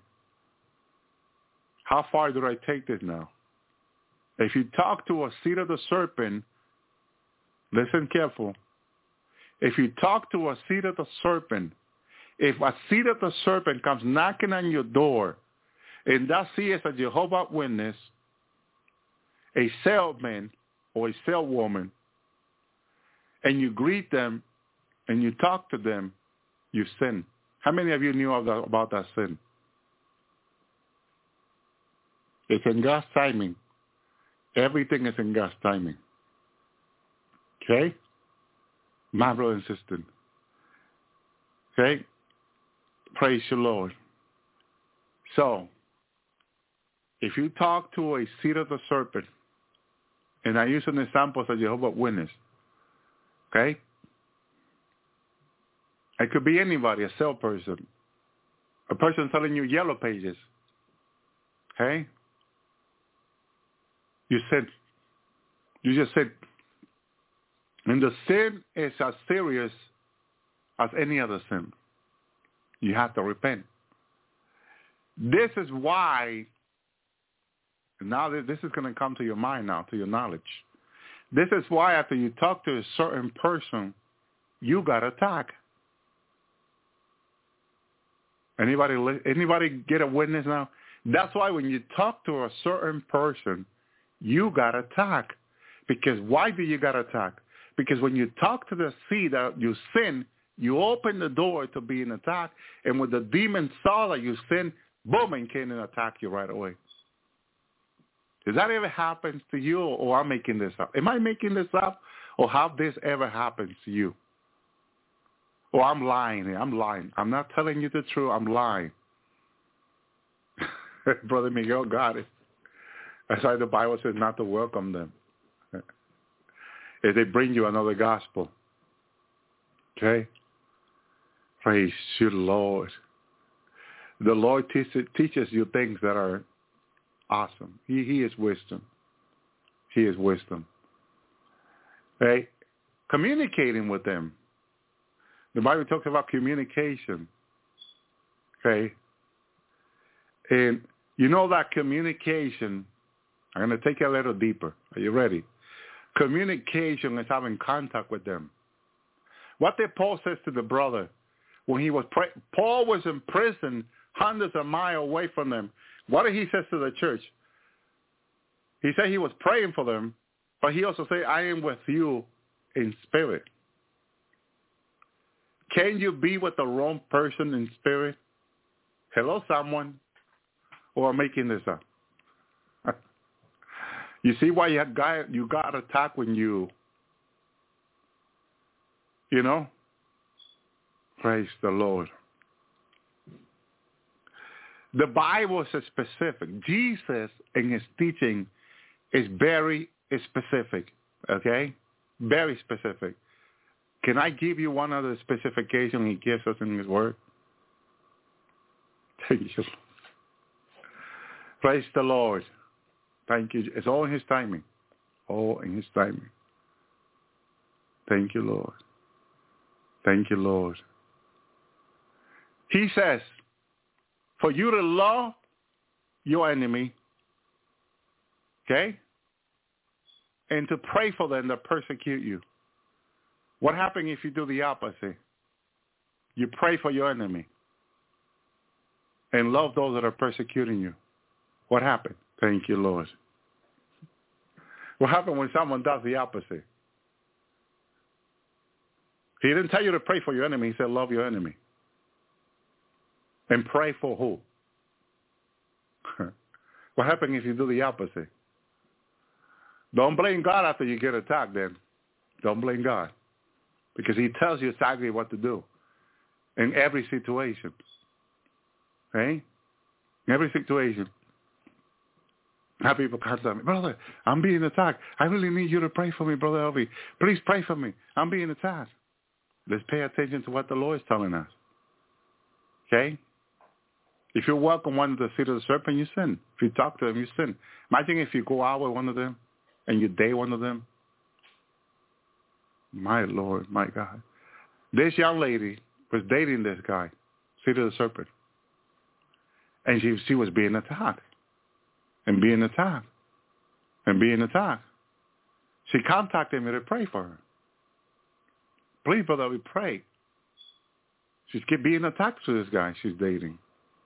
How far do I take this now? If you talk to a seed of the serpent, listen careful. If you talk to a seed of the serpent, if a seed of the serpent comes knocking on your door, and that seed is a Jehovah's Witness, a salesman or a saleswoman, and you greet them and you talk to them, you sin. How many of you knew about that sin? It's in God's timing. Everything is in God's timing. Okay? My brother and sister. Okay? Praise the Lord. So, if you talk to a seed of the serpent, and I use an example of Jehovah's Witness, okay? It could be anybody, a salesperson, a person selling you yellow pages, okay? You said, you just said, and the sin is as serious as any other sin. You have to repent. This is why, now this is going to come to your mind now, to your knowledge. This is why after you talk to a certain person, you got attacked. Anybody get a witness now? That's why when you talk to a certain person, you got attacked. Because why do you got attacked? Because when you talk to the seed that you sin, you open the door to being attacked. And when the demon saw that you sin, boom, and came and attack you right away. Does that ever happen to you, or I'm making this up? Am I making this up, or have this ever happened to you? Or I'm lying. I'm lying. I'm not telling you the truth. I'm lying. Brother Miguel got it. That's why the Bible says not to welcome them. If they bring you another gospel. Okay? Praise you, Lord. The Lord teaches you things that are awesome. He is wisdom. He is wisdom. Okay? Communicating with them. The Bible talks about communication. Okay? And you know that communication, I'm going to take it a little deeper. Are you ready? Communication is having contact with them. What did Paul says to the brother when he was Paul was in prison hundreds of miles away from them. What did he say to the church? He said he was praying for them, but he also said, I am with you in spirit. Can you be with the wrong person in spirit? Hello, someone? Or I'm making this up. You see why you got attacked when you know? Praise the Lord. The Bible is specific. Jesus in his teaching is very specific, okay? Very specific. Can I give you one other specification he gives us in his word? Thank you. Praise the Lord. Thank you. It's all in his timing. All in his timing. Thank you, Lord. Thank you, Lord. He says, for you to love your enemy, okay, and to pray for them that persecute you. What happens if you do the opposite? You pray for your enemy and love those that are persecuting you. What happened? Thank you, Lord. What happened when someone does the opposite? He didn't tell you to pray for your enemy. He said love your enemy. And pray for who? What happens if you do the opposite? Don't blame God after you get attacked then. Don't blame God. Because he tells you exactly what to do in every situation. Okay? In every situation. I have people contact me, brother, I'm being attacked. I really need you to pray for me, Brother Elvi. Please pray for me. I'm being attacked. Let's pay attention to what the Lord is telling us. Okay? If you welcome one of the seed of the serpent, you sin. If you talk to them, you sin. Imagine if you go out with one of them and you date one of them. My Lord, my God. This young lady was dating this guy, seed of the serpent. And she was being attacked. And being attacked. And being attacked. She contacted me to pray for her. Please, brother, we pray. She's being attacked to this guy she's dating.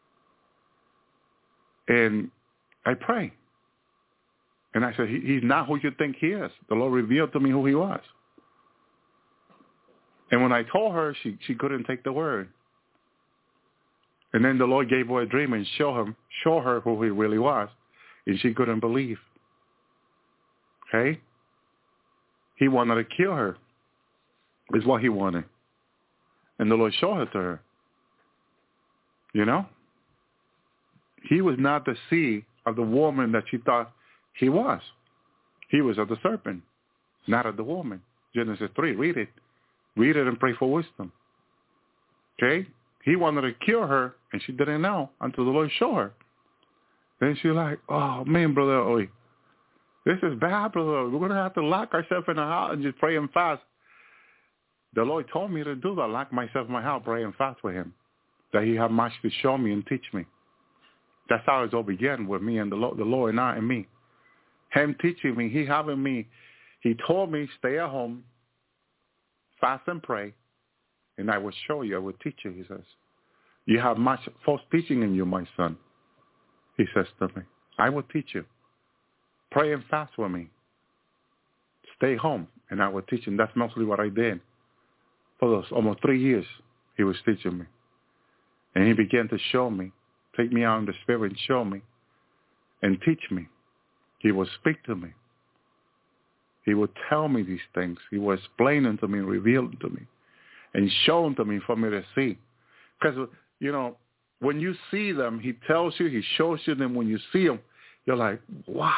And I pray. And I said, he's not who you think he is. The Lord revealed to me who he was. And when I told her, she couldn't take the word. And then the Lord gave her a dream and show her who he really was. And she couldn't believe. Okay? He wanted to kill her. Is what he wanted. And the Lord showed it to her. You know? He was not the seed of the woman that she thought he was. He was of the serpent, not of the woman. Genesis 3, read it. Read it and pray for wisdom. Okay? He wanted to kill her, and she didn't know until the Lord showed her. Then she's like, oh, man, Brother Oy, this is bad, Brother. We're going to have to lock ourselves in the house and just pray and fast. The Lord told me to do that, lock myself in my house, pray and fast with him, that he have much to show me and teach me. That's how it all began with me and the Lord and I and me. Him teaching me, he told me, stay at home, fast and pray, and I will show you, I will teach you, he says. You have much false teaching in you, my son, he says to me. I will teach you. Pray and fast with me. Stay home, and I will teach you. And that's mostly what I did. For those almost 3 years, he was teaching me. And he began to show me, take me out in the spirit and show me and teach me. He would speak to me. He would tell me these things. He was explaining to me and revealing to me and showing to me for me to see. Because, you know, when you see them, he tells you, he shows you them. When you see them, you're like, wow.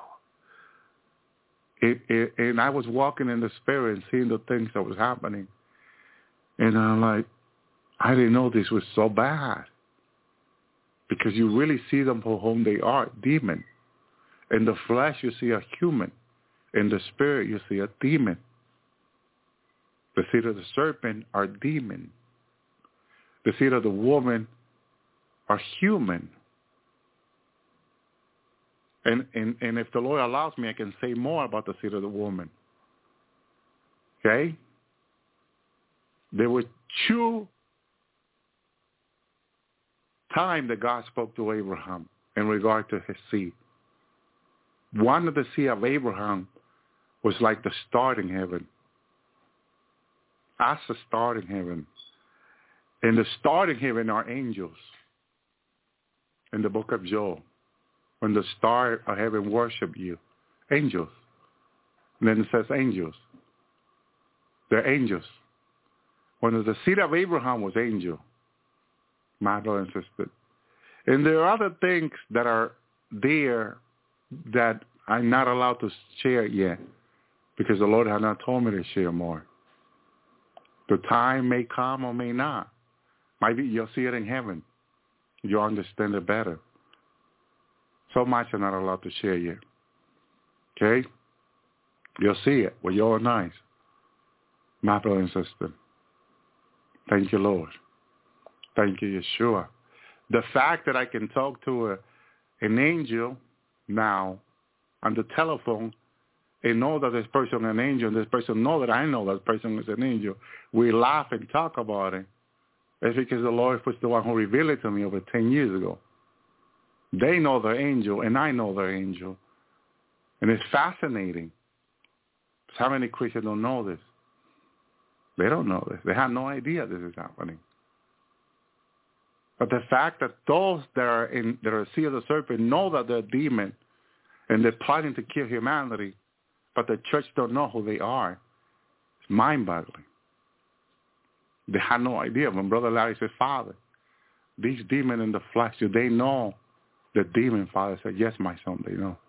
And I was walking in the spirit and seeing the things that was happening. And I'm like, I didn't know this was so bad. Because you really see them for whom they are, demon. In the flesh, you see a human. In the spirit, you see a demon. The seed of the serpent are demon. The seed of the woman are human. And if the Lord allows me, I can say more about the seed of the woman. Okay? There were 2 times that God spoke to Abraham in regard to his seed. One of the seed of Abraham was like the star in heaven. As the star in heaven. And the star in heaven are angels. In the book of Joel. When the star of heaven worship you. Angels. And then it says angels. They're angels. One of the seed of Abraham was angel. My brother and sister. And there are other things that are there that I'm not allowed to share yet. Because the Lord has not told me to share more. The time may come or may not. Maybe you'll see it in heaven. You'll understand it better. So much I'm not allowed to share yet. Okay? You'll see it with your own eyes. My brother and sister. Thank you, Lord. Thank you, Yeshua. The fact that I can talk to an angel now on the telephone and know that this person is an angel, and this person know that I know that person is an angel. We laugh and talk about it. It's because the Lord was the one who revealed it to me over 10 years ago. They know their angel, and I know their angel. And it's fascinating. How many Christians don't know this? They don't know this. They have no idea this is happening. But the fact that those that are in the sea of the serpent know that they're demon and they're plotting to kill humanity, but the church don't know who they are, it's mind-boggling. They have no idea. When Brother Larry said, Father, these demons in the flesh, do they know the demon? Father said, yes, my son, they know.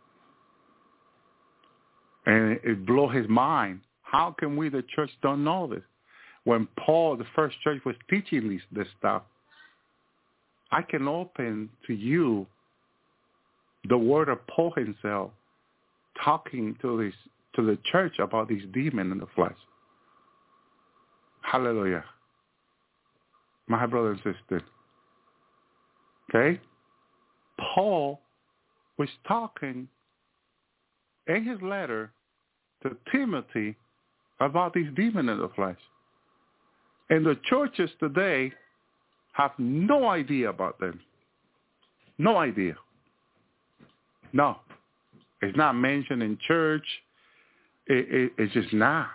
And it blew his mind. How can we, the church, don't know this? When Paul, the first church, was teaching this stuff, I can open to you the word of Paul himself talking to the church about these demons in the flesh. Hallelujah. My brother and sister. Okay? Paul was talking in his letter to Timothy about these demons in the flesh. And the churches today have no idea about them. No idea. No. It's not mentioned in church. It's just not.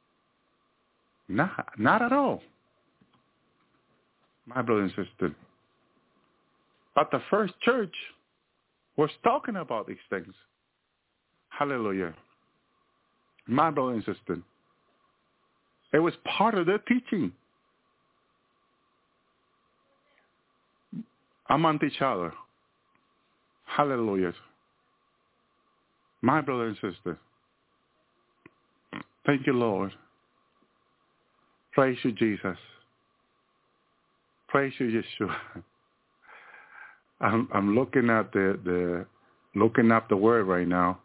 Not at all. My brother and sister. But the first church was talking about these things. Hallelujah. My brother and sister. It was part of their teaching. Among each other. Hallelujah. My brother and sister. Thank you, Lord. Praise you, Jesus. Praise you, Yeshua. I'm looking at looking up the word right now.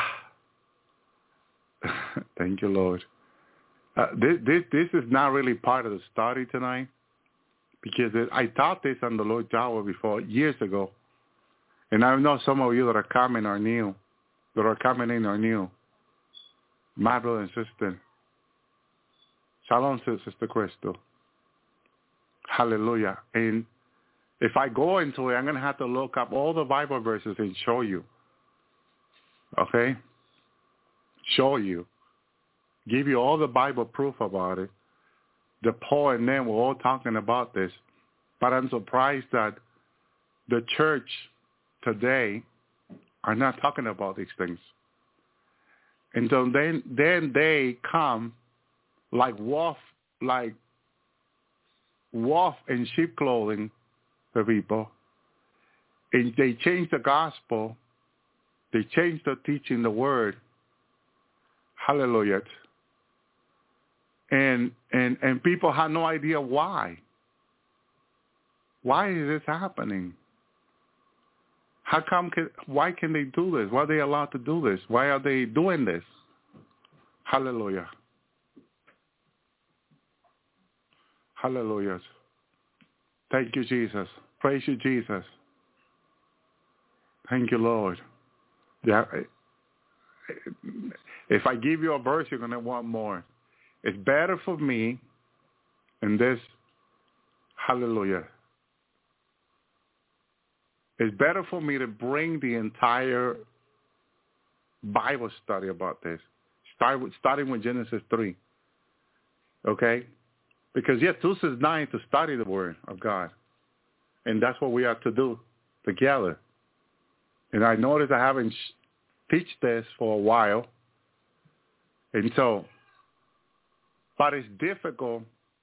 Thank you, Lord. This is not really part of the study tonight, because I taught this on the Lord Tower before years ago, and I know some of you that are coming are new, that are coming in are new. My brother and sister. Shalom, Sister Crystal. Hallelujah. And if I go into it, I'm going to have to look up all the Bible verses and show you. Okay? Show you. Give you all the Bible proof about it. The Paul and them were all talking about this. But I'm surprised that the church today are not talking about these things. And so then they come like wolf in sheep clothing, the people, and they change the gospel. They change the teaching, the word. Hallelujah. And people have no idea why. Why is this happening? Why can they do this? Why are they allowed to do this? Why are they doing this? Hallelujah. Hallelujah. Thank you, Jesus. Praise you, Jesus. Thank you, Lord. Yeah. If I give you a verse, you're going to want more. It's better for me in this. Hallelujah. It's better for me to bring the entire Bible study about this, starting with Genesis 3. Okay? Because yes, this is nice to study the Word of God. And that's what we have to do together. And I noticed I haven't teach this for a while. And so, but it's difficult.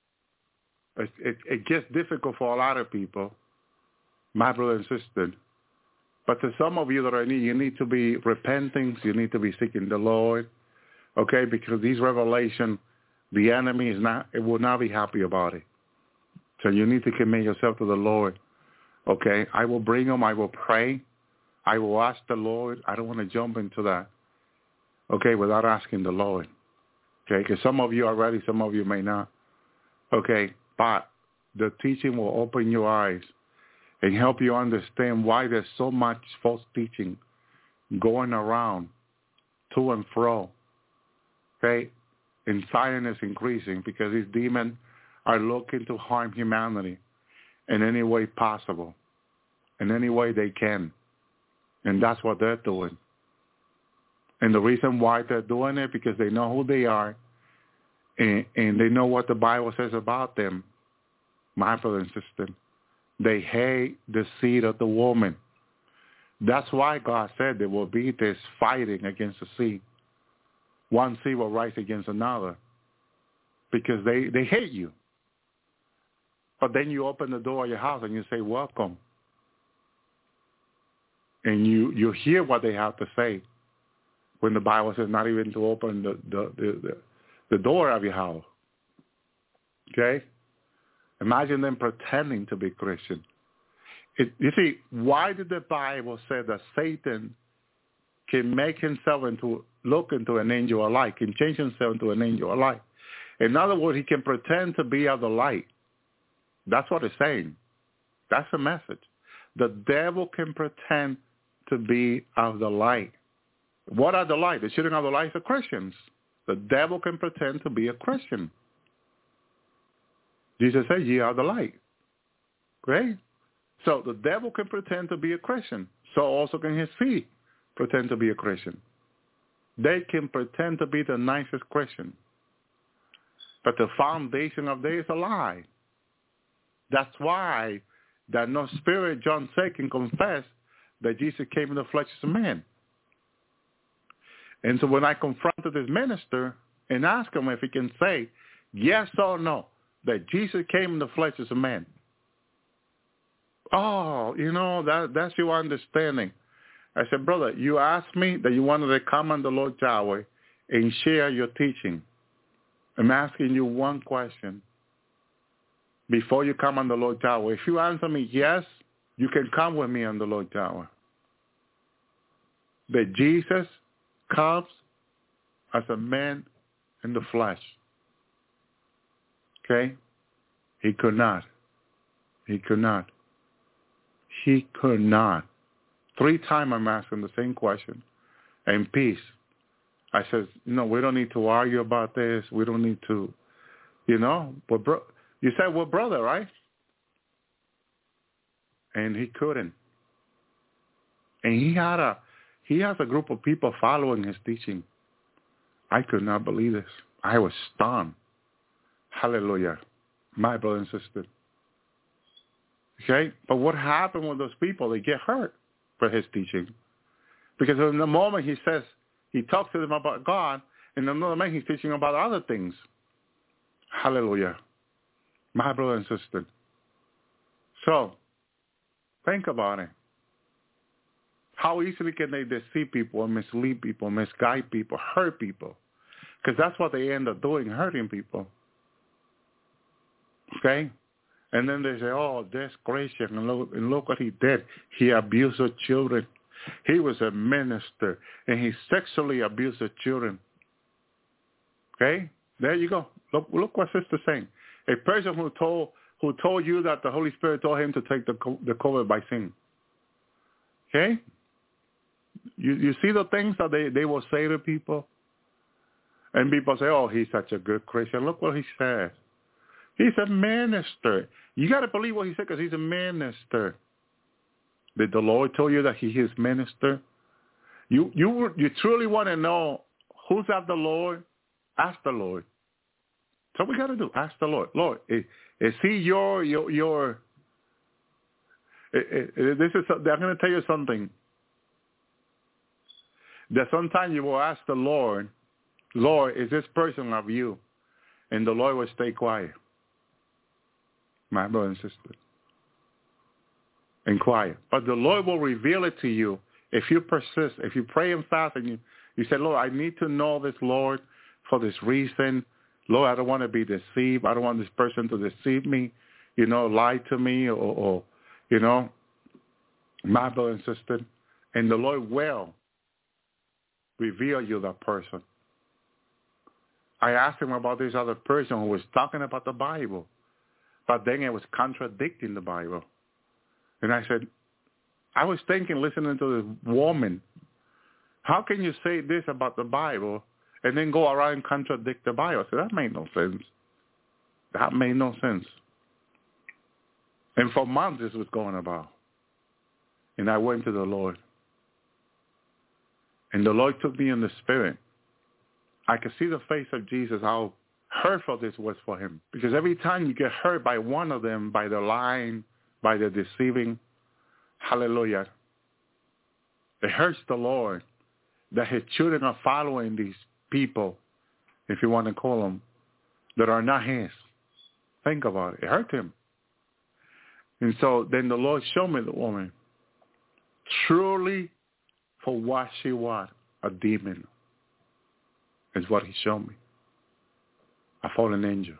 It gets difficult for a lot of people, my brother and sister. But to some of you that are new, you need to be repenting. You need to be seeking the Lord, okay? Because these revelations, the enemy will not be happy about it. So you need to commit yourself to the Lord. Okay? I will bring them. I will pray. I will ask the Lord. I don't want to jump into that. Okay? Without asking the Lord. Okay? Because some of you are ready. Some of you may not. Okay? But the teaching will open your eyes and help you understand why there's so much false teaching going around to and fro. Okay? And Zion is increasing because these demons are looking to harm humanity in any way possible, in any way they can. And that's what they're doing. And the reason why they're doing it, because they know who they are, and they know what the Bible says about them, my brother and sister. They hate the seed of the woman. That's why God said there will be this fighting against the seed. One seed will rise against another because they hate you. But then you open the door of your house and you say, welcome. And you hear what they have to say when the Bible says not even to open the door of your house. Okay? Imagine them pretending to be Christian. You see, why did the Bible say that Satan can make himself look into an angel of light, can change himself into an angel of light? In other words, he can pretend to be of the light. That's what it's saying. That's the message. The devil can pretend to be of the light. What are the light? The children of the light are Christians. The devil can pretend to be a Christian. Jesus said, ye are the light. Great. So the devil can pretend to be a Christian. So also can his seed pretend to be a Christian. They can pretend to be the nicest Christian. But the foundation of there is a lie. That's why that no spirit, John said, can confess that Jesus came in the flesh as a man. And so when I confronted this minister and asked him if he can say yes or no, that Jesus came in the flesh as a man. Oh, that's your understanding. I said, brother, you asked me that you wanted to come on the Lord Yahweh and share your teaching. I'm asking you one question. Before you come on the Lord Yahweh, if you answer me yes, you can come with me on the Lord Yahweh. That Jesus comes as a man in the flesh. Okay? He could not. He could not. He could not. 3 times I'm asking the same question. And peace. I said, we don't need to argue about this. We don't need to, but you said we're brother, right? And he couldn't. And he has a group of people following his teaching. I could not believe this. I was stunned. Hallelujah. My brother and sister. Okay? But what happened with those people? They get hurt for his teaching. Because in the moment he talks to them about God, and in another moment he's teaching about other things. Hallelujah. My brother and sister. So, think about it. How easily can they deceive people and mislead people, misguide people, hurt people? Because that's what they end up doing, hurting people. Okay? And then they say, oh, this Christian, and look what he did. He abused the children. He was a minister, and he sexually abused the children. Okay? There you go. Look what sister's saying. A person who told you that the Holy Spirit told him to take the COVID vaccine. Okay? You see the things that they will say to people? And people say, oh, he's such a good Christian. Look what he says. He's a minister. You got to believe what he said because he's a minister. Did the Lord tell you that he is minister? You truly want to know who's of the Lord? Ask the Lord. That's what we got to do. Ask the Lord. Lord, is he your? This is. I'm going to tell you something. That sometimes you will ask the Lord, Lord, is this person of you? And the Lord will stay quiet. My brother and sister. And quiet. But the Lord will reveal it to you if you persist, if you pray and fast and you say, Lord, I need to know this, Lord, for this reason. Lord, I don't want to be deceived. I don't want this person to deceive me, lie to me or my brother and sister. And the Lord will reveal you that person. I asked him about this other person who was talking about the Bible, but then it was contradicting the Bible. And I said, I was thinking, listening to this woman, how can you say this about the Bible and then go around and contradict the Bible? I said, that made no sense. That made no sense. And for months this was going about. And I went to the Lord. And the Lord took me in the spirit. I could see the face of Jesus, how hurtful this was for him. Because every time you get hurt by one of them, by the lying, by the deceiving, hallelujah, it hurts the Lord that his children are following these people, if you want to call them, that are not his. Think about it. It hurt him. And so then the Lord showed me the woman. Truly, for what she was, a demon, is what he showed me. A fallen angel.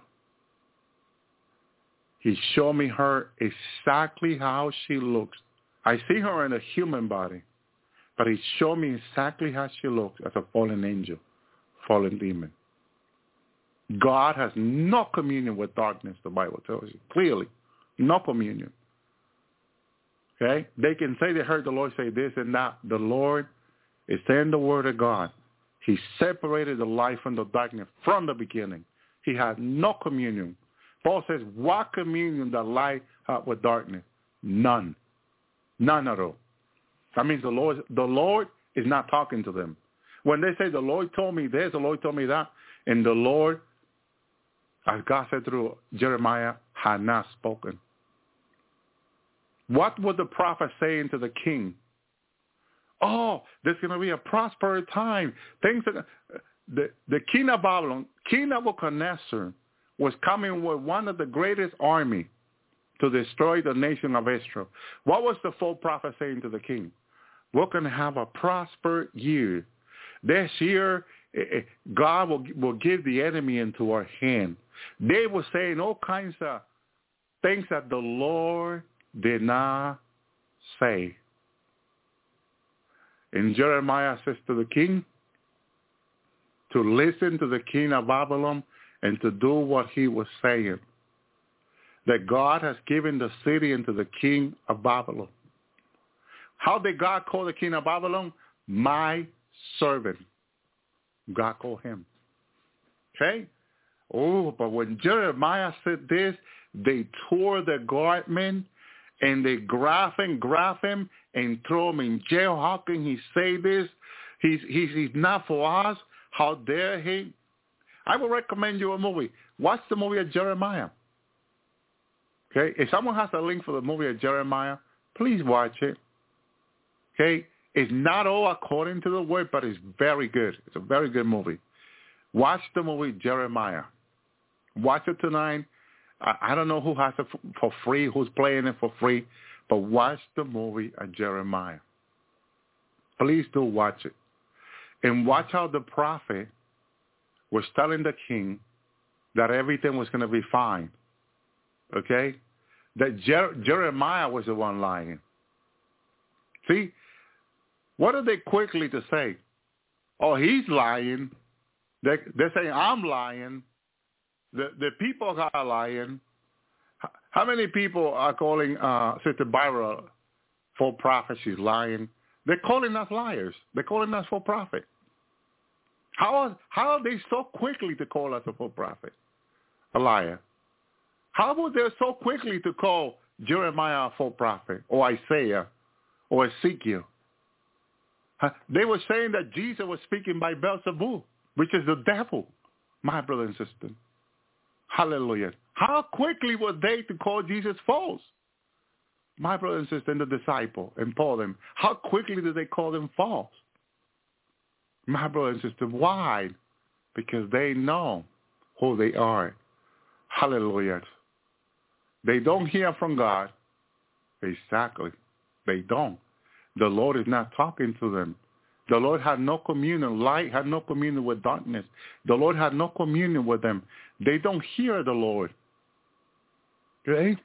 He showed me her exactly how she looks. I see her in a human body, but he showed me exactly how she looks as a fallen angel, fallen demon. God has no communion with darkness, the Bible tells you clearly. No communion. Okay? They can say they heard the Lord say this and that. The Lord is saying the word of God. He separated the light from the darkness from the beginning. He has no communion. Paul says, what communion does light have with darkness? None. None at all. That means the Lord is not talking to them. When they say the Lord told me this, the Lord told me that, and the Lord, as God said through Jeremiah, had not spoken. What was the prophet saying to the king? Oh, there's going to be a prosperous time. The king of Babylon, King Nebuchadnezzar, was coming with one of the greatest army to destroy the nation of Israel. What was the false prophet saying to the king? We're going to have a prosperous year. This year, God will give the enemy into our hand. They were saying all kinds of things that the Lord did not say. And Jeremiah says to the king to listen to the king of Babylon and to do what he was saying. That God has given the city into the king of Babylon. How did God call the king of Babylon? My servant. God called him. Okay? Oh, but when Jeremiah said this, they tore their garment and they grab him and throw him in jail. How can he say this? He's not for us. How dare he? I will recommend you a movie. Watch the movie of Jeremiah. Okay? If someone has a link for the movie of Jeremiah, please watch it. Okay? It's not all according to the word, but it's very good. It's a very good movie. Watch the movie Jeremiah. Watch it tonight. I don't know who has it for free, who's playing it for free, but watch the movie of Jeremiah. Please do watch it. And watch how the prophet was telling the king that everything was going to be fine. Okay? That Jeremiah was the one lying. See? What are they quickly to say? Oh, he's lying. They're saying, I'm lying. The people are lying. How many people are calling Sister Byra for prophet? She's lying. They're calling us liars. They're calling us for prophet. How are they so quickly to call us a full prophet? A liar. How about they so quickly to call Jeremiah a full prophet, or Isaiah, or Ezekiel? They were saying that Jesus was speaking by Beelzebub, which is the devil, my brother and sister. Hallelujah. How quickly were they to call Jesus false? My brother and sister and the disciple and Paul them. How quickly did they call them false? My brother and sister, why? Because they know who they are. Hallelujah. They don't hear from God. Exactly. They don't. The Lord is not talking to them. The Lord had no communion. Light had no communion with darkness. The Lord had no communion with them. They don't hear the Lord. Okay?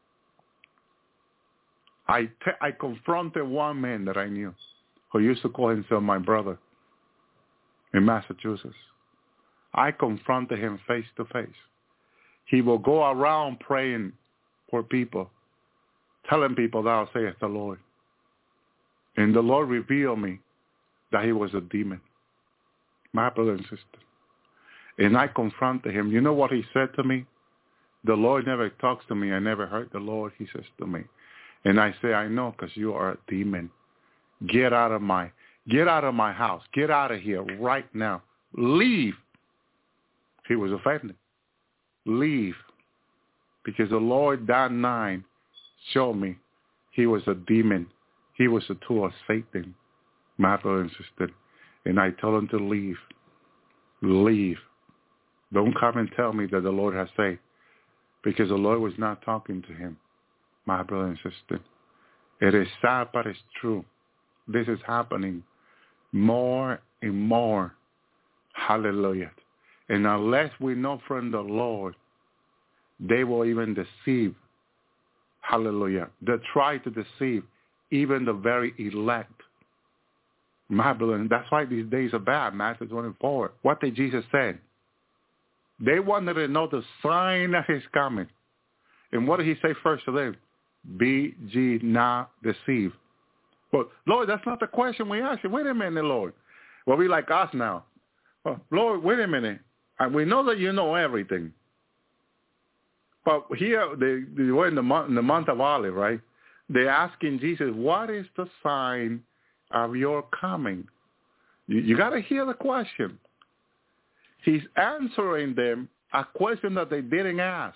I confronted one man that I knew who used to call himself my brother in Massachusetts. I confronted him face to face. He will go around praying for people, telling people, thou sayest the Lord. And the Lord revealed me that he was a demon, my brother and sister. And I confronted him. You know what he said to me? The Lord never talks to me. I never heard the Lord, he says to me. And I say, I know, because you are a demon. Get out of my house. Get out of here right now. Leave. He was offended. Leave. Because the Lord, that night, showed me he was a demon. He was a tool of Satan, my brother and sister. And I told him to leave. Leave. Don't come and tell me that the Lord has said. Because the Lord was not talking to him, my brother and sister. It is sad, but it's true. This is happening more and more. Hallelujah. And unless we know from the Lord, they will even deceive. Hallelujah. They try to deceive even the very elect. My brother, and that's why these days are bad. Matthew 24. What did Jesus say? They wanted to know the sign of his coming. And what did he say first to them? Be ye not deceived. But, Lord, that's not the question we asked you. Wait a minute, Lord. Well, we like us now. Well, Lord, wait a minute. And we know that you know everything. But here, they were in the month of Olive, right? They're asking Jesus, what is the sign of your coming? You got to hear the question. He's answering them a question that they didn't ask.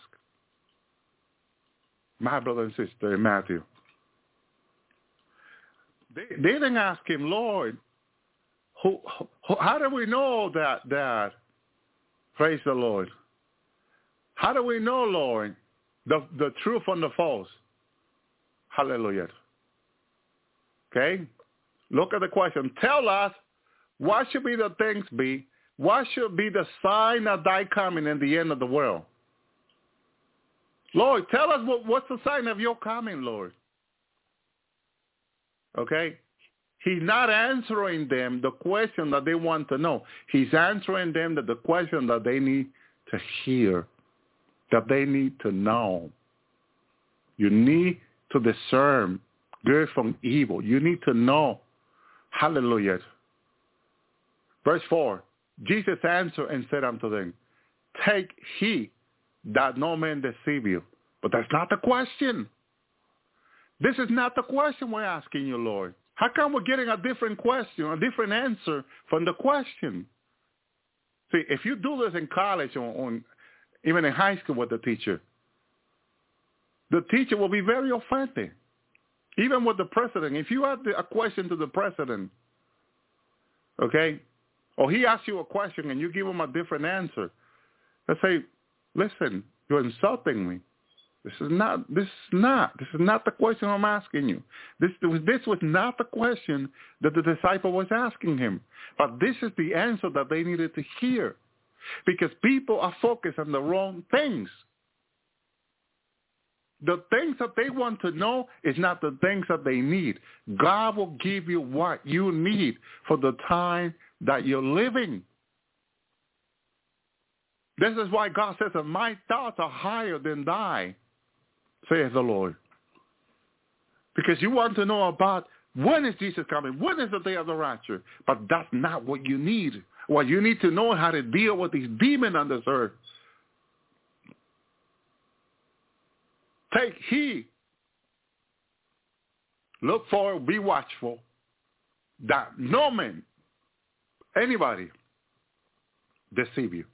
My brother and sister in Matthew. They didn't ask him, Lord, how do we know that? Praise the Lord. How do we know, Lord, the truth from the false? Hallelujah. Okay? Look at the question. Tell us, what should be the things be? What should be the sign of thy coming in the end of the world? Lord, tell us what's the sign of your coming, Lord. Okay? He's not answering them the question that they want to know. He's answering them the question that they need to hear, that they need to know. You need to discern good from evil. You need to know. Hallelujah. Verse 4, Jesus answered and said unto them, take heed that no man deceive you. But that's not the question. This is not the question we're asking you, Lord. How come we're getting a different question, a different answer from the question? See, if you do this in college or even in high school with the teacher will be very offended. Even with the president. If you ask a question to the president, okay, or he asks you a question and you give him a different answer, let's say, listen, you're insulting me. This is not the question I'm asking you. This was not the question that the disciple was asking him. But this is the answer that they needed to hear. Because people are focused on the wrong things. The things that they want to know is not the things that they need. God will give you what you need for the time that you're living. This is why God says that my thoughts are higher than thy, saith the Lord. Because you want to know about when is Jesus coming, when is the day of the rapture. But that's not what you need. What you need to know how to deal with these demons on this earth. Take heed. Look forward, be watchful, that no man, anybody, deceive you.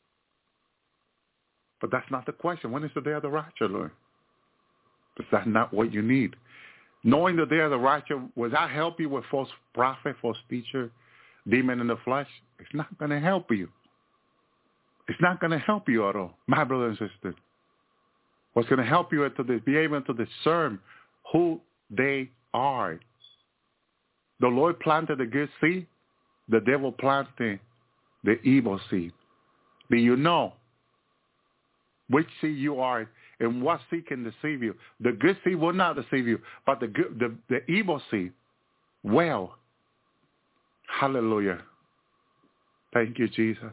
But that's not the question. When is the day of the rapture, Lord? Because that's not what you need. Knowing the day of the rapture, will that help you with false prophet, false teacher, demon in the flesh? It's not going to help you. It's not going to help you at all, my brother and sister. What's going to help you is to be able to discern who they are. the Lord planted the good seed, the devil planted the evil seed. Do you know which seed you are and what seed can deceive you? The good seed will not deceive you, but the evil seed will. Hallelujah. Thank you, Jesus.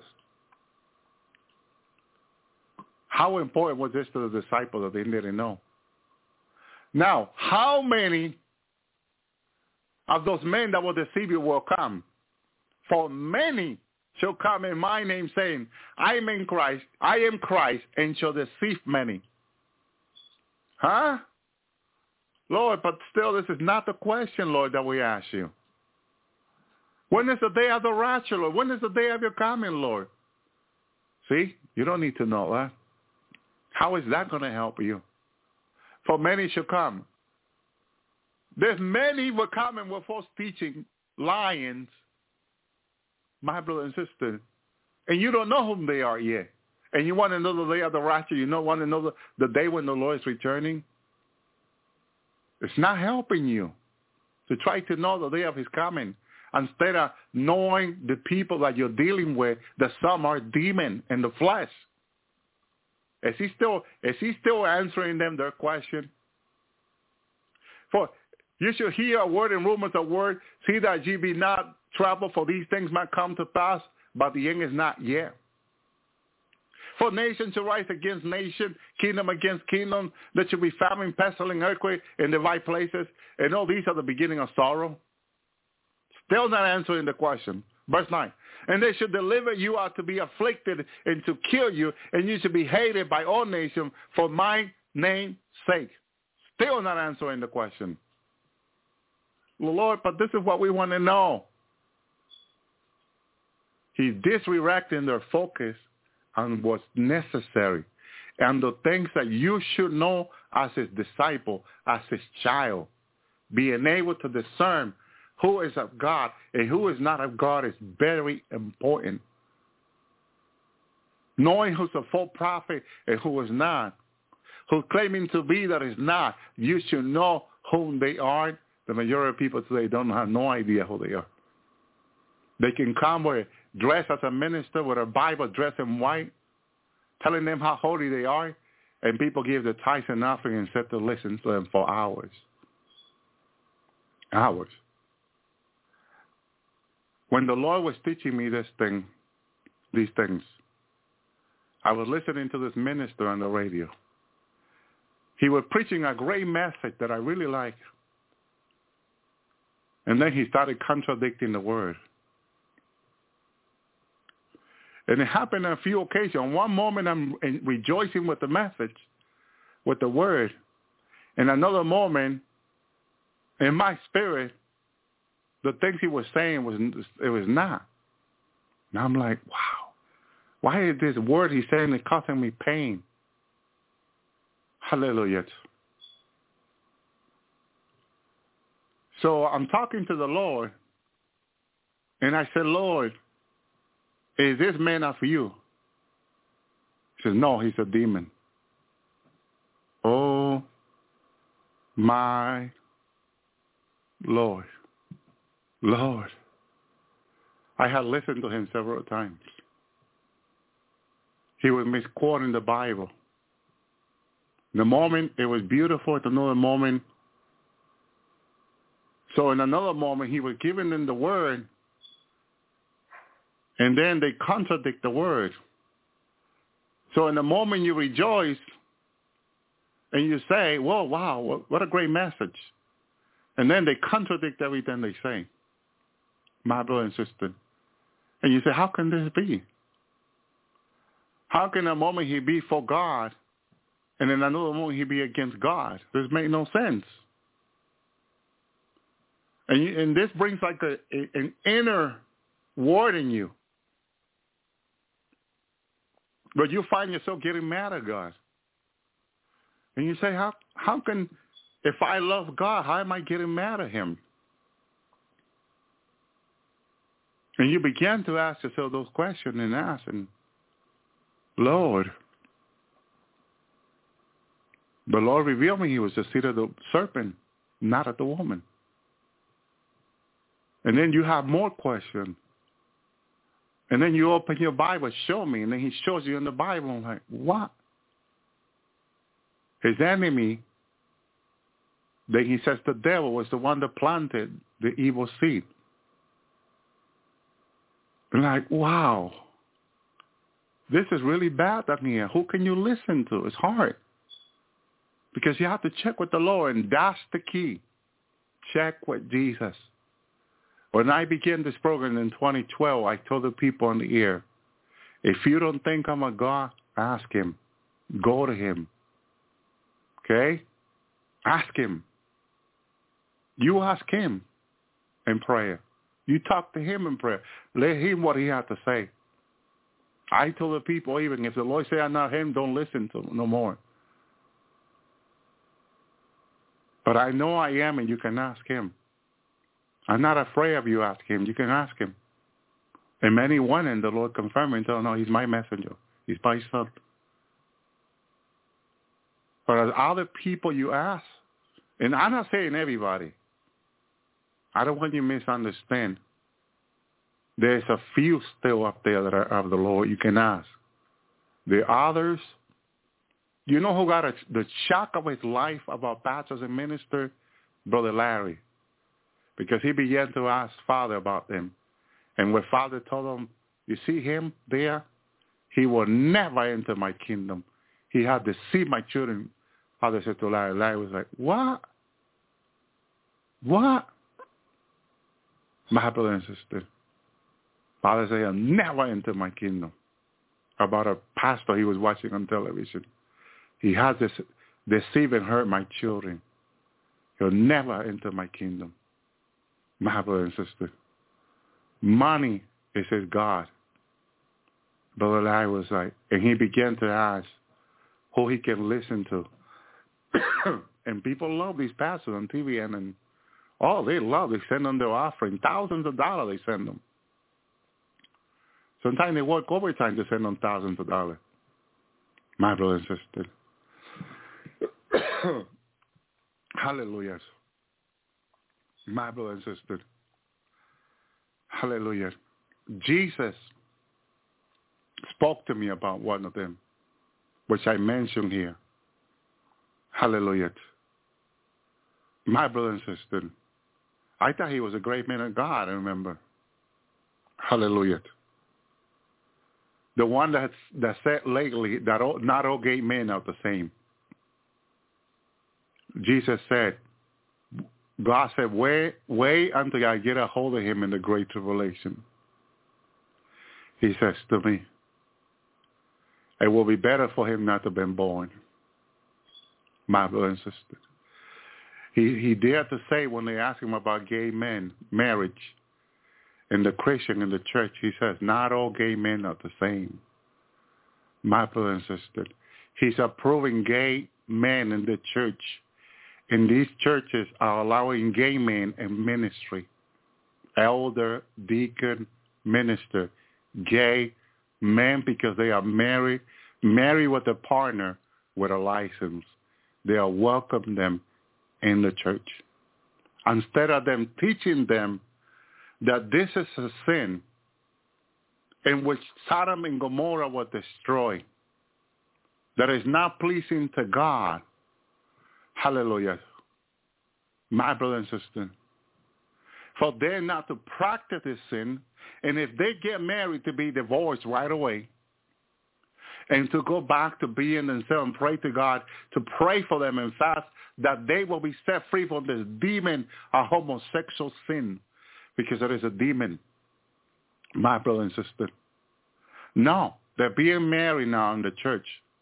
How important was this to the disciples that they didn't know? Now, how many of those men that will deceive you will come? For many shall come in my name, saying, I am Christ, and shall deceive many. Huh? Lord, but still this is not the question, Lord, that we ask you. When is the day of the rapture, Lord? When is the day of your coming, Lord? See, you don't need to know that. How is that going to help you? For many shall come. There's many will come and will false teaching, lions, my brother and sister, and you don't know whom they are yet. And you want to know the day of the rapture. You don't want to know the day when the Lord is returning. It's not helping you to try to know the day of his coming. Instead of knowing the people that you're dealing with, that some are demon in the flesh. Is he still answering them their question? For you shall hear a word and rumors of word. See that ye be not troubled, for these things might come to pass, but the end is not yet. For nation shall rise against nation, kingdom against kingdom. There shall be famine, pestilence, earthquake in the right places. And all these are the beginning of sorrow. Still not answering the question. Verse 9. And they shall deliver you out to be afflicted and to kill you, and you shall be hated by all nations for my name's sake. Still not answering the question. Lord, but this is what we want to know. He's disredirecting their focus on what's necessary and the things that you should know as his disciple, as his child. Being able to discern who is of God and who is not of God is very important. Knowing who's a false prophet and who is not, who's claiming to be that is not, you should know whom they are. The majority of people today don't have no idea who they are. They can come dressed as a minister with a Bible dressed in white, telling them how holy they are, and people give the tithes and offering and sit to listen to them for hours. Hours. When the Lord was teaching me these things, I was listening to this minister on the radio. He was preaching a great message that I really liked. And then he started contradicting the word. And it happened on a few occasions. On one moment, I'm rejoicing with the message, with the word. And another moment, in my spirit, the things he was saying was not. And I'm like, wow, why is this word he's saying is causing me pain? Hallelujah. So I'm talking to the Lord, and I said, Lord, is this man not for you? He says, no, he's a demon. Oh, my Lord. Lord. I had listened to him several times. He was misquoting the Bible. In the moment, it was beautiful. At another moment, so in another moment, he was giving them the word, and then they contradict the word. So in the moment you rejoice, and you say, well, wow, what a great message. And then they contradict everything they say, my brother and sister. And you say, how can this be? How can a moment he be for God, and in another moment he be against God? This makes no sense. And this brings like an inner word in you. But you find yourself getting mad at God. And you say, how can, if I love God, how am I getting mad at him? And you began to ask yourself those questions and ask, and Lord, the Lord revealed me he was the seed of the serpent, not of the woman. And then you have more questions. And then you open your Bible, show me, and then he shows you in the Bible. I'm like, what? His enemy, then he says the devil was the one that planted the evil seed. And like, wow, this is really bad up here. Who can you listen to? It's hard. Because you have to check with the Lord, and that's the key. Check with Jesus. When I began this program in 2012, I told the people on the air, if you don't think I'm a God, ask him. Go to him. Okay? Ask him. You ask him in prayer. You talk to him in prayer. Let him what he has to say. I told the people, even if the Lord say I'm not him, don't listen to him no more. But I know I am, and you can ask him. I'm not afraid of you asking him. You can ask him. And many went, and the Lord confirmed and told, no, he's my messenger. He's my son. But as other people you ask, and I'm not saying everybody. I don't want you to misunderstand. There's a few still up there that are of the Lord you can ask. The others, you know who got the shock of his life about pastors and ministers? Brother Larry. Because he began to ask Father about them. And when Father told him, you see him there? He will never enter my kingdom. He had to see my children. Father said to Larry. Larry was like, what? What? My brother and sister. Father said, he'll never enter my kingdom. About a pastor he was watching on television. He has this deceive and hurt my children. He'll never enter my kingdom. My brother and sister. Money is his God. Brother Larry was like, and he began to ask who he can listen to. And people love these pastors on TV and they love. They send them their offering. Thousands of dollars they send them. Sometimes they work overtime to send them thousands of dollars. My brother and sister. Hallelujah. My brother and sister. Hallelujah. Jesus spoke to me about one of them, which I mentioned here. Hallelujah. My brother and sister. I thought he was a great man of God, I remember. Hallelujah. The one that said lately that not all gay men are the same. Jesus said, God said, wait until I get a hold of him in the great tribulation. He says to me, it will be better for him not to have been born. My brother and sister. He dared to say when they asked him about gay men, marriage, in the Christian, in the church, he says, not all gay men are the same. My brother and sister. He's approving gay men in the church. And these churches are allowing gay men in ministry. Elder, deacon, minister, gay men because they are married with a partner with a license. They are welcoming them in the church. Instead of them teaching them that this is a sin in which Sodom and Gomorrah were destroyed, that is not pleasing to God. Hallelujah. My brother and sister. For they're not to practice this sin, and if they get married, to be divorced right away, and to go back to being themselves and pray to God, to pray for them and fast, that they will be set free from this demon of homosexual sin, because there is a demon, my brother and sister. No, they're being married now in the church.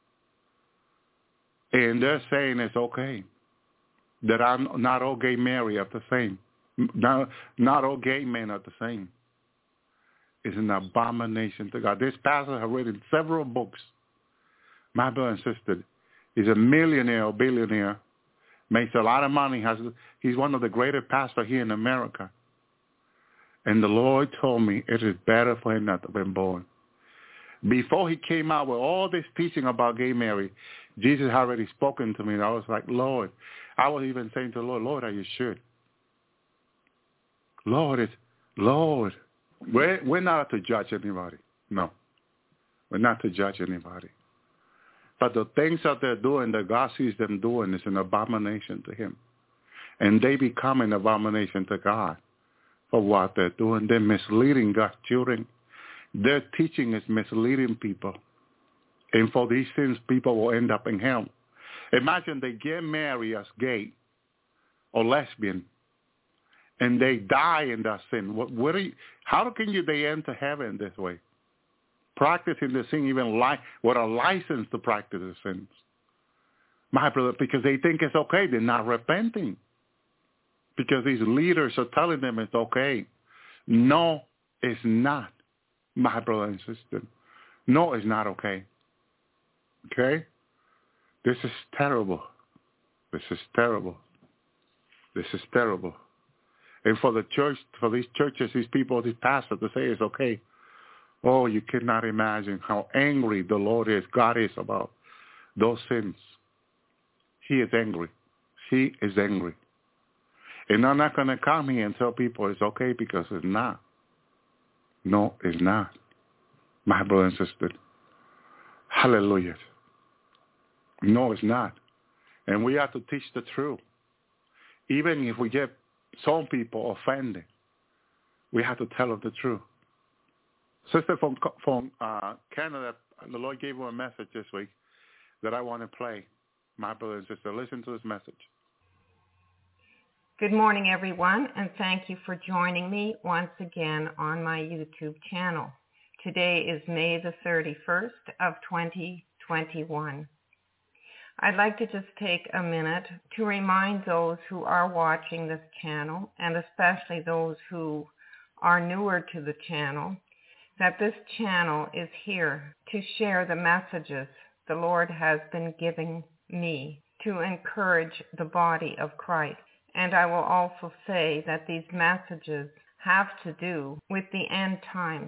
And they're saying it's okay. That I'm not all gay married are the same. Not all gay men are the same. It's an abomination to God. This pastor has written several books. My brother and sister, he's a millionaire or billionaire, makes a lot of money. He's one of the greatest pastors here in America. And the Lord told me it is better for him not to have been born. Before he came out with all this teaching about gay marriage, Jesus had already spoken to me. And I was like, I was even saying to the Lord, are you sure? Lord, Lord, we're not to judge anybody. No, we're not to judge anybody. But the things that they're doing, that God sees them doing, is an abomination to him. And they become an abomination to God for what they're doing. They're misleading God's children. Their teaching is misleading people. And for these sins, people will end up in hell. Imagine they get married as gay or lesbian, and they die in that sin. How can they enter heaven this way? Practicing the sin, even with a license to practice the sins. My brother, because they think it's okay. They're not repenting. Because these leaders are telling them it's okay. No, it's not, my brother and sister. No, it's not okay. Okay? This is terrible. This is terrible. This is terrible. And for the church, for these churches, these people, these pastors to say it's okay. Oh, you cannot imagine how angry the Lord is, God is about those sins. He is angry. He is angry. And I'm not going to come here and tell people it's okay, because it's not. No, it's not. My brother and sister. Hallelujah. No, it's not. And we have to teach the truth. Even if we get some people offended, we have to tell them the truth. Sister from Canada, the Lord gave her a message this week that I want to play. My brother and sister, listen to this message. Good morning, everyone, and thank you for joining me once again on my YouTube channel. Today is May the 31st of 2021. I'd like to just take a minute to remind those who are watching this channel, and especially those who are newer to the channel, that this channel is here to share the messages the Lord has been giving me to encourage the body of Christ. And I will also say that these messages have to do with the end times.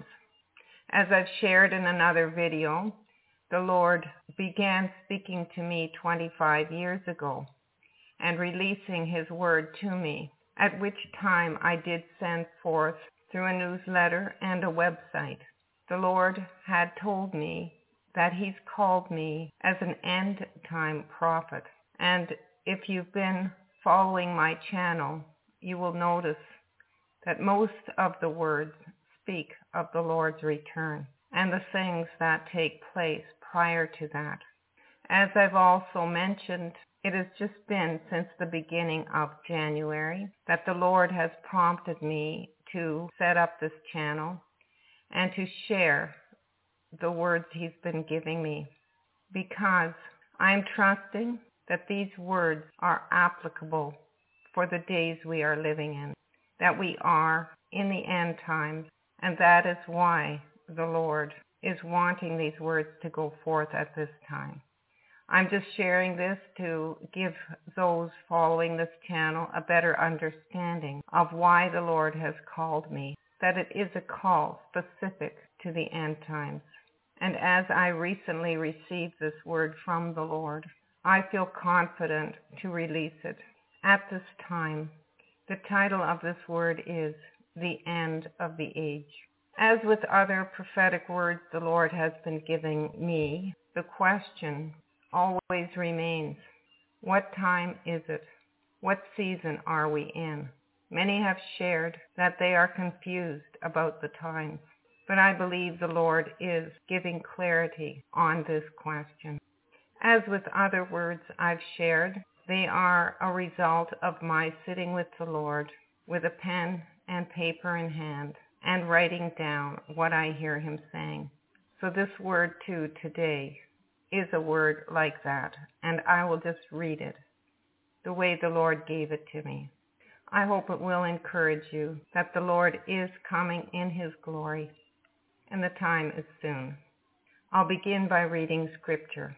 As I've shared in another video, the Lord began speaking to me 25 years ago and releasing his word to me, at which time I did send forth through a newsletter and a website. The Lord had told me that he's called me as an end-time prophet. And if you've been following my channel, you will notice that most of the words speak of the Lord's return and the things that take place prior to that. As I've also mentioned, it has just been since the beginning of January that the Lord has prompted me to set up this channel and to share the words he's been giving me, because I'm trusting that these words are applicable for the days we are living in, that we are in the end times, and that is why the Lord is wanting these words to go forth at this time. I'm just sharing this to give those following this channel a better understanding of why the Lord has called me, that it is a call specific to the end times. And as I recently received this word from the Lord, I feel confident to release it. At this time, the title of this word is The End of the Age. As with other prophetic words the Lord has been giving me, the question always remains, what time is it? What season are we in? Many have shared that they are confused about the times, but I believe the Lord is giving clarity on this question. As with other words I've shared, they are a result of my sitting with the Lord with a pen and paper in hand and writing down what I hear him saying. So this word too today is a word like that, and I will just read it the way the Lord gave it to me. I hope it will encourage you that the Lord is coming in his glory, and the time is soon. I'll begin by reading scripture.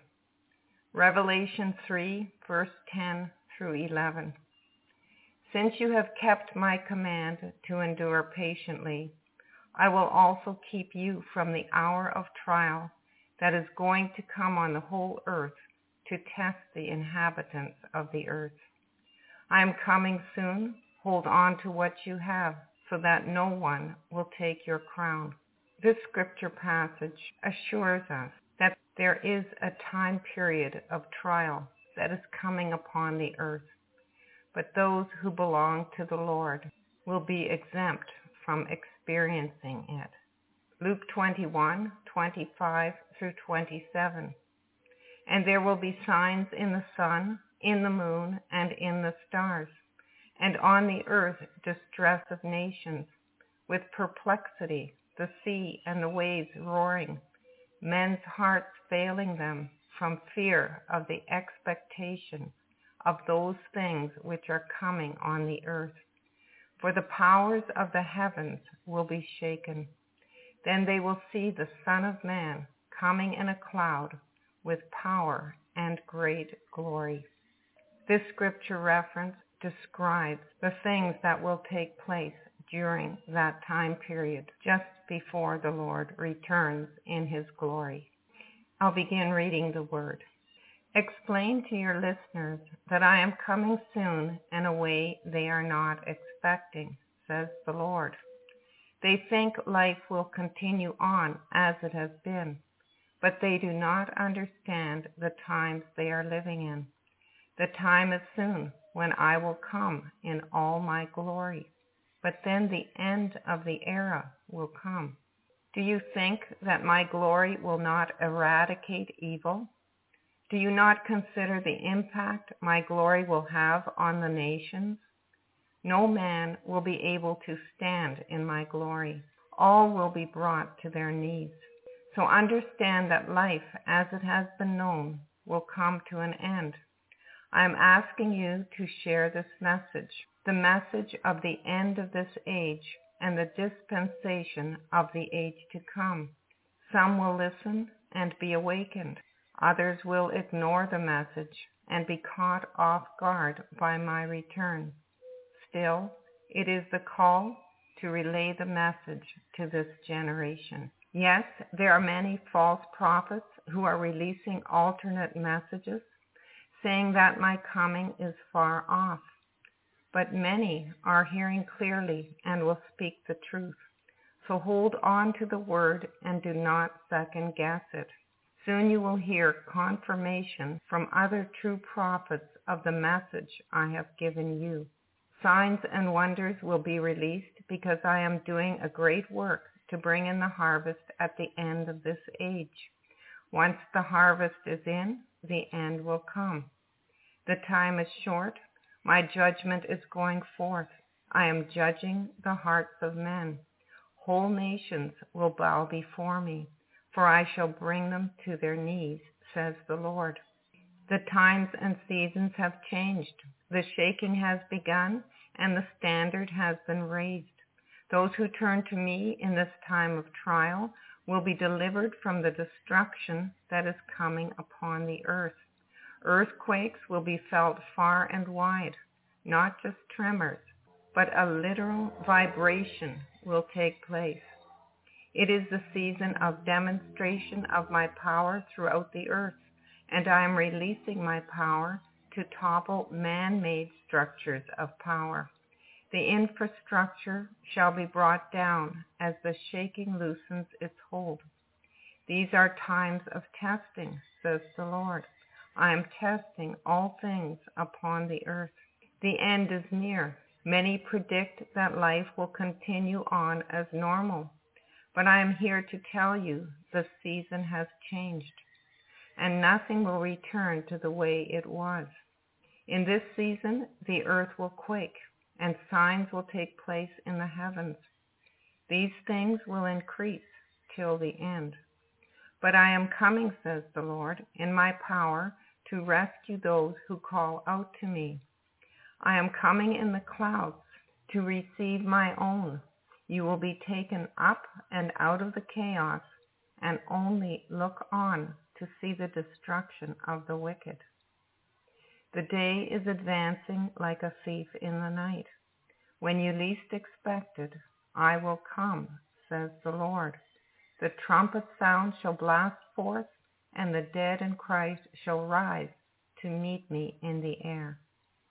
Revelation 3, verse 10 through 11. Since you have kept my command to endure patiently, I will also keep you from the hour of trial that is going to come on the whole earth to test the inhabitants of the earth. I am coming soon. Hold on to what you have, so that no one will take your crown. This scripture passage assures us that there is a time period of trial that is coming upon the earth, but those who belong to the Lord will be exempt from experiencing it. Luke 21:25 through 27. And there will be signs in the sun, in the moon, and in the stars, and on the earth distress of nations, with perplexity, the sea and the waves roaring, men's hearts failing them from fear of the expectation of those things which are coming on the earth. For the powers of the heavens will be shaken. Then they will see the Son of Man coming in a cloud with power and great glory. This scripture reference describes the things that will take place during that time period, just before the Lord returns in his glory. I'll begin reading the word. Explain to your listeners that I am coming soon in a way they are not expecting, says the Lord. They think life will continue on as it has been, but they do not understand the times they are living in. The time is soon when I will come in all my glory, but then the end of the era will come. Do you think that my glory will not eradicate evil? Do you not consider the impact my glory will have on the nations? No man will be able to stand in my glory. All will be brought to their knees. So understand that life as it has been known will come to an end. I am asking you to share this message, the message of the end of this age and the dispensation of the age to come. Some will listen and be awakened. Others will ignore the message and be caught off guard by my return. Still, it is the call to relay the message to this generation. Yes, there are many false prophets who are releasing alternate messages, saying that my coming is far off. But many are hearing clearly and will speak the truth. So hold on to the word and do not second guess it. Soon you will hear confirmation from other true prophets of the message I have given you. Signs and wonders will be released because I am doing a great work to bring in the harvest at the end of this age. Once the harvest is in, the end will come. The time is short. My judgment is going forth. I am judging the hearts of men. Whole nations will bow before me, for I shall bring them to their knees, says the Lord. The times and seasons have changed. The shaking has begun, and the standard has been raised. Those who turn to me in this time of trial will be delivered from the destruction that is coming upon the earth. Earthquakes will be felt far and wide, not just tremors, but a literal vibration will take place. It is the season of demonstration of my power throughout the earth, and I am releasing my power to topple man-made structures of power. The infrastructure shall be brought down as the shaking loosens its hold. These are times of testing, says the Lord. I am testing all things upon the earth. The end is near. Many predict that life will continue on as normal, but I am here to tell you the season has changed, and nothing will return to the way it was. In this season, the earth will quake, and signs will take place in the heavens. These things will increase till the end. But I am coming, says the Lord, in my power to rescue those who call out to me. I am coming in the clouds to receive my own. You will be taken up and out of the chaos and only look on to see the destruction of the wicked. The day is advancing like a thief in the night. When you least expect it, I will come, says the Lord. The trumpet sound shall blast forth, and the dead in Christ shall rise to meet me in the air.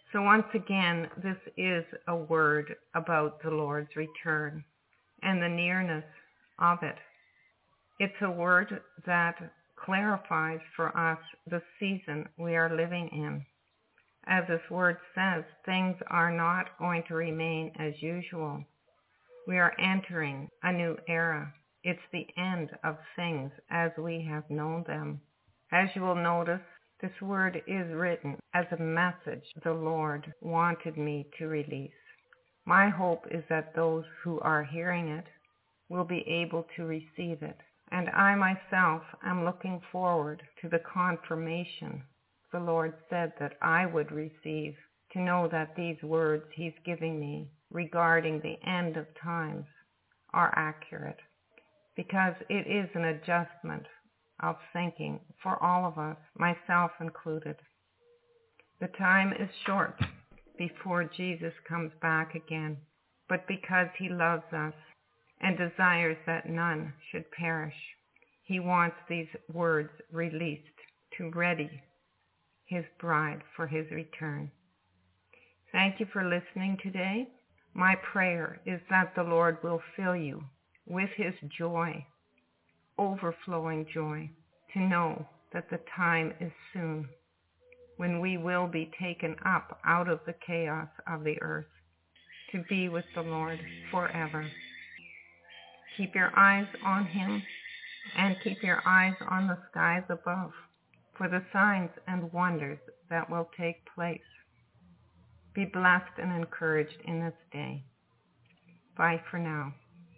So once again, this is a word about the Lord's return and the nearness of it. It's a word that clarifies for us the season we are living in. As this word says, things are not going to remain as usual. We are entering a new era. It's the end of things as we have known them. As you will notice, this word is written as a message the Lord wanted me to release. My hope is that those who are hearing it will be able to receive it. And I myself am looking forward to the confirmation the Lord said that I would receive, to know that these words he's giving me regarding the end of times are accurate, because it is an adjustment of thinking for all of us, myself included. The time is short before Jesus comes back again, but because he loves us and desires that none should perish, he wants these words released to ready his bride for his return. Thank you for listening today. My prayer is that the Lord will fill you with his joy, overflowing joy, to know that the time is soon when we will be taken up out of the chaos of the earth to be with the Lord forever. Keep your eyes on him and keep your eyes on the skies above for the signs and wonders that will take place. Be blessed and encouraged in this day. Bye for now.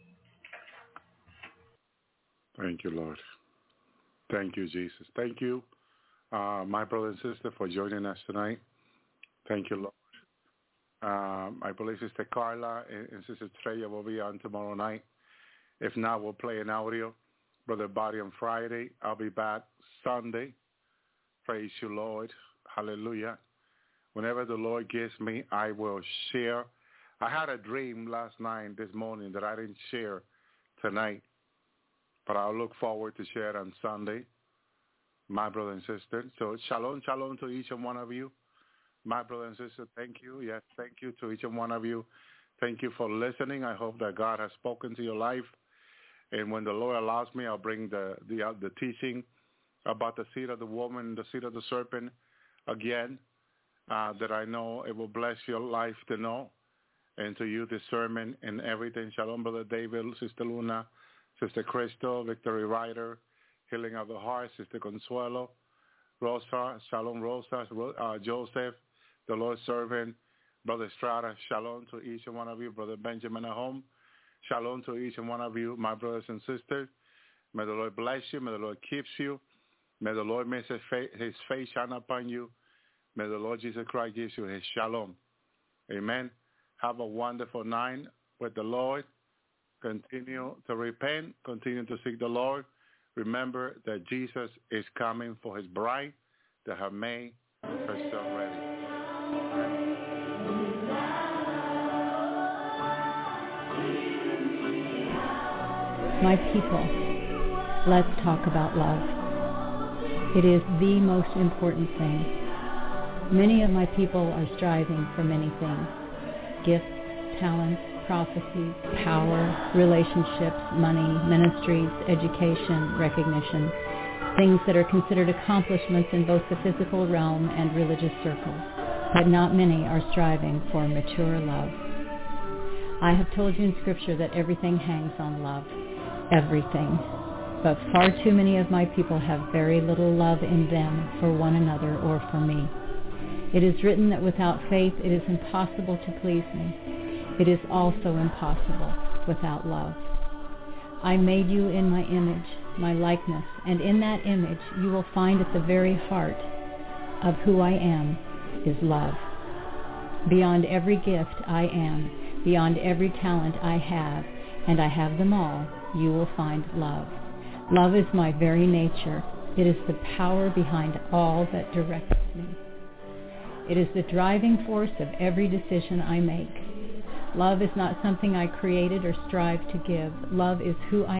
Thank you, Lord. Thank you, Jesus. Thank you, my brother and sister, for joining us tonight. Thank you, Lord. I believe Sister Carla and Sister Treya will be on tomorrow night. If not, we'll play an audio. Brother Body on Friday. I'll be back Sunday. Praise you, Lord. Hallelujah. Whenever the Lord gives me, I will share. I had a dream last night, this morning, that I didn't share tonight. But I'll look forward to share it on Sunday, my brother and sister. So shalom, shalom to each and one of you. My brother and sister, thank you. Yes, thank you to each and one of you. Thank you for listening. I hope that God has spoken to your life. And when the Lord allows me, I'll bring the teaching about the seed of the woman, the seed of the serpent again, that I know it will bless your life to know, and to you discernment and everything. Shalom, Brother David, Sister Luna, Sister Crystal, Victory Rider, Healing of the Heart, Sister Consuelo, Rosa, Shalom Rosa, Joseph, the Lord's servant, Brother Estrada, shalom to each and one of you, Brother Benjamin at home, shalom to each and one of you, my brothers and sisters. May the Lord bless you. May the Lord keep you. May the Lord make his face shine upon you. May the Lord Jesus Christ give you his shalom. Amen. Have a wonderful night with the Lord. Continue to repent. Continue to seek the Lord. Remember that Jesus is coming for his bride that have made herself ready. My people, let's talk about love. It is the most important thing. Many of my people are striving for many things: gifts, talents, prophecies, power, relationships, money, ministries, education, recognition, things that are considered accomplishments in both the physical realm and religious circles. But not many are striving for mature love. I have told you in Scripture that everything hangs on love. Everything. But far too many of my people have very little love in them for one another or for me. It is written that without faith it is impossible to please me. It is also impossible without love. I made you in my image, my likeness, and in that image you will find at the very heart of who I am is love. Beyond every gift I am, beyond every talent I have, and I have them all, you will find love. Love is my very nature. It is the power behind all that directs me. It is the driving force of every decision I make. Love is not something I created or strive to give. Love is who I